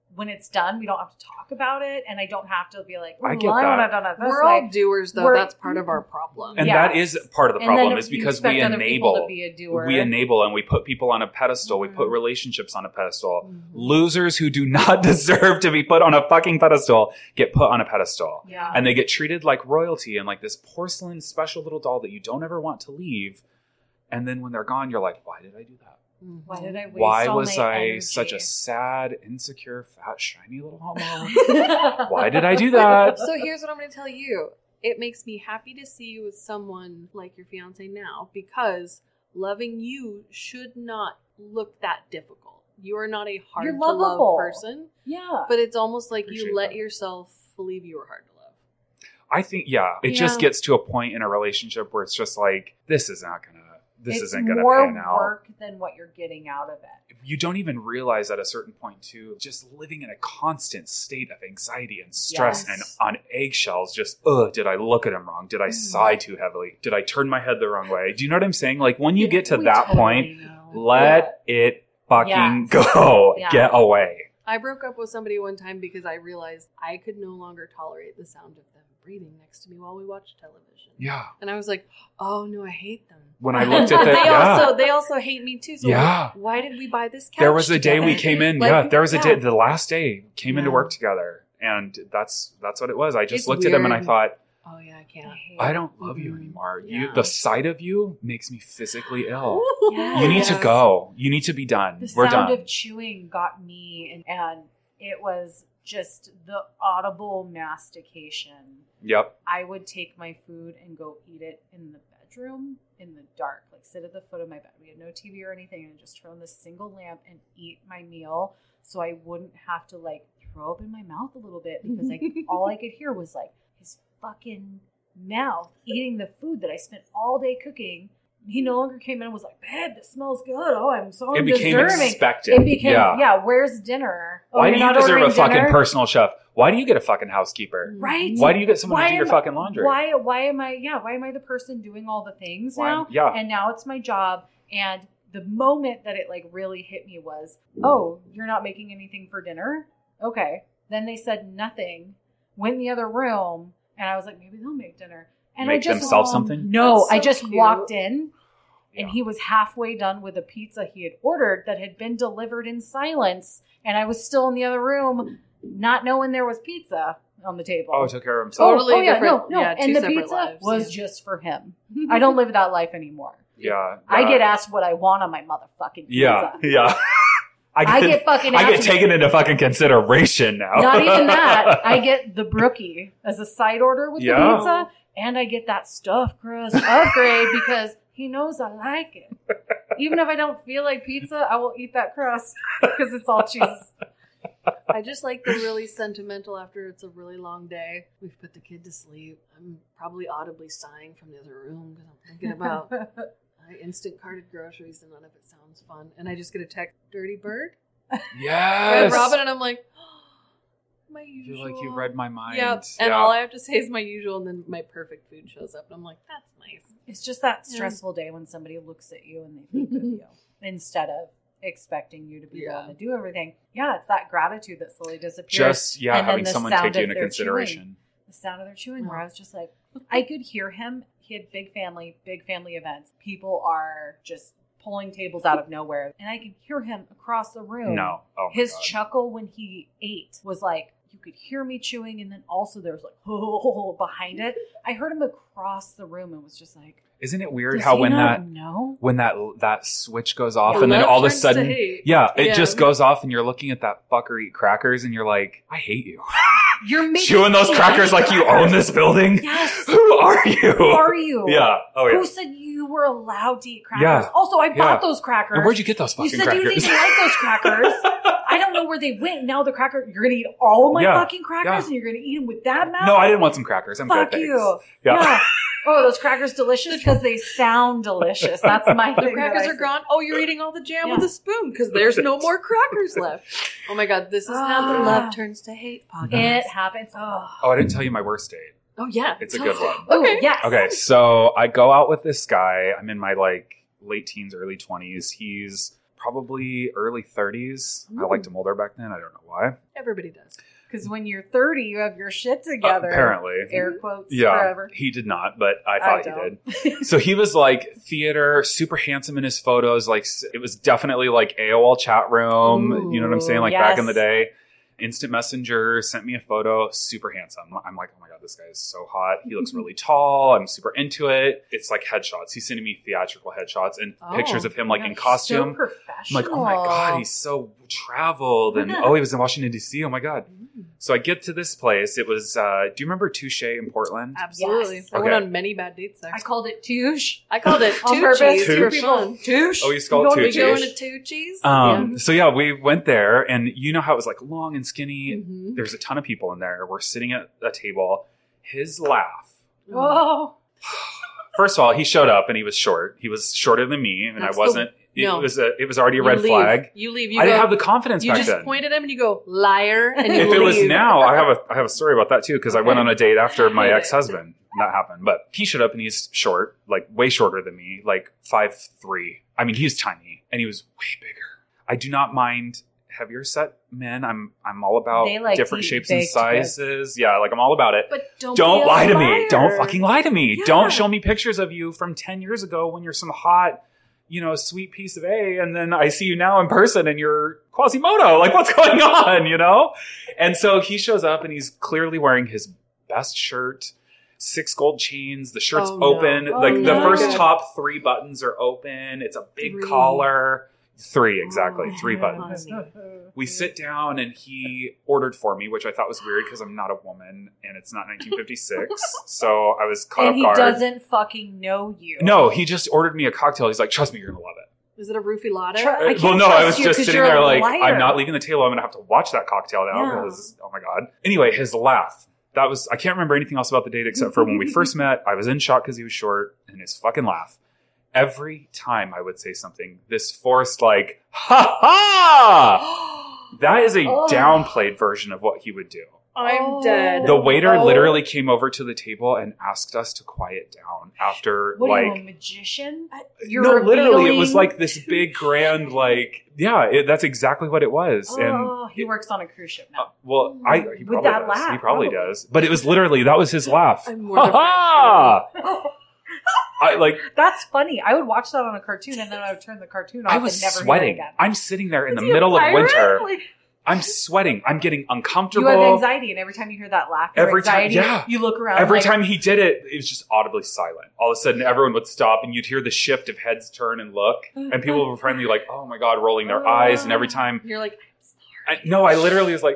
S2: when it's done, we don't have to talk about it, and I don't have to be like,
S3: I
S2: "Ooh,
S3: get
S2: I don't
S3: that.
S2: have done it this
S1: We're
S2: way."
S1: all doers, though.
S2: We're-
S1: That's part of our problem.
S3: And
S2: Yeah.
S3: that is part of the
S2: And then
S3: problem is
S2: you
S3: because
S2: expect
S3: we
S2: other people
S3: enable
S2: to be a doer.
S3: we enable and we put people on a pedestal.
S2: Mhm.
S3: We put relationships on a pedestal.
S1: Mhm.
S3: Losers who do not deserve to be put on a fucking pedestal get put on a pedestal.
S2: Yeah.
S3: And they get treated like royalty and like this porcelain special little doll that you don't ever want to leave. And then when they're gone, you're like, why did I do that?
S1: Mhm.
S2: Why did I waste
S3: Why
S2: all
S3: was
S2: my
S3: I
S2: energy?
S3: such a sad, insecure, fat, shiny little homo? Why did I do that?
S1: So here's what I'm going to tell you. It makes me happy to see you with someone like your fiance now, because loving you should not look that difficult. You are not a hard
S2: You're
S1: to love
S2: lovable.
S1: person,
S2: Yeah.
S1: but it's almost like
S3: Appreciate
S1: you let
S3: that.
S1: yourself believe you were hard to love.
S3: I think, yeah, it
S1: Yeah.
S3: just gets to a point in a relationship where it's just like, this is not going to, this
S2: it's
S3: isn't going to
S2: more
S3: pan out.
S2: work than what you're getting out of it.
S3: You don't even realize at a certain point too, just living in a constant state of anxiety and stress
S2: Yes.
S3: and on eggshells, just, ugh, did I look at him wrong? Did I
S2: Mm.
S3: sigh too heavily? Did I turn my head the wrong way? Do you know what I'm saying? Like when you
S2: Yeah,
S3: get to
S2: we
S3: that
S2: totally
S3: point,
S2: know.
S3: let it fucking
S2: Yes.
S3: go.
S2: Yeah.
S3: Get away.
S1: I broke up with somebody one time because I realized I could no longer tolerate the sound of them breathing next to me while we watched television.
S3: Yeah.
S1: And I was like, oh no, I hate them.
S3: When I looked at
S1: But
S3: the,
S1: they
S3: yeah.
S1: also they also hate me too. So
S3: Yeah.
S1: like, why did we buy this couch?
S3: There was a day we
S1: together?
S3: came in.
S1: Like,
S3: yeah, there was a
S1: yeah.
S3: day. The last day came into
S1: Yeah.
S3: work together, and that's that's what it was. I just
S1: It's
S3: looked at him and I
S1: weird.
S3: thought,
S1: Oh yeah, I can't.
S2: hate
S3: I
S2: it.
S3: don't love you
S1: Mhm.
S3: anymore. You,
S1: Yeah.
S3: the sight of you makes me physically ill.
S2: Yeah.
S3: You need to
S1: Yes.
S3: go. You need to be done.
S2: The
S3: We're
S2: sound
S3: done.
S2: of chewing got me, and, and it was just the audible mastication.
S3: Yep.
S2: I would take my food and go eat it in the bedroom in the dark, like sit at the foot of my bed. We had no T V or anything, and just turn on this single lamp and eat my meal, so I wouldn't have to like throw up in my mouth a little bit, because like all I could hear was like his fucking mouth eating the food that I spent all day cooking. He no longer came in and was like, "Babe, this smells good. Oh, I'm so
S3: It became
S2: deserving."
S3: expected.
S2: It became,
S3: yeah.
S2: yeah. Where's dinner? Oh,
S3: Why
S2: you're
S3: do you
S2: not
S3: deserve a
S2: ordering
S3: fucking
S2: dinner?
S3: personal chef? Why do you get a fucking housekeeper?
S2: Right?
S3: Why do you get someone
S2: Why
S3: to do your
S2: am-
S3: fucking laundry?
S2: Why? Why am I? Yeah. Why am I the person doing all the things
S3: Why-
S2: now?
S3: yeah.
S2: And now it's my job. And the moment that it like really hit me was, oh, you're not making anything for dinner? Okay. Then they said nothing. Went in the other room, and I was like, maybe they'll make dinner. And
S3: Make
S2: I just
S3: themselves something?
S2: No,
S1: That's so
S2: I just
S1: cute.
S2: walked in. And
S3: Yeah.
S2: he was halfway done with a pizza he had ordered that had been delivered in silence. And I was still in the other room, not knowing there was pizza on the table.
S3: Oh, took care of himself.
S1: Totally
S2: oh, yeah,
S1: different-
S2: no, no.
S1: yeah, two
S2: and the
S1: separate
S2: pizza
S1: lives,
S2: was
S1: yeah.
S2: just for him. I don't live that life anymore.
S3: Yeah.
S2: I
S3: yeah.
S2: get asked what I want on my motherfucking pizza.
S3: Yeah. Yeah. I
S2: I get fucking
S3: I get
S2: asked-
S3: taken into fucking consideration now.
S2: Not even that. I get the brookie as a side order with
S3: Yeah.
S2: the pizza, and I get that stuffed crust upgrade because he knows I like it. Even if I don't feel like pizza, I will eat that crust because it's all cheese.
S1: I just like the really sentimental after it's a really long day. We've put the kid to sleep. I'm probably audibly sighing from the other room because I'm thinking about I instant carted groceries and none of it sounds fun. And I just get a text, dirty bird.
S3: Yes.
S1: Red Robin, and I'm like, my usual.
S3: You're like, you read my mind.
S1: Yeah, and
S3: Yeah.
S1: all I have to say is my usual, and then my perfect food shows up, and I'm like, that's nice.
S2: It's just that
S1: Yeah.
S2: stressful day when somebody looks at you and they think of you instead of expecting you to be
S1: Yeah.
S2: able to do everything. Yeah, it's that gratitude that slowly disappears.
S3: Just, yeah,
S2: And then
S3: having
S2: the
S3: someone
S2: sound
S3: take you
S2: of
S3: into
S2: their
S3: consideration.
S2: chewing. The sound of their chewing, where
S1: Yeah.
S2: I was just like, I could hear him. He had big family, big family events. People are just pulling tables out of nowhere. And I could hear him across the room.
S3: No. Oh my
S2: His
S3: God.
S2: chuckle when he ate was like, you could hear me chewing, and then also there was like, oh, behind it. I heard him across the room and was just like,
S3: Isn't it weird
S2: does
S3: how
S2: he
S3: when
S2: not
S3: that
S2: know?
S3: when that that switch goes off
S2: Yeah.
S3: and then
S1: Love
S3: all of a
S1: turns to
S3: sudden
S1: hate.
S3: yeah, it
S1: Yeah.
S3: just goes off and you're looking at that fucker eat crackers and you're like, I hate you.
S2: You're making
S3: Chewing those
S2: me
S3: crackers
S2: eat
S3: like you
S2: crackers.
S3: own this building?
S2: Yes.
S3: Who are you?
S2: Who are you?
S3: Yeah. Oh yeah.
S2: Who said you were allowed to eat crackers?
S3: Yeah.
S2: Also, I
S3: Yeah.
S2: bought those crackers.
S3: And where'd you get those
S2: You
S3: fucking
S2: said you
S3: crackers?
S2: didn't like those crackers. I don't know where they went. Now the cracker, you're going to eat all of my
S3: Yeah.
S2: fucking crackers
S3: Yeah.
S2: and you're going to eat them with that mouth?
S3: No, I didn't want some crackers. I'm
S2: Fuck
S3: good, thanks.
S2: you.
S3: Yeah.
S2: Oh, those crackers delicious because they sound delicious. That's my
S1: The
S2: thing that
S1: crackers
S2: I
S1: are
S2: say.
S1: gone. Oh, you're eating all the jam
S2: Yeah.
S1: with a spoon because there's no more crackers left. Oh my god, this is how the
S2: Ah.
S1: love turns to hate podcast.
S2: It happens. Oh,
S3: Oh, I didn't tell you my worst date.
S1: oh yeah,
S3: It's a good one.
S1: Okay.
S2: Ooh, yes.
S3: Okay, so I go out with this guy. I'm in my like late teens, early twenties. He's probably early thirties. I
S1: Ooh.
S3: liked him older back then. I don't know why.
S1: Everybody does.
S2: Because when you're thirty, you have your shit
S3: Uh,
S2: together.
S3: apparently.
S2: Air quotes
S3: Yeah,
S2: forever.
S3: he did not, but I
S2: I
S3: thought
S2: don't.
S3: he did. So he was like theater, super handsome in his photos. Like it was definitely like A O L chat room.
S1: Ooh,
S3: you know what I'm saying? Like back in the
S2: yes.
S3: day. Instant Messenger sent me a photo, super handsome. I'm like, oh my God, this guy is so hot. He looks really tall. I'm super into it. It's like headshots. He's sending me theatrical headshots and
S1: Oh,
S3: pictures of him like
S2: Yeah,
S3: in
S2: he's
S3: costume.
S2: So professional.
S3: I'm like, oh my God, he's so traveled. And oh, he was in Washington, D C. Oh my God. So I get to this place. It was, uh, do you remember Touche in Portland?
S1: Absolutely.
S2: Yes.
S1: I went
S3: Okay.
S1: on many bad dates there.
S2: I called it touche.
S1: I called it
S2: On
S1: two
S2: purpose.
S1: cheese for
S3: Touche.
S1: fun.
S2: Touche.
S3: Oh, you called it
S2: You
S1: We
S3: Touche.
S1: going to two cheese?
S3: Um, So yeah, we went there and you know how it was like long and
S1: yeah.
S3: skinny.
S1: Mhm.
S3: There's a ton of people in there. We're sitting at a table. His laugh.
S2: Whoa.
S3: First of all, he showed up and he was short. He was shorter than me, and
S1: That's
S3: I wasn't.
S1: the-
S3: it
S1: no.
S3: was a. It was already a
S1: You
S3: red
S1: leave.
S3: flag.
S1: You leave. You
S3: I
S1: go,
S3: didn't have the confidence
S1: You
S3: back
S1: just
S3: then.
S1: point at him and you go, liar, and you
S3: If it was
S1: leave.
S3: now, I have a I have a story about that too because I went
S1: Okay.
S3: on a date after my
S1: Hate it.
S3: ex husband. That happened, but he showed up and he's short, like way shorter than me, like five three. I mean, he's tiny and he was way bigger. I do not mind heavier set men. I'm I'm all about
S2: They like
S3: different
S2: to eat
S3: shapes and
S2: baked
S3: sizes. Yeah, like I'm all about it.
S1: But don't,
S3: Don't
S1: be a
S3: lie to me.
S1: liar.
S3: Don't fucking lie to me.
S1: Yeah.
S3: Don't show me pictures of you from ten years ago when you're some hot, you know, sweet piece of A, and then I see you now in person and you're Quasimodo. Like, what's going on, you know? And so he shows up and he's clearly wearing his best shirt, six gold chains. The shirt's
S1: Oh, no.
S3: open.
S2: Oh,
S3: like, the
S2: no.
S3: first
S1: Good.
S3: top three buttons are open. It's a big
S1: Three.
S3: collar. Three, exactly.
S1: Oh,
S3: three
S1: yeah.
S3: buttons. We sit down and he ordered for me, which I thought was weird because I'm not a woman and it's not nineteen fifty-six. So I was caught
S2: And
S3: off
S2: he
S3: guard.
S2: doesn't fucking know you.
S3: No, he just ordered me a cocktail. He's like, trust me, you're going to love it.
S1: Is it a roofie latte?
S2: Try- I
S3: Uh,
S2: can't
S3: well, no, I
S2: trust
S3: was
S2: you
S3: just
S2: 'cause
S3: sitting
S2: you're a
S3: there like,
S2: liar.
S3: I'm not leaving the table. I'm going to have to watch that cocktail now
S2: Yeah.
S3: because, oh my God. Anyway, his laugh. That was, I can't remember anything else about the date except for when we first met, I was in shock because he was short and his fucking laugh. Every time I would say something, this forced like, ha ha! That is a
S2: Oh.
S3: downplayed version of what he would do.
S1: I'm
S2: Oh.
S1: dead.
S3: The waiter
S2: Oh.
S3: literally came over to the table and asked us to quiet down after
S2: What are you, a
S3: like,
S2: magician?
S3: no, literally, it was
S2: revealing-
S3: like this big grand, like, yeah, it, that's exactly what it was.
S2: Oh,
S3: and
S2: he
S3: it-
S2: works on a cruise ship
S3: uh,
S2: now.
S3: well, I he
S2: With
S3: probably
S2: that
S3: does.
S2: laugh,
S3: he probably,
S2: probably.
S3: does. But it was literally that was his laugh.
S1: I'm
S3: Ha ha! I like.
S2: That's funny. I would watch that on a cartoon and then I would turn the cartoon off
S3: I was
S2: and never hear it
S3: sweating.
S2: again.
S3: I'm sitting there in
S2: Is
S3: the
S2: he a
S3: middle of
S2: pirate?
S3: winter.
S2: Like,
S3: I'm sweating. I'm getting
S2: you
S3: uncomfortable.
S2: have anxiety, and every time you hear that laugh, your
S3: Every time-
S2: anxiety,
S3: yeah.
S2: you look around.
S3: Every
S2: like,
S3: time he did it, it was just audibly silent. All of a sudden, everyone would stop, and you'd hear the shift of heads turn and look, and people were finally like, "Oh my God," rolling their eyes. And every time,
S1: You're like,
S3: I, no, I literally was like,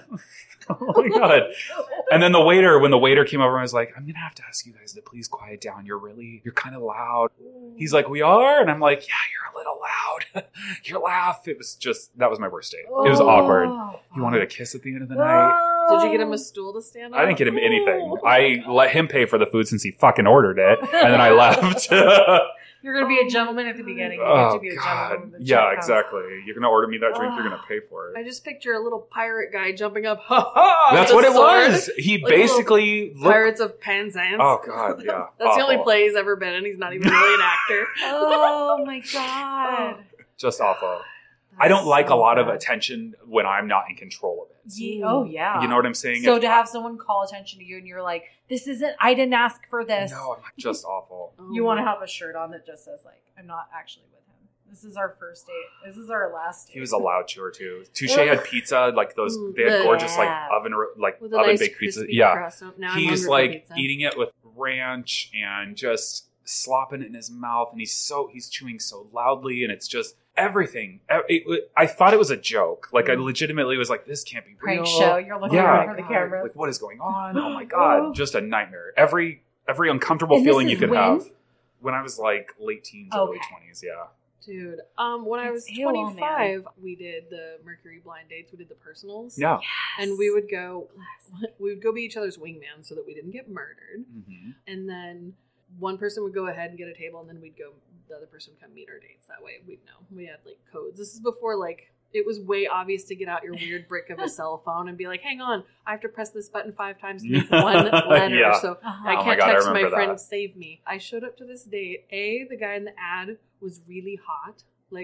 S3: "Oh my God!" And then the waiter, when the waiter came over, I was like, "I'm gonna have to ask you guys to please quiet down. You're really, you're kind of loud." He's like, "We are," and I'm like, "Yeah, you're a little loud. Your laugh." It was just that was my worst date. It was
S2: Oh.
S3: awkward. He wanted a kiss at the end of the night.
S1: did you get him a stool to stand on?
S3: I didn't get him anything. I let him pay for the food since he fucking ordered it, and then I left.
S2: You're going to be a gentleman at the beginning. You get
S3: Oh
S2: to be a
S3: God!
S2: gentleman. when the
S3: Yeah,
S2: check comes.
S3: exactly. You're gonna order me that drink. You're gonna pay for
S1: I
S3: it.
S1: just picture a little pirate guy jumping up. Ha ha!
S3: That's
S1: with
S3: what
S1: a
S3: it
S1: sword.
S3: was. He
S1: Like a
S3: basically looked.
S1: Pirates of Penzance.
S3: Oh God! Yeah,
S1: That's the only
S3: Awful.
S1: play he's ever been in. He's not even really an actor.
S2: Oh my God.
S3: Just awful. I don't
S1: That's
S3: like a
S1: so
S3: lot of
S1: bad.
S3: attention when I'm not in control of it.
S2: Ye- oh, yeah.
S3: You know what I'm saying?
S2: So
S3: If-
S2: to have someone call attention to you and you're like, this isn't, I didn't ask for this.
S3: no, I'm just awful.
S1: Oh,
S2: You want to have a shirt on that just says like, I'm not actually with him. This is our first date. This is our last date.
S3: He was a loud chewer too. Touche had pizza, like those.
S1: Mm,
S3: They had
S1: the-
S3: gorgeous, like
S2: Yeah.
S3: oven, like
S1: with a
S3: oven
S1: nice
S3: baked pizza.
S1: crispy
S3: Yeah,
S1: crust. Oh, now I'm
S3: he's
S1: hungry for
S3: like
S1: pizza.
S3: eating it with ranch and just slopping it in his mouth, and he's so he's chewing so loudly, and it's just everything. It- it- I thought it was a joke. Like I legitimately was like, this can't be
S2: prank
S3: real.
S2: show. You're looking
S3: Yeah.
S2: around for the camera.
S3: Like what is going on? Oh my God,
S2: Oh.
S3: just a nightmare. Every every uncomfortable
S2: And this
S3: feeling you
S2: is
S3: could
S2: when?
S3: have. When I was like late teens, early
S2: Okay.
S3: twenties, yeah.
S1: Dude, um, when I was
S2: It's A O L, man.
S1: twenty-five, we did the Mercury blind dates. We did the personals.
S3: Yeah.
S1: And we would go, we would go be each other's wingman so that we didn't get murdered.
S3: hmm
S1: And then one person would go ahead and get a table, and then we'd go, the other person would come meet our dates. That way we'd know. We had like codes. This is before like, it was way obvious to get out your weird brick of a cell phone and be like, hang on, I have to press this button five times to make one letter.
S3: Yeah.
S1: So
S2: Uh-huh.
S1: I
S3: Oh my
S1: can't
S3: God, I
S1: text my,
S3: remember
S1: friend,
S3: that.
S1: save me. I showed up to this date. A, the guy in the ad was really hot. Like,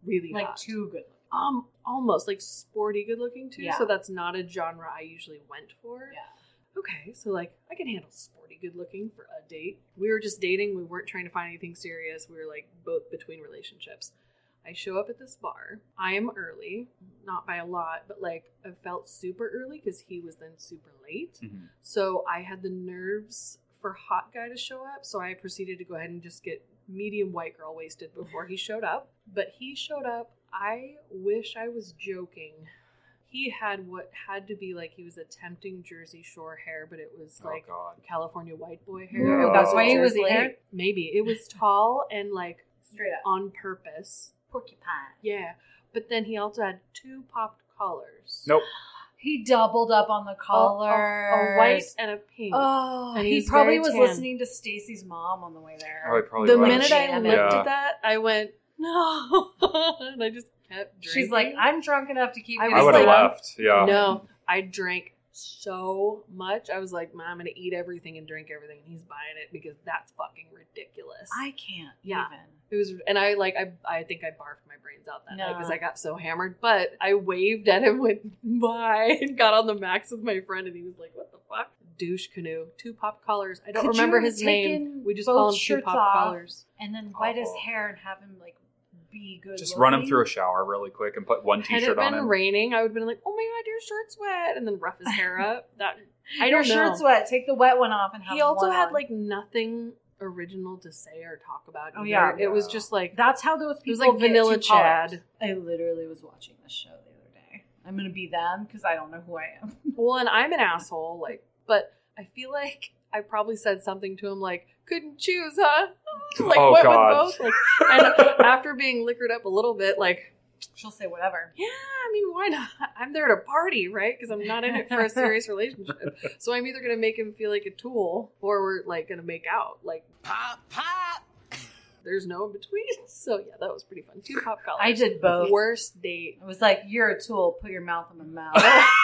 S1: really
S2: Like
S1: hot.
S2: too good.
S1: Um, almost like sporty good looking too.
S2: Yeah.
S1: So that's not a genre I usually went for.
S2: Yeah.
S1: Okay, so like I can handle sporty good looking for a date. We were just dating. We weren't trying to find anything serious. We were like both between relationships. I show up at this bar. I am early, not by a lot, but like I felt super early because he was then super late.
S3: Mhm.
S1: So I had the nerves for hot guy to show up. So I proceeded to go ahead and just get medium white girl wasted before he showed up. But he showed up. I wish I was joking. He had what had to be like he was attempting Jersey Shore hair, but it was
S3: Oh,
S1: like
S3: God.
S1: California white boy hair.
S3: No.
S1: It
S3: That's
S1: wasn't
S3: why
S2: he was
S1: Jersey hair.
S2: late?
S1: Maybe. It was tall and like
S2: Straight up.
S1: on purpose.
S2: Porcupine.
S1: Yeah. But then he also had two popped collars.
S3: Nope.
S2: He doubled up on the
S1: A,
S2: colors.
S1: a, a white and a pink.
S2: Oh,
S1: And
S2: he
S1: he's
S2: probably
S1: very
S2: was
S1: tan.
S2: listening to Stacy's mom on the way there.
S3: Oh, he probably
S1: the
S3: was.
S1: minute I
S2: Damn
S1: looked
S2: it.
S3: Yeah.
S1: at that, I went, no. And I just kept drinking.
S2: She's like, I'm drunk enough to keep.
S1: I
S2: you
S3: I
S1: was
S3: would have
S1: like-
S3: left. Yeah.
S1: No, I drank so much. I was like, Mom, I'm going to eat everything and drink everything. And he's buying it because that's fucking ridiculous.
S2: I can't
S1: Yeah.
S2: even.
S1: It was, and I like, I, I think I barfed my brains out that night
S2: No.
S1: because I got so hammered. But I waved at him, went bye, and got on the max with my friend, and he was like, "What the fuck?" Douche canoe, two pop collars. I don't
S2: Could
S1: remember
S2: you
S1: his
S2: have
S1: name.
S2: taken
S1: We just
S2: both
S1: call him two
S2: shirts
S1: pop
S2: off?
S1: collars.
S2: And then white his
S3: Oh.
S2: hair and have him like be good.
S3: Just run him
S2: looking.
S3: through a shower really quick and put one
S1: Had it
S3: t-shirt on
S1: been
S3: him.
S1: raining, I would have been like, "Oh my god, your shirt's wet," and then rough his hair up. That I
S2: Your
S1: don't know.
S2: shirt's wet. Take the wet one off and have
S1: He also
S2: one
S1: had
S2: on.
S1: like nothing original to say or talk about.
S2: Oh,
S1: either.
S2: yeah.
S1: it was
S3: Yeah.
S1: just like
S2: That's how those
S1: It
S2: people
S1: was like
S2: get
S1: Vanilla
S2: two collars.
S1: Chad.
S2: I literally was watching this show the other day. I'm gonna be them because I don't know who I am.
S1: well, and I'm an asshole, like, but I feel like I probably said something to him like, "Couldn't choose, huh?" like
S3: Oh,
S1: went
S3: God.
S1: with both. Like, and after being liquored up a little bit, like,
S2: She'll say whatever.
S1: yeah, I mean, why not? I'm there to party, right? Because I'm not in it for a serious relationship. So I'm either gonna make him feel like a tool, or we're like gonna make out. Like,
S4: Pop, pop.
S1: there's no in between. So yeah, that was pretty fun. Two pop collars.
S2: I did both.
S1: Worst date.
S2: I was like, "You're a tool. Put your mouth in my mouth.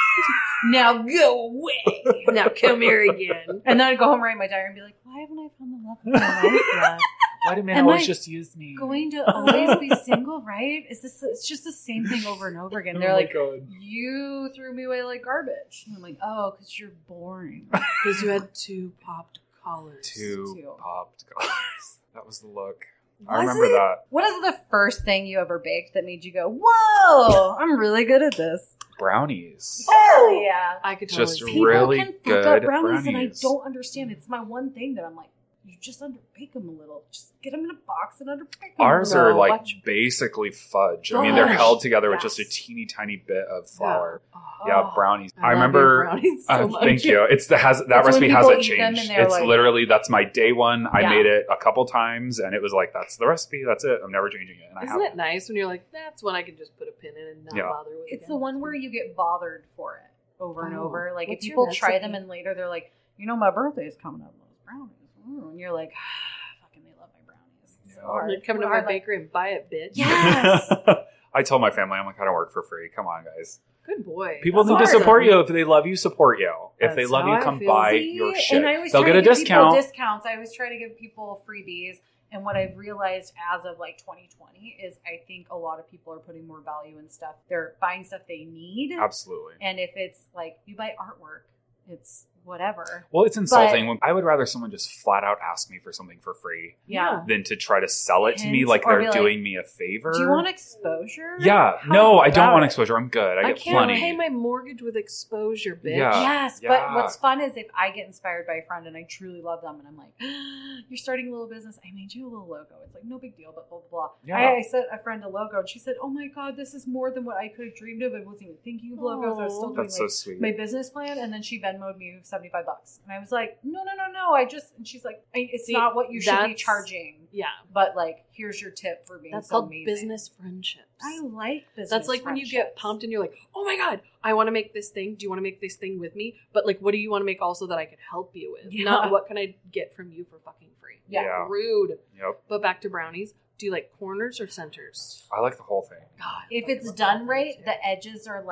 S2: Now go away."
S1: Now come here again.
S2: And then I'd go home, write my diary, and be like, "Why haven't I found the love of my life yet?
S3: Why do men
S2: Am
S3: always
S2: I
S3: just use me?
S2: Going to always be single, right? Is this? It's just the same thing over and over again."
S3: Oh
S2: They're
S3: my
S2: like,
S3: God.
S2: "You threw me away like garbage." And I'm like, "Oh, because you're boring."
S1: Because you had two popped collars.
S3: Two
S2: Two.
S3: popped collars. That was the look. I
S2: Was
S3: remember
S2: it?
S3: that.
S2: What is the first thing you ever baked that made you go, "Whoa, I'm really good at this"?
S3: Brownies.
S2: Oh yeah.
S1: I could totally
S3: Just
S1: see
S2: People
S3: really
S2: can fuck
S3: good
S2: up brownies, and I
S3: brownies.
S2: don't understand. It's my one thing that I'm like, you just underbake them a little. Just get them in a box and underbake them.
S3: Ours
S1: No,
S3: are like
S1: watch-
S3: basically fudge. I mean, they're
S2: Fudge.
S3: held together with just a
S2: Yes.
S3: teeny tiny bit of flour.
S1: Oh,
S3: Yeah,
S2: Oh.
S3: brownies.
S1: I
S3: I,
S1: love
S3: remember.
S1: your brownies so
S3: uh,
S1: much.
S3: thank you. It's the has that
S2: It's when
S3: recipe
S2: people
S3: hasn't
S2: eat them and
S3: changed.
S2: they're
S3: It's
S2: like-
S3: literally that's my day one. I
S2: Yeah.
S3: made it a couple times, and it was like that's the recipe. That's it. I'm never changing it. And I
S1: Isn't
S3: have
S1: it nice when you're like, that's when I can just put a pin in and not
S3: Yeah.
S1: bother with it
S2: It's the
S1: again.
S2: one where you get bothered for it over and
S1: Oh.
S2: over. Like
S1: What's
S2: if
S1: your
S2: people try
S1: recipe?
S2: them and later they're like, you know, my birthday's coming up. Those brownies, Mm. and you're like, fucking, they love my brownies. It's
S3: Yeah.
S2: so hard.
S1: Like, come to
S2: People
S1: my
S2: are like,
S1: bakery and buy it, bitch.
S2: Yes.
S3: I told my family, I'm like, I don't work for free. Come on, guys.
S1: Good boy.
S3: People
S1: That's
S3: need to
S1: awesome.
S3: support you. If they love you, support you. If they
S1: That's
S3: love
S1: how
S3: you,
S1: I
S3: come
S1: feel.
S3: buy
S2: See?
S3: your
S2: And
S3: shit.
S2: I always
S3: They'll
S2: try
S3: get
S2: to
S3: a
S2: give
S3: discount.
S2: People discounts. I always try to give people freebies. And what I've realized as of like twenty twenty is I think a lot of people are putting more value in stuff. They're buying stuff they need.
S3: Absolutely.
S2: And if it's like you buy artwork, it's whatever.
S3: Well, it's insulting. When I would rather someone just flat out ask me for something for free
S2: Yeah.
S3: than to try to sell it to me
S2: Hint,
S3: like
S2: or
S3: they're
S2: be like,
S3: doing me a favor.
S2: Do you want exposure?
S3: Yeah.
S2: How
S3: No, I don't
S2: about
S3: want
S2: it?
S3: exposure. I'm good. I
S1: I
S3: get
S1: can't
S3: plenty.
S1: pay my mortgage with exposure, bitch.
S3: Yeah.
S2: Yes,
S3: Yeah.
S2: but what's fun is if I get inspired by a friend and I truly love them and I'm like, you're starting a little business, I made you a little logo. It's like, no big deal, but blah, blah, blah.
S3: Yeah.
S2: I, I sent a friend a logo and she said, oh my God, this is more than what I could have dreamed of. I wasn't even thinking of logos. I was still
S1: Aw.
S2: doing
S3: That's so
S2: like,
S3: sweet.
S2: my business plan. And then she Venmoed me seventy-five bucks. And I was like, no, no, no, no. I just, and she's like, I, it's
S1: See,
S2: not what you should be
S1: that's-
S2: charging.
S1: Yeah.
S2: But like, here's your tip for being
S1: That's
S2: so
S1: called
S2: amazing.
S1: business friendships.
S2: I like business
S1: That's like when you get
S2: friendships.
S1: pumped and you're like, oh my God, I want to make this thing. Do you want to make this thing with me? But like, what do you want to make also that I could help you with?
S2: Yeah.
S1: Not what can I get from you for fucking free?
S2: Yeah.
S3: Yeah.
S1: Rude.
S3: Yep.
S1: But back to brownies. Do you like corners or centers?
S3: I like the whole thing.
S1: God.
S2: If
S1: I
S2: it's
S1: love
S2: done
S1: that
S2: right,
S1: too.
S2: the edges are like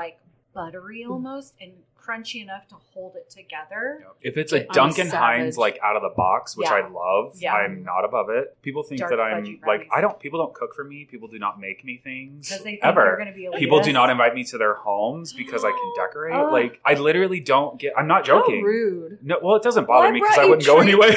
S2: buttery almost and crunchy enough to hold it together.
S3: If it's a
S1: I'm
S3: Duncan
S1: savage.
S3: Hines like out of the box, which
S2: Yeah.
S3: I love,
S2: Yeah.
S3: I'm not above it. People think
S2: Dark
S3: that I'm
S2: fudgy
S3: like
S2: brownies.
S3: I don't. People don't cook for me. People do not make me things
S2: Because they think
S3: ever.
S2: you're going to be a
S3: People do
S2: elitist.
S3: not invite me to their homes because I can decorate.
S2: Oh.
S3: Like I literally don't get. I'm not
S1: How
S3: joking.
S1: rude.
S3: No, well, it doesn't bother
S1: Well, I
S3: me because
S1: brought
S3: I
S1: you
S3: wouldn't go
S1: treats.
S3: anyway.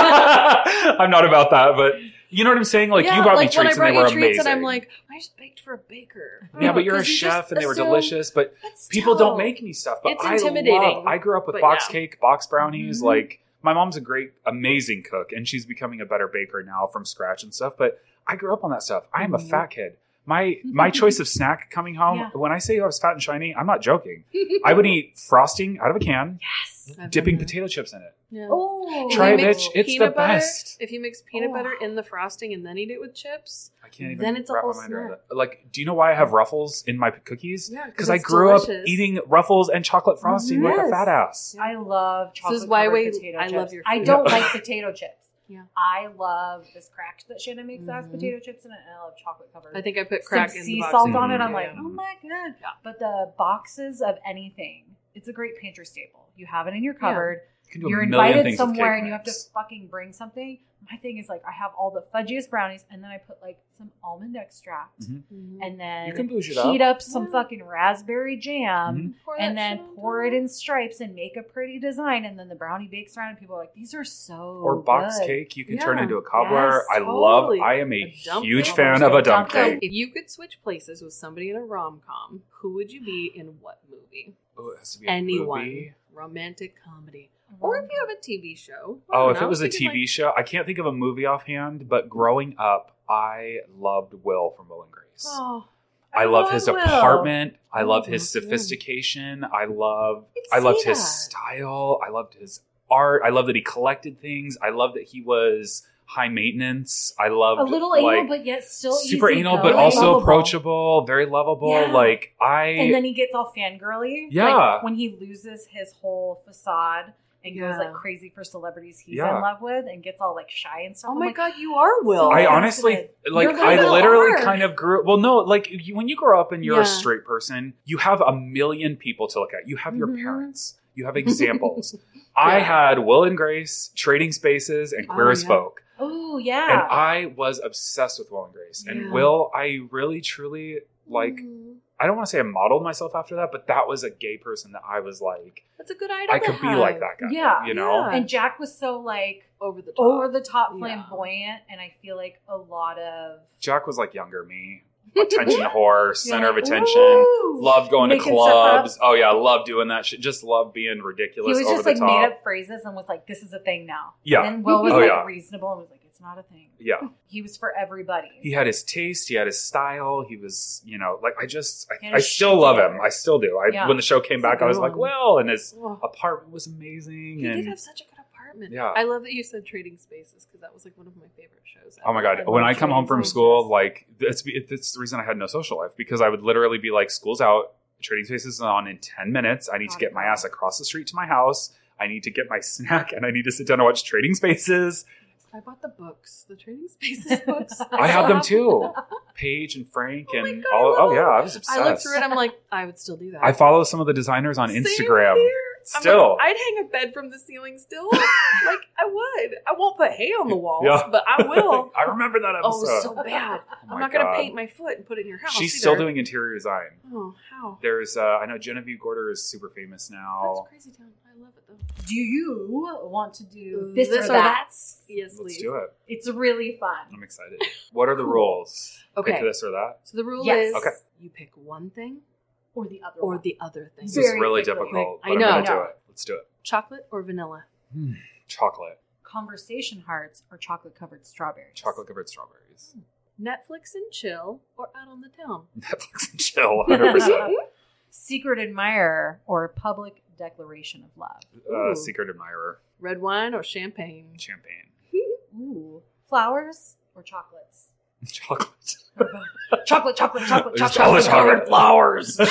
S3: I'm not about that, but you know what I'm saying. Like
S1: yeah,
S3: you brought
S1: like
S3: me
S1: when I
S3: treats and
S1: brought
S3: they
S1: you
S3: were
S1: treats
S3: amazing.
S1: and I'm like, I just baked for a baker.
S3: yeah, but you're a
S1: 'Cause you
S3: chef
S1: just
S3: and they were
S1: assume-
S3: delicious. But
S1: But
S3: people don't
S1: still.
S3: make me stuff. But
S1: It's
S3: I
S1: intimidating,
S3: love. I grew up with
S1: but
S3: box
S1: yeah.
S3: cake, box brownies.
S2: Mhm.
S3: Like my mom's a great, amazing cook, and she's becoming a better baker now from scratch and stuff. But I grew up on that stuff. I am a
S1: Mhm.
S3: fat kid. My my choice of snack coming home.
S2: Yeah.
S3: When I say I was fat and shiny, I'm not joking. I would eat frosting out of a can,
S2: Yes.
S1: I've
S3: dipping
S1: done that.
S3: potato chips in it.
S1: Yeah.
S2: Oh.
S3: Try
S1: If
S3: it,
S1: you
S3: bitch.
S1: mix
S3: It's the
S1: peanut butter-
S3: best.
S1: If you mix peanut
S2: Oh.
S1: butter in the frosting and then eat it with chips,
S3: I can't even
S1: Then it's a
S3: wrap
S1: whole
S3: my mind around
S1: snack.
S3: it. Like, do you know why I have Ruffles in my cookies?
S1: yeah,
S3: Because I
S1: it's
S3: grew
S1: delicious.
S3: up eating Ruffles and chocolate frosting like a
S1: Yes.
S3: fat ass.
S2: I love
S1: This
S2: chocolate
S1: is why
S2: covered
S1: we-
S2: potato
S1: I
S2: chips.
S1: love your
S2: I
S1: food.
S2: don't like potato chips.
S1: Yeah.
S2: I love this crack that Shannon makes that has
S1: Mhm.
S2: potato chips in it, and I love chocolate covered.
S1: I think I put
S2: Some
S1: crack in
S2: sea
S1: the box.
S2: salt
S3: Mhm.
S2: on it. I'm like,
S1: Yeah.
S2: oh my god!
S1: Yeah.
S2: But the boxes of anything, it's a great pantry staple. You have it in your cupboard.
S3: You can do
S2: You're
S3: a million
S2: invited
S3: things with
S2: somewhere
S3: cake
S2: and you have to
S3: mix.
S2: fucking bring something. My thing is like I have all the fudgiest brownies, and then I put like some almond extract,
S3: Mhm.
S1: Mhm.
S2: and then
S3: You can bouge it
S2: heat
S3: up.
S2: up some
S1: Yeah.
S2: fucking raspberry jam.
S3: Mhm.
S1: Pour that
S2: And then
S1: shit on
S2: pour
S1: top.
S2: it in stripes and make a pretty design, and then the brownie bakes around, and people are like, "These are so
S3: Or box
S2: good."
S3: cake, you can
S1: Yeah.
S3: turn into a cobbler.
S2: Yes,
S3: I
S1: totally.
S3: love. I am a,
S1: A dump
S3: huge
S1: cake.
S3: fan of a dump
S2: Dump cake.
S3: cake.
S1: If you could switch places with somebody in a rom com, who would you be in what movie?
S3: Oh, it has to be a
S1: Anyone.
S3: movie.
S1: Romantic comedy. Or if you have a T V show. I
S3: Oh,
S1: don't
S3: if it
S1: know,
S3: was a
S1: thinking
S3: T V
S1: like-
S3: show, I can't think of a movie offhand. But growing up, I loved Will from Will and Grace.
S1: Oh,
S3: I, love his
S2: Will.
S3: apartment. I
S1: Oh,
S3: love his
S1: yeah.
S3: sophistication. I love.
S2: You'd
S3: I loved
S2: see
S3: his
S2: that.
S3: style. I loved his art. I love that he collected things. I love that he was high maintenance. I loved
S2: a little
S3: like,
S2: anal, but yet still
S3: super
S2: easy
S3: anal,
S2: go,
S3: but
S2: like,
S3: also
S2: lovable.
S3: approachable, very lovable.
S2: Yeah.
S3: Like I,
S2: And then he gets all fangirly.
S3: Yeah.
S2: Like, when he loses his whole facade and
S1: Yeah.
S2: goes like crazy for celebrities he's
S3: Yeah.
S2: in love with and gets all like shy and stuff.
S1: oh
S2: I'm
S1: my
S2: like,
S1: god, you are Will.
S3: I
S2: Yeah.
S3: honestly
S2: You're
S3: like.
S2: the
S3: I
S2: Will
S3: literally
S2: Art.
S3: kind of grew. Well, no, like you, when you grow up and you're
S1: Yeah.
S3: a straight person, you have a million people to look at. You have your
S1: Mhm.
S3: parents. You have examples. I
S1: Yeah.
S3: had Will and Grace, Trading Spaces, and Queer
S1: Oh,
S3: as
S1: yeah.
S3: Folk.
S2: oh
S3: And
S2: yeah.
S3: I was obsessed with Will and Grace. And
S1: Yeah.
S3: Will, I really, truly, like,
S1: Mm.
S3: I don't want to say I modeled myself after that, but that was a gay person that I was like,
S1: That's a good idea.
S3: I could be like that guy.
S2: Yeah.
S3: You know?
S1: Yeah.
S2: And Jack was so like
S1: Over the top.
S2: over the top
S1: Yeah.
S2: flamboyant, and I feel like a lot of
S3: Jack was like younger me. Attention whore, center of
S2: like,
S3: attention.
S2: "Woo!"
S3: Loved going
S2: Making
S3: to
S2: stuff up.
S3: clubs. Oh yeah, loved doing that shit. Just loved being
S2: He
S3: ridiculous
S2: was
S3: over
S2: just
S3: the
S2: like
S3: top.
S2: made up phrases and was like, "This is a thing now."
S3: Yeah.
S2: And then Will was
S3: Oh,
S2: like
S3: yeah.
S2: reasonable and was like, "It's not a thing."
S3: Yeah.
S2: He was for everybody.
S3: He had his taste. He had his style. He was, you know, like I just,
S2: He
S3: I,
S2: had
S3: I
S2: his
S3: still
S2: shit
S3: love him.
S2: together.
S3: I still do. I
S2: Yeah.
S3: when the show came
S1: It's a
S3: back, I
S1: good
S3: was like,
S1: one.
S3: well, and his
S1: Oh.
S3: apartment was amazing.
S1: He did
S3: And
S1: have such a good apartment.
S3: Yeah.
S1: I love that you said Trading Spaces because that was like one of my favorite shows.
S3: oh my god,
S1: ever.
S3: when
S1: love
S3: I come home
S1: Trading
S3: from
S1: Spaces.
S3: school, like it's it's the reason I had no social life because I would literally be like, school's out, Trading Spaces is on in ten minutes. I need to
S2: Gotta
S3: get my
S2: go.
S3: ass across the street to my house. I need to get my snack, and I need to sit down and watch Trading Spaces.
S1: I bought the books, the Trading Spaces books.
S3: I have them too. Paige and Frank
S1: Oh my
S3: and
S1: God, I
S3: all.
S1: love
S3: Oh
S1: it.
S3: yeah, I was obsessed.
S1: I looked through it. I'm like, I would still do that.
S3: I follow some of the designers on
S1: Same
S3: Instagram.
S1: here. I'm
S3: Still,
S1: like, I'd hang a bed from the ceiling still. Like I would. I won't put hay on the walls,
S3: Yeah.
S1: but I will.
S3: I remember that
S1: Oh,
S3: episode.
S1: so bad.
S3: Oh
S1: I'm
S3: my
S1: not going to
S3: God.
S1: paint my foot and put it in your house.
S3: She's
S1: either.
S3: still doing interior design.
S1: Oh, how?
S3: There's, uh, I know Genevieve Gorder is super famous now.
S1: That's crazy town. I love it though.
S2: Do you want to do
S1: Ooh,
S2: this,
S1: this
S2: or
S1: or
S2: that?
S1: Yes,
S3: Let's
S1: please.
S3: do it.
S2: It's really fun.
S3: I'm excited. What are the
S1: Cool.
S3: rules?
S1: Okay.
S3: Pick this or that.
S1: So the rule
S2: Yes.
S1: is
S3: Okay.
S1: you pick one thing
S2: Or the other
S1: or
S2: one.
S1: the other thing.
S3: This is
S2: Very
S3: really
S2: quickly.
S3: difficult,
S1: I
S3: but I'm
S1: know.
S3: going to do
S2: No.
S3: it. Let's do it.
S1: Chocolate or vanilla?
S3: Chocolate.
S2: Conversation hearts or chocolate covered strawberries.
S3: Chocolate covered strawberries.
S1: Netflix and chill or out on the town?
S3: Netflix and chill, one hundred percent.
S2: Secret admirer or public declaration of love.
S3: Uh,
S1: Ooh.
S3: secret admirer.
S1: Red wine or champagne?
S3: Champagne.
S2: Ooh. Flowers or chocolates.
S3: Chocolate.
S2: chocolate, chocolate, chocolate,
S3: Just
S2: chocolate.
S3: chocolate, chocolate.
S1: flowers.
S3: Dip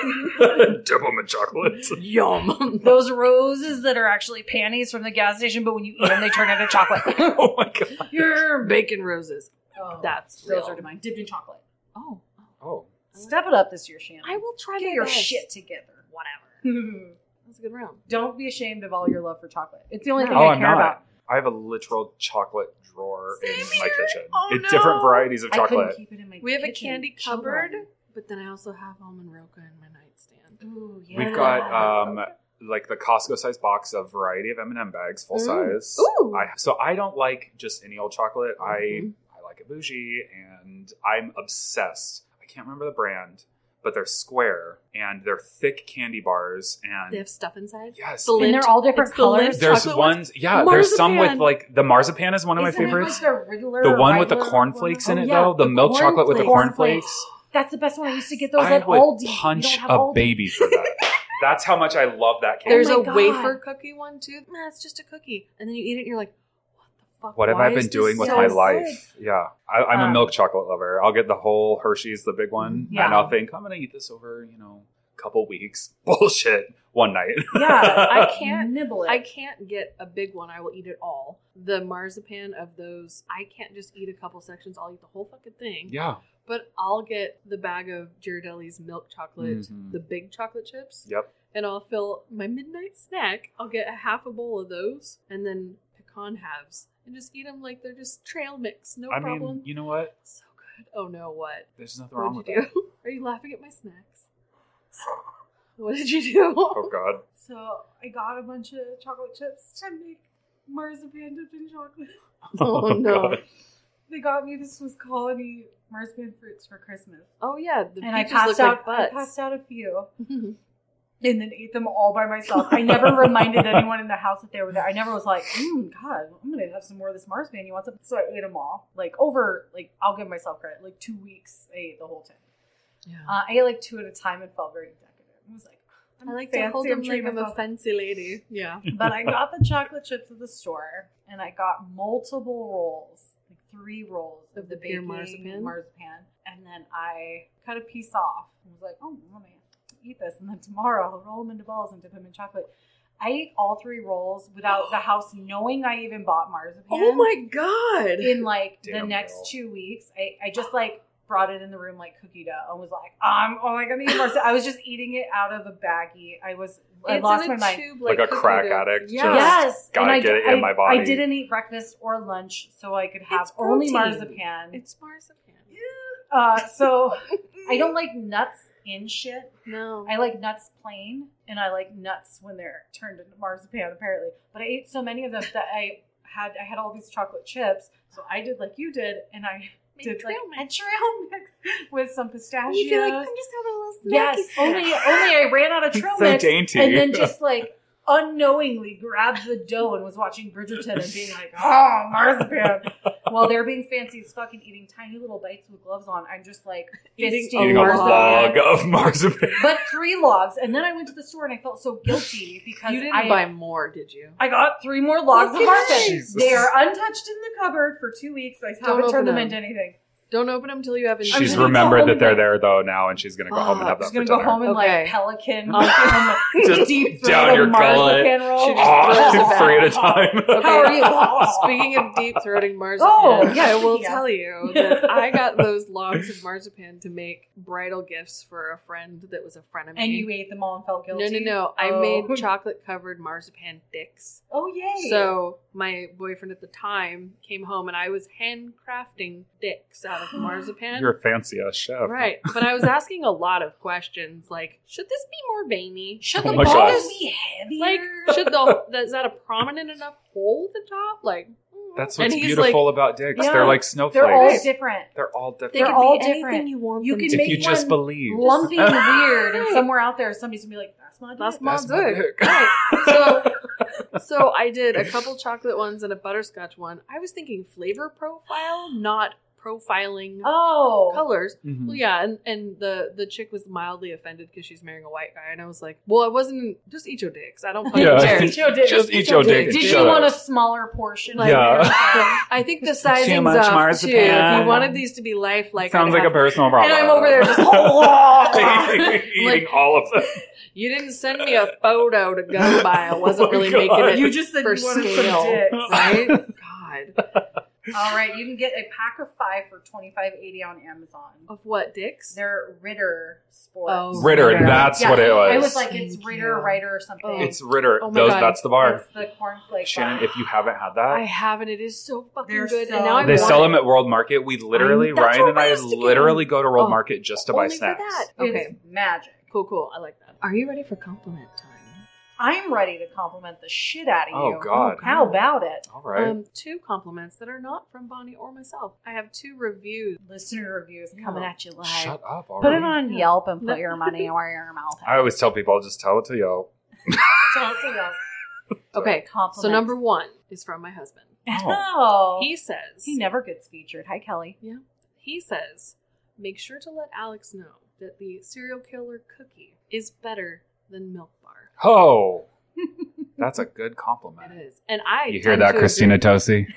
S3: them in chocolate.
S1: Yum.
S2: Those roses that are actually panties from the gas station, but when you eat them, they turn into chocolate.
S3: Oh my god.
S1: Your bacon roses.
S2: Oh,
S1: That's
S2: those
S1: real.
S2: are mine. Dipped in chocolate.
S1: Oh.
S3: Oh.
S2: Step it up this year, Shannon.
S1: I will try
S2: Get
S1: my
S2: your
S1: best.
S2: shit together.
S1: Whatever. That's a good round.
S2: Don't be ashamed of all your love for chocolate. It's the only
S1: No.
S2: thing
S3: Oh,
S2: I
S3: I'm
S2: care
S3: not.
S2: about.
S3: I have a literal chocolate drawer
S1: Same
S3: in my
S1: here.
S3: kitchen.
S1: Oh,
S3: It's
S1: no.
S3: different varieties of
S2: I couldn't
S3: chocolate.
S2: keep it in my
S1: We have a
S2: kitchen.
S1: candy
S2: Children.
S1: cupboard, but then I also have almond roca in my nightstand.
S2: Ooh, yeah.
S3: We've got um like the Costco size box of variety of M and M bags, full
S1: Mm.
S3: size.
S1: Ooh.
S3: I, so I don't like just any old chocolate. I
S1: Mhm.
S3: I like it bougie, and I'm obsessed. I can't remember the brand, but they're square and they're thick candy bars. And
S1: They have stuff inside.
S3: yes,
S1: The
S2: And
S1: lint-
S2: they're all different
S1: it's the lint
S2: colors.
S3: there's
S1: chocolate
S3: ones. Yeah, there's some with
S1: Marzipan.
S3: like the marzipan is one of my
S2: Isn't it
S3: favorites.
S2: Like the Riddler
S3: The one with the
S2: Riddler
S3: cornflakes
S2: one?
S3: in
S2: Oh,
S3: it,
S2: yeah.
S3: though. The,
S1: the
S3: milk chocolate with the
S2: cornflakes.
S3: cornflakes.
S2: That's the best one. I used to get those
S3: I
S2: at
S3: would
S2: Aldi. You
S3: punch
S2: don't have
S3: a
S2: Aldi.
S3: baby for that. That's how much I love that candy.
S1: There's
S2: Oh
S1: a
S2: my God.
S1: wafer cookie one too. Man, it's just a cookie, and then you eat it, and you're like, "What the fuck?
S3: What have
S1: Why
S3: I been
S1: is this
S3: doing with
S1: so
S3: my
S1: good?"
S3: life? Yeah, I, I'm a
S2: Um,
S3: milk chocolate lover. I'll get the whole Hershey's, the big one,
S2: Yeah.
S3: and I'll think I'm gonna eat this over, you know, a couple weeks. Bullshit. One night.
S2: Yeah,
S1: I can't-
S2: nibble it.
S1: I can't get a big one. I will eat it all. The marzipan of those, I can't just eat a couple sections. I'll eat the whole fucking thing.
S3: Yeah.
S1: But I'll get the bag of Ghirardelli's milk chocolate,
S3: Mhm.
S1: the big chocolate chips,
S3: Yep.
S1: and I'll fill my midnight snack. I'll get a half a bowl of those, and then pecan halves, and just eat them like they're just trail mix. No
S3: I
S1: problem.
S3: mean, you know what?
S1: So good. Oh no, what?
S3: There's nothing wrong
S1: What
S3: with
S1: did you
S3: that.
S1: do? Are you laughing at my snacks? What did you do?
S3: Oh God.
S2: So I got a bunch of chocolate chips to make marzipan dipped in chocolate.
S1: Oh, no.
S3: God.
S2: They got me this was Colony marzipan fruits for Christmas,
S1: Oh yeah, the
S2: and I
S1: peaches
S2: passed
S1: look
S2: out.
S1: like
S2: I
S1: butts.
S2: passed out a few, and then ate them all by myself. I never reminded anyone in the house that they were there. I never was like, mm, God, I'm gonna have some more of this marzipan. You want some? So I ate them all. Like over, like I'll give myself credit. Like two weeks, I ate the whole thing.
S1: Yeah.
S2: Uh, I ate like two at a time and felt very decadent. I was like, I'm
S1: I like
S2: fancy,
S1: to hold
S2: I'm
S1: them like
S2: treating
S1: I'm a
S2: myself.
S1: fancy lady. Yeah.
S2: But I got the chocolate chips at the store, and I got multiple rolls, like three rolls of,
S1: Of
S2: the,
S1: the pure
S2: baking
S1: marzipan?
S2: marzipan. And then I cut a piece off and was like, oh, I'm going to eat this. And then tomorrow I'll roll them into balls and dip them in chocolate. I ate all three rolls without the house knowing I even bought marzipan.
S1: Oh my god.
S2: In like the
S3: Damn,
S2: next
S3: girl.
S2: two weeks, I, I just like brought it in the room like cookie dough and was like, I'm oh my god, I'm eating marzipan. I was just eating it out of a baggie. I was, I
S1: It's
S2: lost
S1: in
S2: my
S1: a
S2: mind.
S1: tube,
S3: Like a
S1: cookie
S3: crack
S1: dough.
S3: addict.
S1: Yeah.
S3: Just
S2: Yes,
S3: gotta
S2: and I,
S3: get it
S2: I,
S3: in my body.
S2: I didn't eat breakfast or lunch, so I could have
S1: It's
S2: only
S1: protein.
S2: marzipan.
S1: It's marzipan.
S2: Uh, so I don't like nuts in shit.
S1: No.
S2: I like nuts plain, and I like nuts when they're turned into marzipan. Apparently, but I ate so many of them that I had I had all these chocolate chips. So I did like you did, and I
S1: Made
S2: did like
S1: trail
S2: a
S1: mix.
S2: trail mix with some pistachios.
S1: You feel like I'm just having a little snacky
S2: Yes,
S1: snack.
S2: only only I ran out of trail
S3: So
S2: mix,
S3: dainty.
S2: and then just like unknowingly grabbed the dough and was watching Bridgerton and being like, "Oh, marzipan!" While they're being fancy as fucking eating tiny little bites with gloves on, I'm just like
S1: Eating
S2: fisting
S3: Eating a
S1: marzipan.
S3: log of marzipan.
S2: but three logs. And then I went to the store and I felt so guilty because
S1: You didn't
S2: I
S1: buy more, did you?
S2: I got three more logs
S1: Okay.
S2: of marzipan.
S3: Jesus.
S2: They are untouched in the cupboard for two weeks. I
S1: Don't
S2: haven't turned
S1: open
S2: them
S1: them.
S2: into anything.
S1: Don't open them until you have
S2: I'm
S3: She's
S2: gonna go
S3: remembered
S2: home
S3: that
S2: and
S3: they're
S2: like-
S3: there though now, and she's gonna go home and have
S2: I'm
S3: that
S2: just
S3: for
S2: gonna go
S3: dinner.
S2: home and
S1: Okay.
S2: like pelican,
S1: Uh,
S3: Just
S2: deep throat
S3: down
S2: a
S3: your
S2: marzipan
S3: gullet.
S2: roll.
S1: She just throws it back.
S3: Three at a time.
S1: Okay.
S2: How are you?
S1: Speaking of deep throating marzipan,
S2: Oh, yeah,
S1: I will
S2: yeah.
S1: tell you that I got those logs of marzipan to make bridal gifts for a friend that was a friend of me.
S2: And you ate them all and felt
S1: no,
S2: guilty?
S1: no, no. I
S2: Oh.
S1: made chocolate covered marzipan dicks.
S2: Oh, yay.
S1: So my boyfriend at the time came home and I was handcrafting dicks out of marzipan.
S3: You're a fancy ass chef.
S1: Right. But I was asking a lot of questions like, should this be more veiny?
S2: should
S3: Oh
S2: the
S3: my
S2: balls
S3: God.
S2: be heavier?
S1: Like, should the is that a prominent enough hole at the top? Like, mm.
S3: That's
S1: And
S3: what's
S1: he's
S3: beautiful
S1: like,
S3: about dicks.
S2: Yeah.
S3: They're like snowflakes.
S2: They're all
S1: Right.
S2: different.
S3: They're all different.
S1: They
S2: They're
S1: can
S2: all
S1: be anything
S2: different.
S1: you want
S2: You
S1: them
S2: can
S1: to
S3: if
S2: make
S3: you just
S2: one
S3: believe.
S2: lumpy and weird, and
S1: Right.
S2: somewhere out there, somebody's gonna be like, "That's my dick."
S1: That's
S3: That's
S1: my
S3: my
S1: dick.
S3: dick.
S1: Right. So, so I did a couple chocolate ones and a butterscotch one. I was thinking flavor profile, not profiling
S2: Oh,
S1: colors.
S3: Mhm.
S1: Well, yeah, and, and the the chick was mildly offended because she's marrying a white guy, and I was like, well, I wasn't just eat your dicks. I don't fucking
S3: Yeah.
S1: care.
S2: Eat your dick.
S3: Just eat
S1: Eat
S3: your
S1: your
S3: dick.
S1: dick.
S3: and
S2: Did
S3: shut
S2: you
S3: up.
S2: want a smaller portion?
S1: Like,
S3: Yeah.
S1: I think the sizing's
S3: Too much
S1: up too.
S3: marzipan.
S1: If you wanted these to be lifelike,
S3: Sounds
S1: I'd
S3: like a
S1: have-
S3: personal problem.
S2: And I'm over there just,
S3: eating
S1: Like-
S3: all of them.
S1: You didn't send me a photo to go by. I wasn't
S3: Oh,
S1: really
S3: God.
S1: making it
S2: You just said
S1: for
S2: you wanted
S1: scale,
S2: some dicks.
S1: right? God.
S2: All right, you can get a pack of five for twenty-five eighty on Amazon.
S1: Of what, dicks?
S2: They're Ritter Sports.
S1: Oh,
S3: Ritter,
S1: Ritter.
S3: that's
S2: Yeah,
S3: what it was.
S2: I was like, it's
S1: Thank
S2: Ritter,
S1: you.
S2: Rider, or something.
S1: Oh.
S3: It's Ritter.
S1: Oh my
S3: Those,
S1: God.
S3: that's the bar.
S2: It's the cornflake
S3: Shannon,
S2: bar.
S3: if you haven't had that,
S1: I haven't. It is so fucking
S2: They're
S1: good.
S2: so
S1: and now I
S3: they
S2: good.
S1: want
S3: sell
S1: it.
S3: them at World Market. We literally,
S1: I- that's
S3: Ryan
S1: what
S3: and I
S1: I used to
S3: literally
S1: get.
S3: go to World
S1: Oh,
S3: Market just to buy
S1: only for
S3: snacks.
S1: that.
S2: It's
S1: Okay,
S2: magic.
S1: cool, cool. I like that. Are you ready for compliment time?
S2: I'm ready to compliment the shit out of you.
S3: Oh, God.
S2: How about it?
S3: All right.
S1: Um, two compliments that are not from Bonnie or myself. I have two reviews.
S2: Listener reviews
S1: Yeah.
S2: coming at you live.
S3: Shut up
S2: Put
S3: already.
S2: it on
S1: Yeah.
S2: Yelp and put
S1: No.
S2: your money where your mouth
S3: I always tell people, I'll just tell it to Yelp.
S2: Tell it to Yelp.
S1: Okay,
S2: Compliment.
S1: so number one is from my husband.
S2: Oh.
S1: He says,
S2: He never gets featured. Hi, Kelly.
S1: he says, make sure to let Alex know that the serial killer cookie is better than Milk Bar.
S3: Oh, that's a good
S1: It
S3: compliment.
S1: is. And I
S3: You hear
S1: tend
S3: that,
S1: to
S3: Christina Tosi?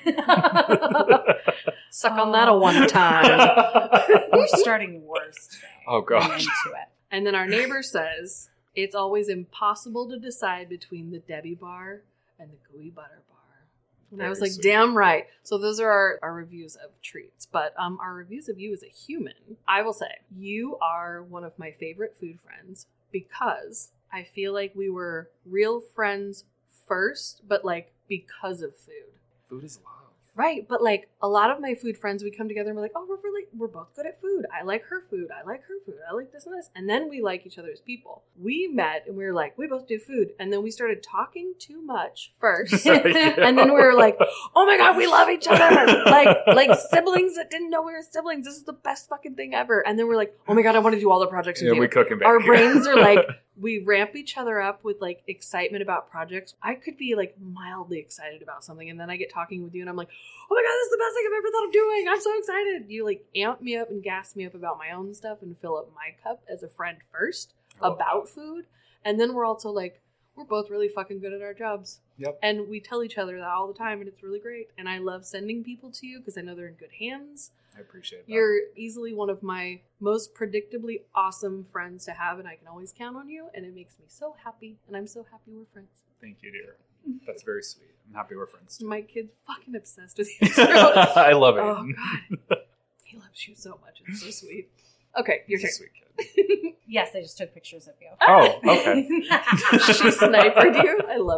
S1: agree. Suck on that a one time.
S2: We're starting worse today.
S3: Oh,
S2: I'm
S3: gosh.
S2: into it.
S1: And then our neighbor says, it's always impossible to decide between the Debbie bar and the gooey butter bar. And I was
S3: Very
S1: like,
S3: sweet.
S1: damn right. So those are our, our reviews of treats. But um, our reviews of you as a human, I will say, you are one of my favorite food friends because I feel like we were real friends first, but like because of food.
S3: Food is love.
S1: Right, but like a lot of my food friends, we come together and we're like, oh, we're really, we're both good at food. I like her food. I like her food. I like this and this. And then we like each other as people. We met and we were like, we both do food. And then we started talking too much first.
S3: Yeah.
S1: And then we were like, oh my God, we love each other. like, like siblings that didn't know we were siblings. This is the best fucking thing ever. And then we're like, oh my God, I want to do all the projects with
S3: Yeah,
S1: you.
S3: we cook and bake.
S1: Our brains are like, we ramp each other up with like excitement about projects. I could be like mildly excited about something and then I get talking with you and I'm like, oh my God, this is the best thing I've ever thought of doing. I'm so excited. You like amp me up and gas me up about my own stuff and fill up my cup as a friend first
S3: Oh,
S1: about food. And then we're also like, we're both really fucking good at our jobs.
S3: Yep.
S1: And we tell each other that all the time and it's really great. And I love sending people to you because I know they're in good hands.
S3: I appreciate that.
S1: You're easily one of my most predictably awesome friends to have, and I can always count on you, and it makes me so happy, and I'm so happy we're friends.
S3: Thank you, dear. That's very sweet. I'm happy we're friends. too.
S1: My kid's fucking obsessed with you.
S3: I love it.
S1: Oh, God. He loves you so much. It's so sweet. Okay, your
S3: He's
S1: turn.
S3: a sweet kid.
S2: Yes, I just took pictures of you.
S3: Oh, okay.
S1: She sniped you. I love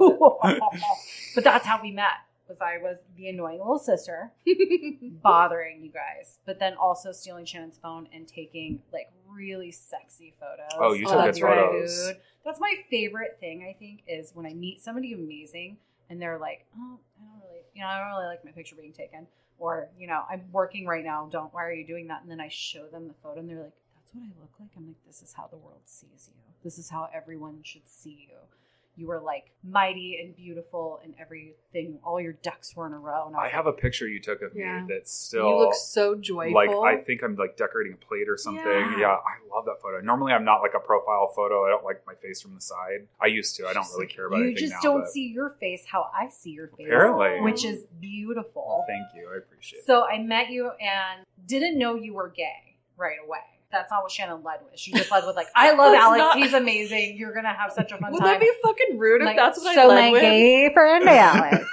S2: But that's how we met. Was I was the annoying little sister
S1: it.
S2: bothering you guys, but then also stealing Shannon's phone and taking like really sexy photos.
S3: Oh, you
S1: took
S2: of
S1: good
S2: your
S3: photos.
S2: food. That's my favorite thing, I think, is when I meet somebody amazing and they're like, oh, I don't really, you know, I don't really like my picture being taken. Or, you know, I'm working right now. Don't, why are you doing that? And then I show them the photo and they're like, that's what I look like. I'm like, this is how the world sees you. This is how everyone should see you. You were like mighty and beautiful and everything. All your ducks were in a row. And I,
S3: I
S2: was
S3: have a picture you took of me
S1: Yeah.
S3: that's still
S1: You look so joyful.
S3: like I think I'm like decorating a plate or something.
S1: Yeah.
S3: Yeah. I love that photo. Normally I'm not like a profile photo. I don't like my face from the side. I used to. I don't really care about
S2: you
S3: anything
S2: just
S3: now.
S2: don't
S3: but
S2: see your face how I see your face.
S3: Apparently.
S2: Which is beautiful.
S3: Thank you. I appreciate it.
S2: So I met you and didn't know you were gay right away. That's not what Shannon led with. She just led with like, I love
S1: That's
S2: Alex.
S1: not-
S2: He's amazing. You're going to have such a fun
S1: Would
S2: time.
S1: that be fucking rude if
S2: Like,
S1: that's what
S2: so
S1: I led
S2: my
S1: with?
S2: gay friend Alex.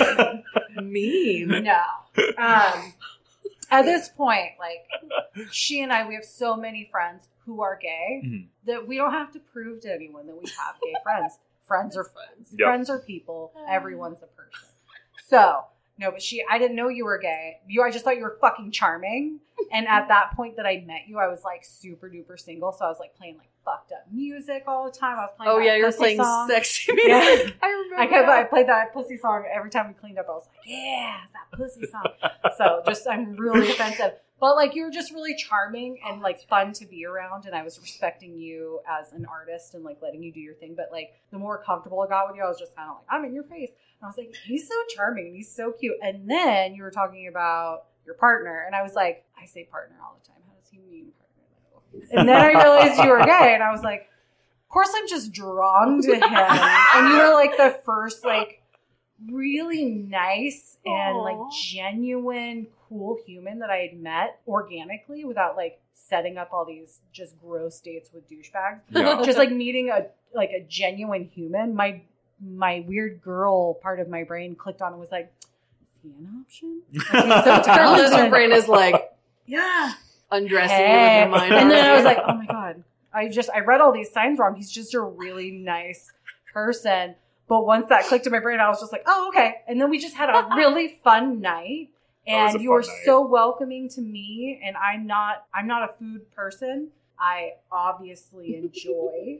S1: Mean.
S2: No. Um, at this point, like, she and I, we have so many friends who are gay
S3: Mhm.
S2: that we don't have to prove to anyone that we have gay friends. Friends are friends.
S3: Yep.
S2: Friends are people. Everyone's a person. So, no, but she, I didn't know you were gay. You, I just thought you were fucking charming. And at that point that I met you, I was like super duper single. So I was like playing like fucked up music all the time. I was playing
S1: Oh
S2: that
S1: yeah, you're
S2: pussy
S1: playing
S2: song.
S1: sexy
S2: Yeah.
S1: music. I remember.
S2: I kept,
S1: that.
S2: I played that pussy song every time we cleaned up. I was like, yeah, it's that pussy song. So just, I'm really offensive. But like, you were just really charming and like fun to be around. And I was respecting you as an artist and like letting you do your thing. But like, the more comfortable I got with you, I was just kind of like, I'm in your face. And I was like, he's so charming and he's so cute. And then you were talking about your partner. And I was like, I say partner all the time. How does he mean partner? And then I realized you were gay. And I was like, of course I'm just drawn to him. And you were like the first like really nice and
S1: Aw.
S2: like genuine, cool human that I had met organically without like setting up all these just gross dates with douchebags.
S3: Yeah.
S2: Just like meeting a like a genuine human. My my weird girl part of my brain clicked on and was like, he an option?
S1: So our lizard brain is like
S2: yeah.
S1: undressing
S2: Hey.
S1: you with your mind.
S2: And then I was like, oh my God, I just, I read all these signs wrong. He's just a really nice person. But once that clicked in my brain, I was just like, oh, okay. And then we just had a really fun night.
S3: That was
S2: And
S3: a
S2: you were
S3: fun night.
S2: so welcoming to me. And I'm not, I'm not a food person. I obviously enjoy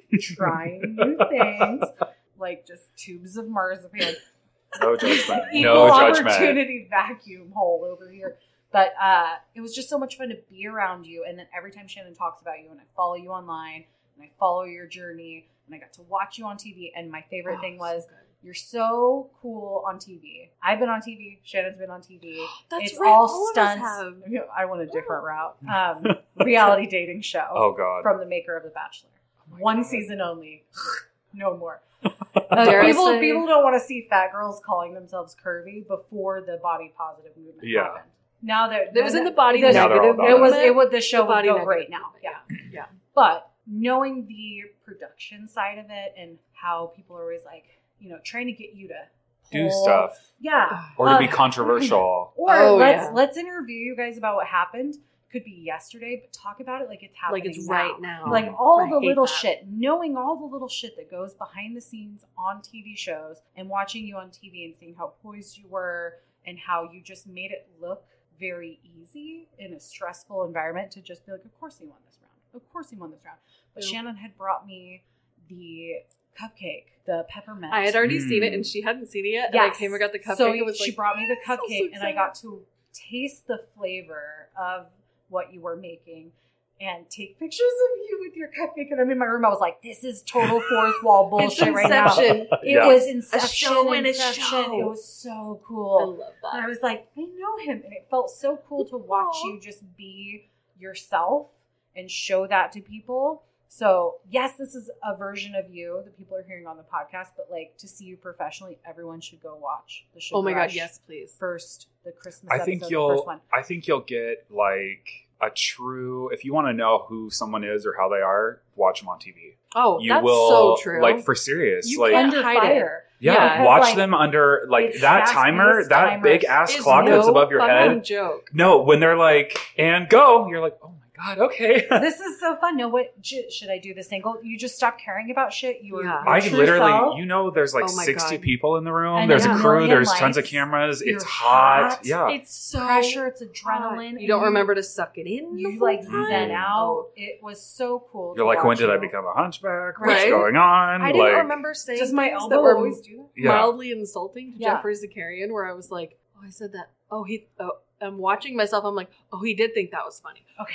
S2: trying new things, like just tubes of marzipan.
S3: No judgment.
S2: Equal
S3: No judgment.
S2: opportunity vacuum hole over here. But uh, it was just so much fun to be around you. And then every time Shannon talks about you and I follow you online and I follow your journey and I got to watch you on T V. And my favorite
S1: Oh,
S2: thing
S1: so
S2: was
S1: good.
S2: you're so cool on T V. I've been on T V. Shannon's been on T V.
S1: That's
S2: It's
S1: right.
S2: all
S1: all of us
S2: stunts.
S1: have.
S2: I went a different route. Um, reality dating show
S3: Oh God.
S2: from the maker of The Bachelor.
S3: my
S2: One
S3: God.
S2: season only. No more.
S1: Dare
S2: Uh,
S1: I
S2: people
S1: say-
S2: people don't want to see fat girls calling themselves curvy before the body positive movement
S3: Yeah.
S2: happened. Now that
S1: There was in the body
S2: the-
S3: Now they're all
S1: negative.
S3: about
S2: it was
S1: movement,
S2: it would the show
S1: the
S2: would
S1: body
S2: go
S1: negative
S2: great now.
S1: movement,
S2: Yeah.
S1: yeah.
S2: But knowing the production side of it and how people are always like, you know, trying to get you to
S3: Do
S2: pull-
S3: stuff.
S2: Yeah.
S3: Or to be
S2: Um,
S3: controversial.
S2: Or
S1: Oh,
S2: let's
S1: yeah.
S2: let's interview you guys about what happened. Could be yesterday, but talk about it like it's happening.
S1: Like it's
S2: now.
S1: right now.
S2: Like all
S1: I
S2: the
S1: hate
S2: little
S1: that.
S2: shit, knowing all the little shit that goes behind the scenes on T V shows and watching you on T V and seeing how poised you were and how you just made it look very easy in a stressful environment to just be like, of course he won this round. Of course he won this round. But
S1: Yep.
S2: Shannon had brought me the cupcake, the peppermint.
S1: I had already
S3: Mm.
S1: seen it and she hadn't seen it yet.
S2: Yes.
S1: And I came and got the cupcake.
S2: So
S1: and was
S2: she
S1: like,
S2: brought me the
S1: so
S2: cupcake, and I
S1: excited.
S2: got to taste the flavor of what you were making and take pictures of you with your cupcake. And I'm in my room. I was like, "This is total fourth wall
S1: It's
S2: bullshit right now."
S1: Inception.
S2: It
S3: Yeah.
S2: was Inception.
S1: show in a
S2: Inception.
S1: show.
S2: It was so
S1: I
S2: cool.
S1: love
S2: And I
S1: that.
S2: was like, I know him, and it felt so cool to watch
S1: Aw.
S2: you just be yourself and show that to people. So yes, this is a version of you that people are hearing on the podcast, but like to see you professionally, everyone should go watch the show.
S1: Oh my God, yes, please.
S2: First, the Christmas
S3: I
S2: episode,
S3: think
S2: the first
S3: you'll
S2: one.
S3: I think you'll get like a true if you want to know who someone is or how they are, watch them on T V.
S1: Oh,
S3: You
S1: that's
S3: will
S1: so true.
S3: like for serious.
S1: You
S3: like
S1: can't
S2: Under
S1: hide it.
S2: fire.
S3: yeah,
S1: Yeah,
S2: because,
S3: watch
S2: like,
S3: them under like
S2: it's
S3: that
S2: fast-paced
S3: timer, that
S2: timers.
S3: big ass
S1: It's
S3: clock
S1: no
S3: that's above your
S1: fucking
S3: head.
S1: joke.
S3: No, when they're like, and go, you're like, oh my God, okay.
S2: This is so fun. No, what sh- should I do this angle? You just stop caring about shit. You were
S1: Yeah.
S2: your
S3: I
S2: true
S3: literally,
S2: self.
S3: you know, there's like
S1: Oh my
S3: sixty
S1: God.
S3: people in the room.
S2: And
S3: there's
S2: there's
S3: a
S2: a
S3: crew.
S2: million
S3: There's tons of
S2: lights.
S3: cameras.
S2: You're
S3: it's hot.
S2: hot.
S3: Yeah.
S1: It's so
S2: pressure. It's adrenaline.
S1: You
S2: and
S1: don't remember to suck it in.
S2: You
S1: the
S2: like
S1: whole time?
S2: zen out.
S1: Oh.
S2: It was so cool.
S3: You're
S2: to
S3: like, when
S2: watch
S3: did I
S2: you.
S3: become a hunchback? What's
S1: Right?
S3: going on?
S1: I didn't
S3: like,
S1: remember saying
S2: Does my
S1: things
S2: elbow
S1: that were
S2: always do that?
S3: Yeah.
S1: mildly insulting to
S2: Yeah.
S1: Jeffrey Zakarian, where I was like, "Oh, I said that. Oh, he. Oh, I'm watching myself. I'm like, oh, he did think that was funny.
S2: Okay.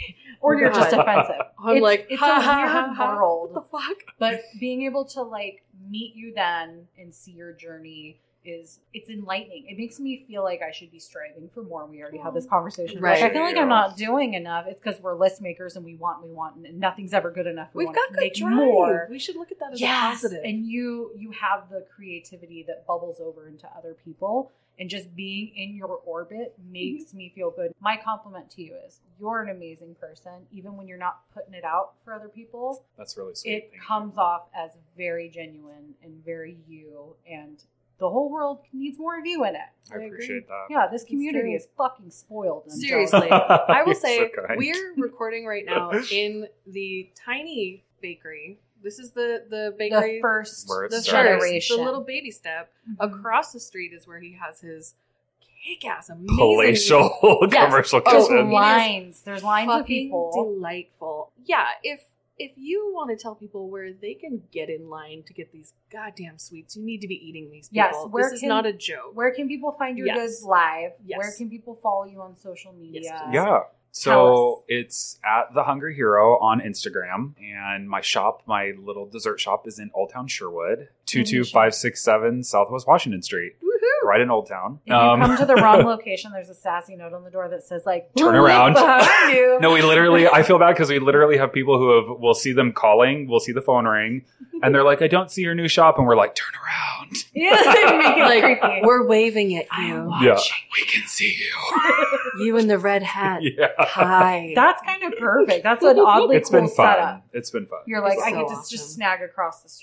S2: Or you're just
S1: God.
S2: offensive.
S1: I'm
S2: it's,
S1: like,
S2: it's
S1: ha,
S2: a
S1: ha,
S2: weird
S1: ha, ha.
S2: world.
S1: What the fuck?
S2: But being able to like meet you then and see your journey is it's enlightening. It makes me feel like I should be striving for more. We already had this conversation.
S1: Right.
S2: Like, I feel like
S3: Yeah.
S2: I'm not doing enough. It's because we're list makers and we want, we want, and nothing's ever good enough. We
S1: We've
S2: want
S1: got
S2: to
S1: good
S2: make
S1: drive.
S2: more.
S1: We should look at that as
S2: Yes,
S1: a positive.
S2: and you you have the creativity that bubbles over into other people, and just being in your orbit makes
S1: Mm-hmm.
S2: me feel good. My compliment to you is you're an amazing person, even when you're not putting it out for other people.
S3: That's really sweet.
S2: It
S3: Thank
S2: comes
S3: you.
S2: off as very genuine and very you, and the whole world needs more of you in it.
S3: I
S1: I agree.
S3: appreciate that.
S2: Yeah, this community
S1: true.
S2: is fucking spoiled. and I'm
S1: Seriously.
S2: jealous.
S1: I will
S3: You're
S1: say
S3: so kind.
S1: we're recording right now in the tiny bakery. This is the the bakery,
S2: the first
S3: Where it
S1: the
S3: starts.
S1: first,
S2: generation.
S1: the little baby step.
S2: Mhm.
S1: Across the street is where he has his kick-ass, amazing,
S3: Palatial
S1: Yes.
S3: commercial
S1: Oh,
S2: Just
S3: kitchen.
S1: it is
S2: lines. There's lines of
S1: fucking
S2: people.
S1: delightful. Yeah, if if you want to tell people where they can get in line to get these goddamn sweets, you need to be eating these people.
S2: Yes, where
S1: this is
S2: can-
S1: not a joke.
S2: Where can people find your
S1: Yes.
S2: goods live?
S1: Yes.
S2: Where can people follow you on social media?
S1: Yes, please.
S3: Yeah.
S2: Tell
S3: So it's at The Hungry Hero on Instagram. And my shop, my little dessert shop, is in Old Town Sherwood, two two five six seven Southwest Washington Street,
S1: Woohoo!
S3: right in Old Town.
S2: If you come to the wrong location, there's a sassy note on the door that says like
S3: Turn
S2: "Look
S3: around."
S2: behind you."
S3: No, we literally, I feel bad because we literally have people who have, we'll see them calling, we'll see the phone ring, and they're like, I don't see your new shop. And we're like, turn around.
S2: Yeah, they make it
S1: Like,
S2: creepy.
S1: we're waving at
S2: I
S1: you.
S2: am
S3: Yeah,
S2: watching.
S3: we can see you.
S1: You in the red hat.
S3: Yeah.
S1: Hi.
S2: That's kind of perfect. That's an oddly
S3: It's
S2: cool
S3: been fun.
S2: setup.
S3: It's been fun.
S2: You're like,
S1: It's
S2: I
S1: so
S2: get to
S1: awesome.
S2: just snag across the street.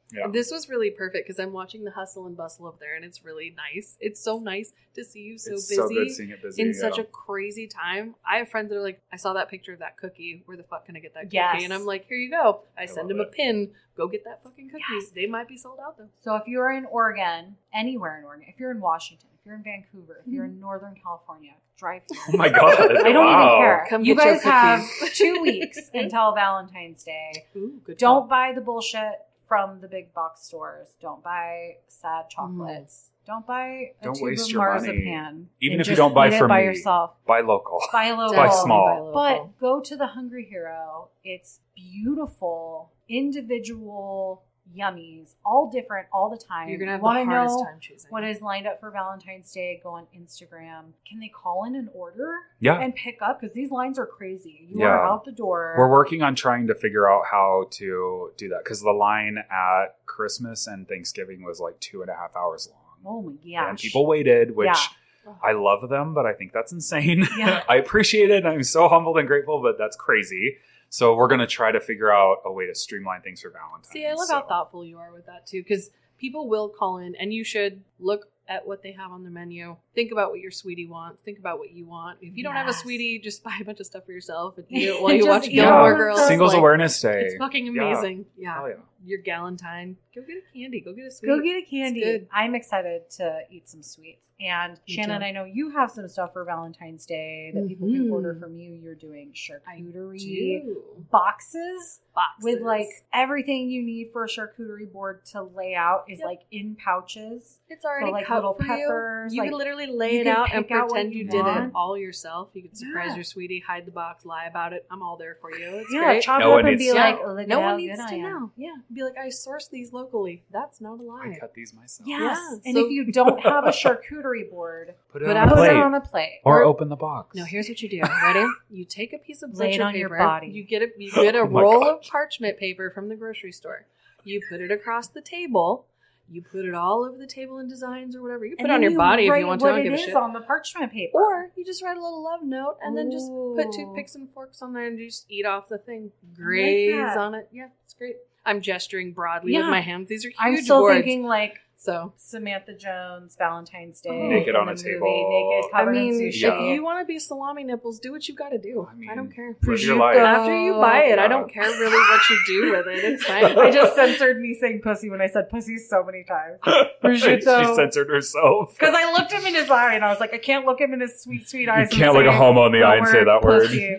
S3: Yeah.
S1: This was really perfect because I'm watching the hustle and bustle of there, and it's really nice. It's so nice to see you so
S3: it's
S1: busy,
S3: so good seeing it busy
S1: in
S3: yeah.
S1: such a crazy time. I have friends that are like, I saw that picture of that cookie. Where the fuck can I get that cookie?
S2: Yes.
S1: And I'm like, here you go. I,
S3: I
S1: send
S3: love
S1: them a
S3: it.
S1: pin. Go get that fucking cookie.
S2: Yes.
S1: They might be sold out though.
S2: So if you're in Oregon, anywhere in Oregon, if you're in Washington, if you're in Vancouver, if you're in Northern California, drive here.
S3: Oh my god!
S2: I don't
S3: wow.
S2: even care.
S1: Come
S2: you
S1: get your
S2: guys have
S1: cookies.
S2: two weeks until Valentine's Day.
S1: Ooh, good
S2: Don't
S1: call.
S2: buy the bullshit from the big box stores. Don't buy sad chocolates. Don't buy a
S3: Don't
S2: tube
S3: waste
S2: of
S3: your money.
S2: marzipan.
S3: Even
S2: and
S3: if you
S2: just
S3: don't buy
S2: eat it
S3: from
S2: by
S3: me.
S2: yourself.
S3: Buy local.
S2: Buy local.
S3: Buy
S1: Definitely
S3: small.
S1: buy local.
S2: But go to the Hungry Hero. It's beautiful, individual yummies, all different, all the time.
S1: You're gonna have
S2: You wanna
S1: the hardest
S2: know
S1: time choosing.
S2: what is lined up for Valentine's Day? Go on Instagram. Can they call in an order
S3: Yeah.
S2: and pick up? Because these lines are crazy. You
S3: Yeah.
S2: are out the door.
S3: We're working on trying to figure out how to do that because the line at Christmas and Thanksgiving was like two and a half hours long.
S2: Oh my gosh.
S3: And people waited, which
S2: Yeah.
S3: I love them, but I think that's insane.
S2: Yeah.
S3: I appreciate it. I'm so humbled and grateful, but that's crazy. So we're going to try to figure out a way to streamline things for Valentine's.
S1: See, I love
S3: so.
S1: how thoughtful you are with that too, because people will call in, and you should look at what they have on the menu. Think about what your sweetie wants. Think about what you want. If you don't have a
S2: Yes.
S1: sweetie, just buy a bunch of stuff for yourself and eat it while you
S2: Just
S1: watch
S2: eat
S1: Gilmore
S2: it.
S1: Girls.
S3: Singles
S1: Like,
S3: Awareness Day.
S1: It's fucking
S3: Yeah.
S1: amazing. Yeah.
S3: Oh, yeah.
S1: Your Galentine. Go get a candy. Go get a sweet.
S2: Go get a candy.
S1: good.
S2: I'm excited to eat some sweets. And
S1: Me
S2: Shannon,
S1: too.
S2: I know you have some stuff for Valentine's Day that people can
S1: Mhm.
S2: order from you. You're doing charcuterie
S1: Do.
S2: boxes,
S1: Boxes.
S2: with like everything you need for a charcuterie board to lay out is
S1: Yep.
S2: like in pouches.
S1: It's already
S2: like,
S1: cut
S2: little
S1: for
S2: peppers,
S1: you. You
S2: like,
S1: can literally lay
S2: you
S1: it
S2: can
S1: out and
S2: pick out what
S1: pretend
S2: you
S1: you, did it
S2: want.
S1: all yourself. You could surprise
S2: Yeah.
S1: your sweetie, hide the box, lie about it. I'm all there for you. It's
S2: yeah,
S1: great.
S2: chop
S3: No
S2: it up
S3: one
S2: and
S3: needs
S2: be
S3: to
S2: like,
S1: know.
S2: look
S1: No
S2: at how
S1: one needs
S2: good
S1: to
S2: I am.
S1: know. Yeah. Be like, I sourced these locally. That's not a lie.
S3: I cut these myself.
S2: Yes.
S1: Yeah,
S2: And
S1: so-
S2: if you don't have a charcuterie board,
S3: Put it
S1: Put
S3: on
S1: out-
S3: a
S2: put
S3: plate.
S2: it on a plate.
S3: or
S1: Or-
S3: open the box.
S1: No, here's what you do. Ready? You take a piece of
S2: Lay it
S1: butcher
S2: on your
S1: paper.
S2: body.
S1: You get a you get a
S3: Oh my
S1: roll
S3: gosh.
S1: of parchment paper from the grocery store. You put it across the table. You put it all over the table in designs or whatever. You can put
S2: And
S1: it on
S2: then
S1: your body if
S2: write
S1: you want to.
S2: what
S1: I don't
S2: it
S1: give a
S2: is
S1: shit.
S2: on the parchment paper.
S1: Or you just write a little love note and then just put
S2: Ooh.
S1: toothpicks and forks on there and you just eat off the thing. Graze
S2: that.
S1: on it. Yeah, it's great. I'm gesturing broadly
S2: Yeah.
S1: with my hands. These are huge
S2: I'm still
S1: boards.
S2: thinking like
S1: So
S2: Samantha Jones, Valentine's Day,
S3: Naked
S2: in
S3: on
S2: the
S3: a
S2: movie,
S3: table.
S2: naked,
S1: I
S2: covered
S1: mean,
S2: in
S1: if
S2: sushi.
S1: you want to be salami nipples, do what you got to do.
S3: I
S1: I,
S3: mean,
S1: don't care.
S3: Live your
S2: Prosciutto.
S3: life.
S1: After you buy it, I
S3: Yeah.
S1: don't care really what you do with it. It's fine.
S2: I just censored me saying pussy when I said pussy so many times.
S3: she
S2: Prosciutto.
S3: censored herself.
S2: Because I looked him in his eye and I was like, I can't look him in his sweet, sweet
S3: You
S2: eyes. and
S3: can't look a
S2: say
S3: homo in the
S2: the
S3: eye and say that word.
S2: pussy.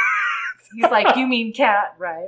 S2: He's like, you mean cat, right?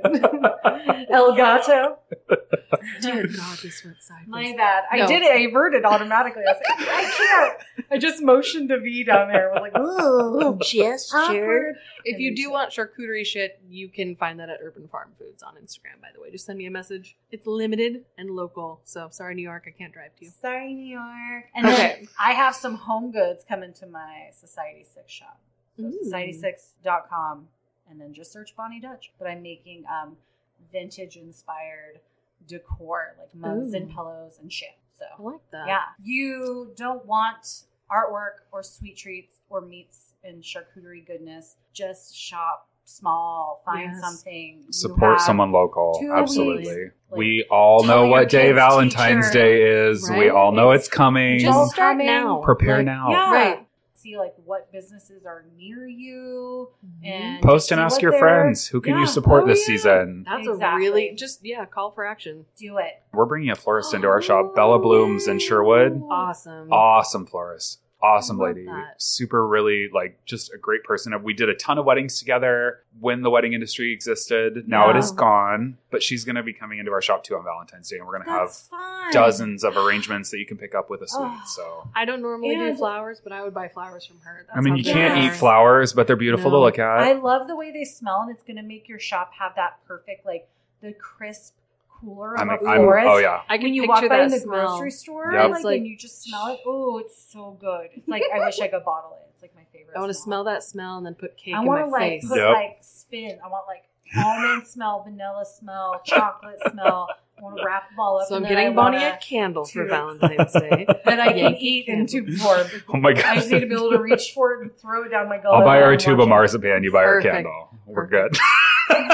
S2: El gato.
S1: Dear God, this went sideways.
S2: My bad. I
S1: No.
S2: did it. I averted automatically. I was like, I can't. I just motioned to V down there. I was like, ooh, awkward.
S1: If you do want charcuterie shit, you can find that at Urban Farm Foods on Instagram, by the way. Just send me a message. It's limited and local. So, sorry, New York, I can't drive to you.
S2: Sorry, New York. And
S1: Okay.
S2: then I have some home goods coming to my Society six shop. So
S1: Ooh.
S2: society six dot com, and then just search Bonnie Dutch. But I'm making um, vintage inspired decor, like mugs
S1: Ooh.
S2: and pillows and shit. So
S1: I like that.
S2: yeah, you don't want artwork or sweet treats or meats and charcuterie goodness. Just shop small, find
S1: Yes.
S2: something. You
S3: Support
S2: have
S3: someone local.
S2: two
S3: Absolutely.
S2: weeks, like,
S3: we all
S2: tell
S3: know
S2: your
S3: what day
S2: kids'
S3: Valentine's
S2: teacher.
S3: Day is. We
S1: Right?
S3: all know
S2: It's
S3: it's coming.
S1: Just
S2: Don't
S1: start
S2: come in.
S1: now.
S3: Prepare
S1: Like,
S3: now.
S2: Yeah.
S1: Right.
S2: See like what businesses are near you
S1: Mm-hmm.
S2: and
S3: Post
S2: see
S3: and ask
S2: what
S3: your
S2: they're-
S3: friends. Who can
S2: Yeah.
S3: you support
S1: Oh,
S3: this
S1: yeah.
S3: season?
S1: That's
S2: Exactly.
S1: a really, just, yeah, call for action.
S2: Do it.
S3: We're bringing a florist into our shop. Bella Blooms in Sherwood.
S1: Awesome.
S3: Awesome florist. Awesome
S1: I love
S3: lady.
S1: that.
S3: Super, really, like, just a great person. We did a ton of weddings together when the wedding industry existed. Now it
S1: Yeah.
S3: is gone, but she's going to be coming into our shop too on Valentine's Day, and we're going to have
S2: That's fun.
S3: dozens of arrangements that you can pick up with a suite.
S2: Oh.
S3: So,
S1: I don't normally do
S2: And-
S1: flowers, but I would buy flowers from her. That
S3: I mean, you
S1: sounds
S3: can't
S2: Yeah.
S3: eat flowers, but they're beautiful
S1: No.
S3: to look at.
S2: I love the way they smell, and it's going to make your shop have that perfect, like the crisp cooler of
S3: I'm,
S2: a
S3: I'm,
S2: florist.
S3: oh, yeah.
S1: I can
S2: When you
S1: picture
S2: walk by
S1: that
S2: in the
S1: smell.
S2: grocery store,
S3: Yep.
S2: like,
S1: It's like-
S2: and you just smell it. Oh, it's so good. It's like I wish I could bottle it. It's like my favorite.
S1: I want to smell that smell and then put cake
S2: I
S1: in
S2: want
S1: my
S2: to like
S1: face.
S2: put
S3: Yep.
S2: like spin. I want like almond smell, vanilla smell, chocolate smell. I want to wrap them all up.
S1: So I'm
S2: and then
S1: getting
S2: I
S1: Bonnie
S2: wanna-
S1: a candle for
S2: to-
S1: Valentine's Day.
S2: that I can
S1: Yankee
S2: eat
S1: Candle.
S2: in tube form.
S3: Oh, my
S2: I
S3: God.
S2: just need to be able to reach for it and throw it down my gullet.
S3: I'll buy her a
S2: and
S3: tube
S2: watch
S3: of
S2: it.
S3: marzipan. You buy her a
S1: Perfect.
S3: candle. We're
S1: Perfect.
S3: good.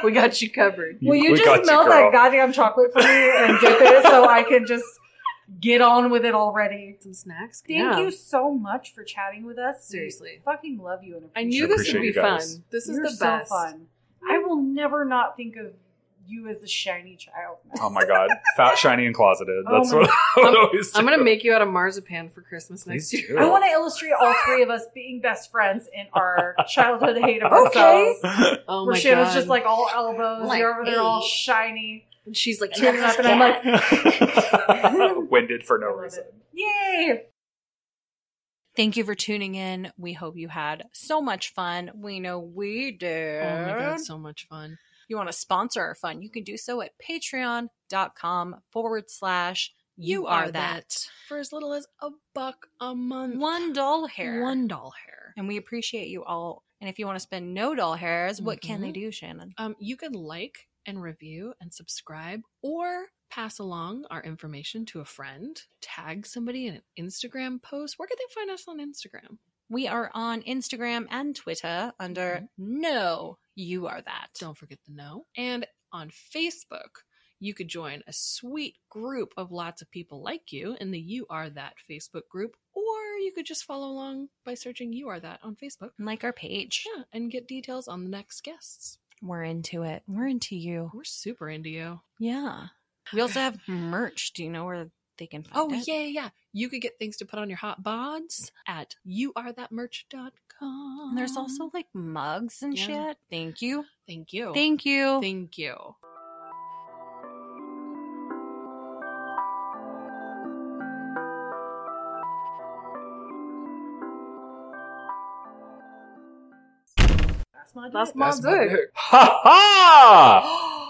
S1: We got you covered.
S2: Will you
S3: We got
S2: just
S3: you,
S2: melt
S3: girl.
S2: that goddamn chocolate for me and dip it so I can just get on with it already?
S1: Some snacks.
S2: Thank
S1: Yeah.
S2: you so much for chatting with us.
S1: Seriously.
S2: We fucking love you. And
S1: I
S2: appreciate
S1: knew
S2: you.
S1: this would
S3: Appreciate
S1: be
S3: you
S1: fun.
S3: guys.
S1: This is
S2: You're
S1: the
S2: so
S1: best.
S2: fun. I will never not think of you as a shiny child.
S3: Oh my god, fat, shiny, and closeted.
S2: Oh
S3: That's
S2: my-
S3: what I would always do.
S1: I'm gonna make you out of marzipan for Christmas next
S3: Please
S1: year.
S3: do.
S2: I want to illustrate all three of us being best friends in our childhood hate of
S1: Okay.
S2: ourselves.
S1: Oh
S2: Where
S1: my
S2: Shannon's
S1: god!
S2: just like all elbows.
S1: Like,
S2: You're over there all
S1: hey.
S2: shiny.
S1: And she's like,
S2: Tuning up, and I'm like,
S3: Winded for no
S2: I love
S3: reason.
S2: it. Yay!
S4: Thank you for tuning in. We hope you had so much fun. We know we did.
S1: oh my god, so much fun.
S4: If you want to sponsor our fun, you can do so at patreon.com forward slash you are that.
S1: For as little as a buck a month.
S4: One doll hair.
S1: One doll hair.
S4: And we appreciate you all. And if you want to spend no doll hairs, what can
S1: Mhm.
S4: they do, Shannon?
S1: Um, you can like and review and subscribe, or pass along our information to a friend. Tag somebody in an Instagram post. Where can they find us on Instagram?
S4: We are on Instagram and Twitter under No, You Are That.
S1: Don't forget the no. And on Facebook, you could join a sweet group of lots of people like you in the You Are That Facebook group, or you could just follow along by searching You Are That on Facebook.
S4: Like our page.
S1: Yeah, and get details on the next guests.
S4: We're into it. We're into you.
S1: We're super into you.
S4: Yeah. We also have merch. Do you know where they can find
S1: Oh,
S4: it?
S1: yeah, yeah, yeah. You could get things to put on your hot bods at you are that merch dot com.
S4: And there's also like mugs and
S1: Yeah.
S4: shit. Thank you.
S1: Thank you.
S4: Thank you.
S1: Thank you.
S2: That's my
S1: That's
S2: dick.
S1: my
S3: That's my
S1: dick.
S3: dick. Ha ha!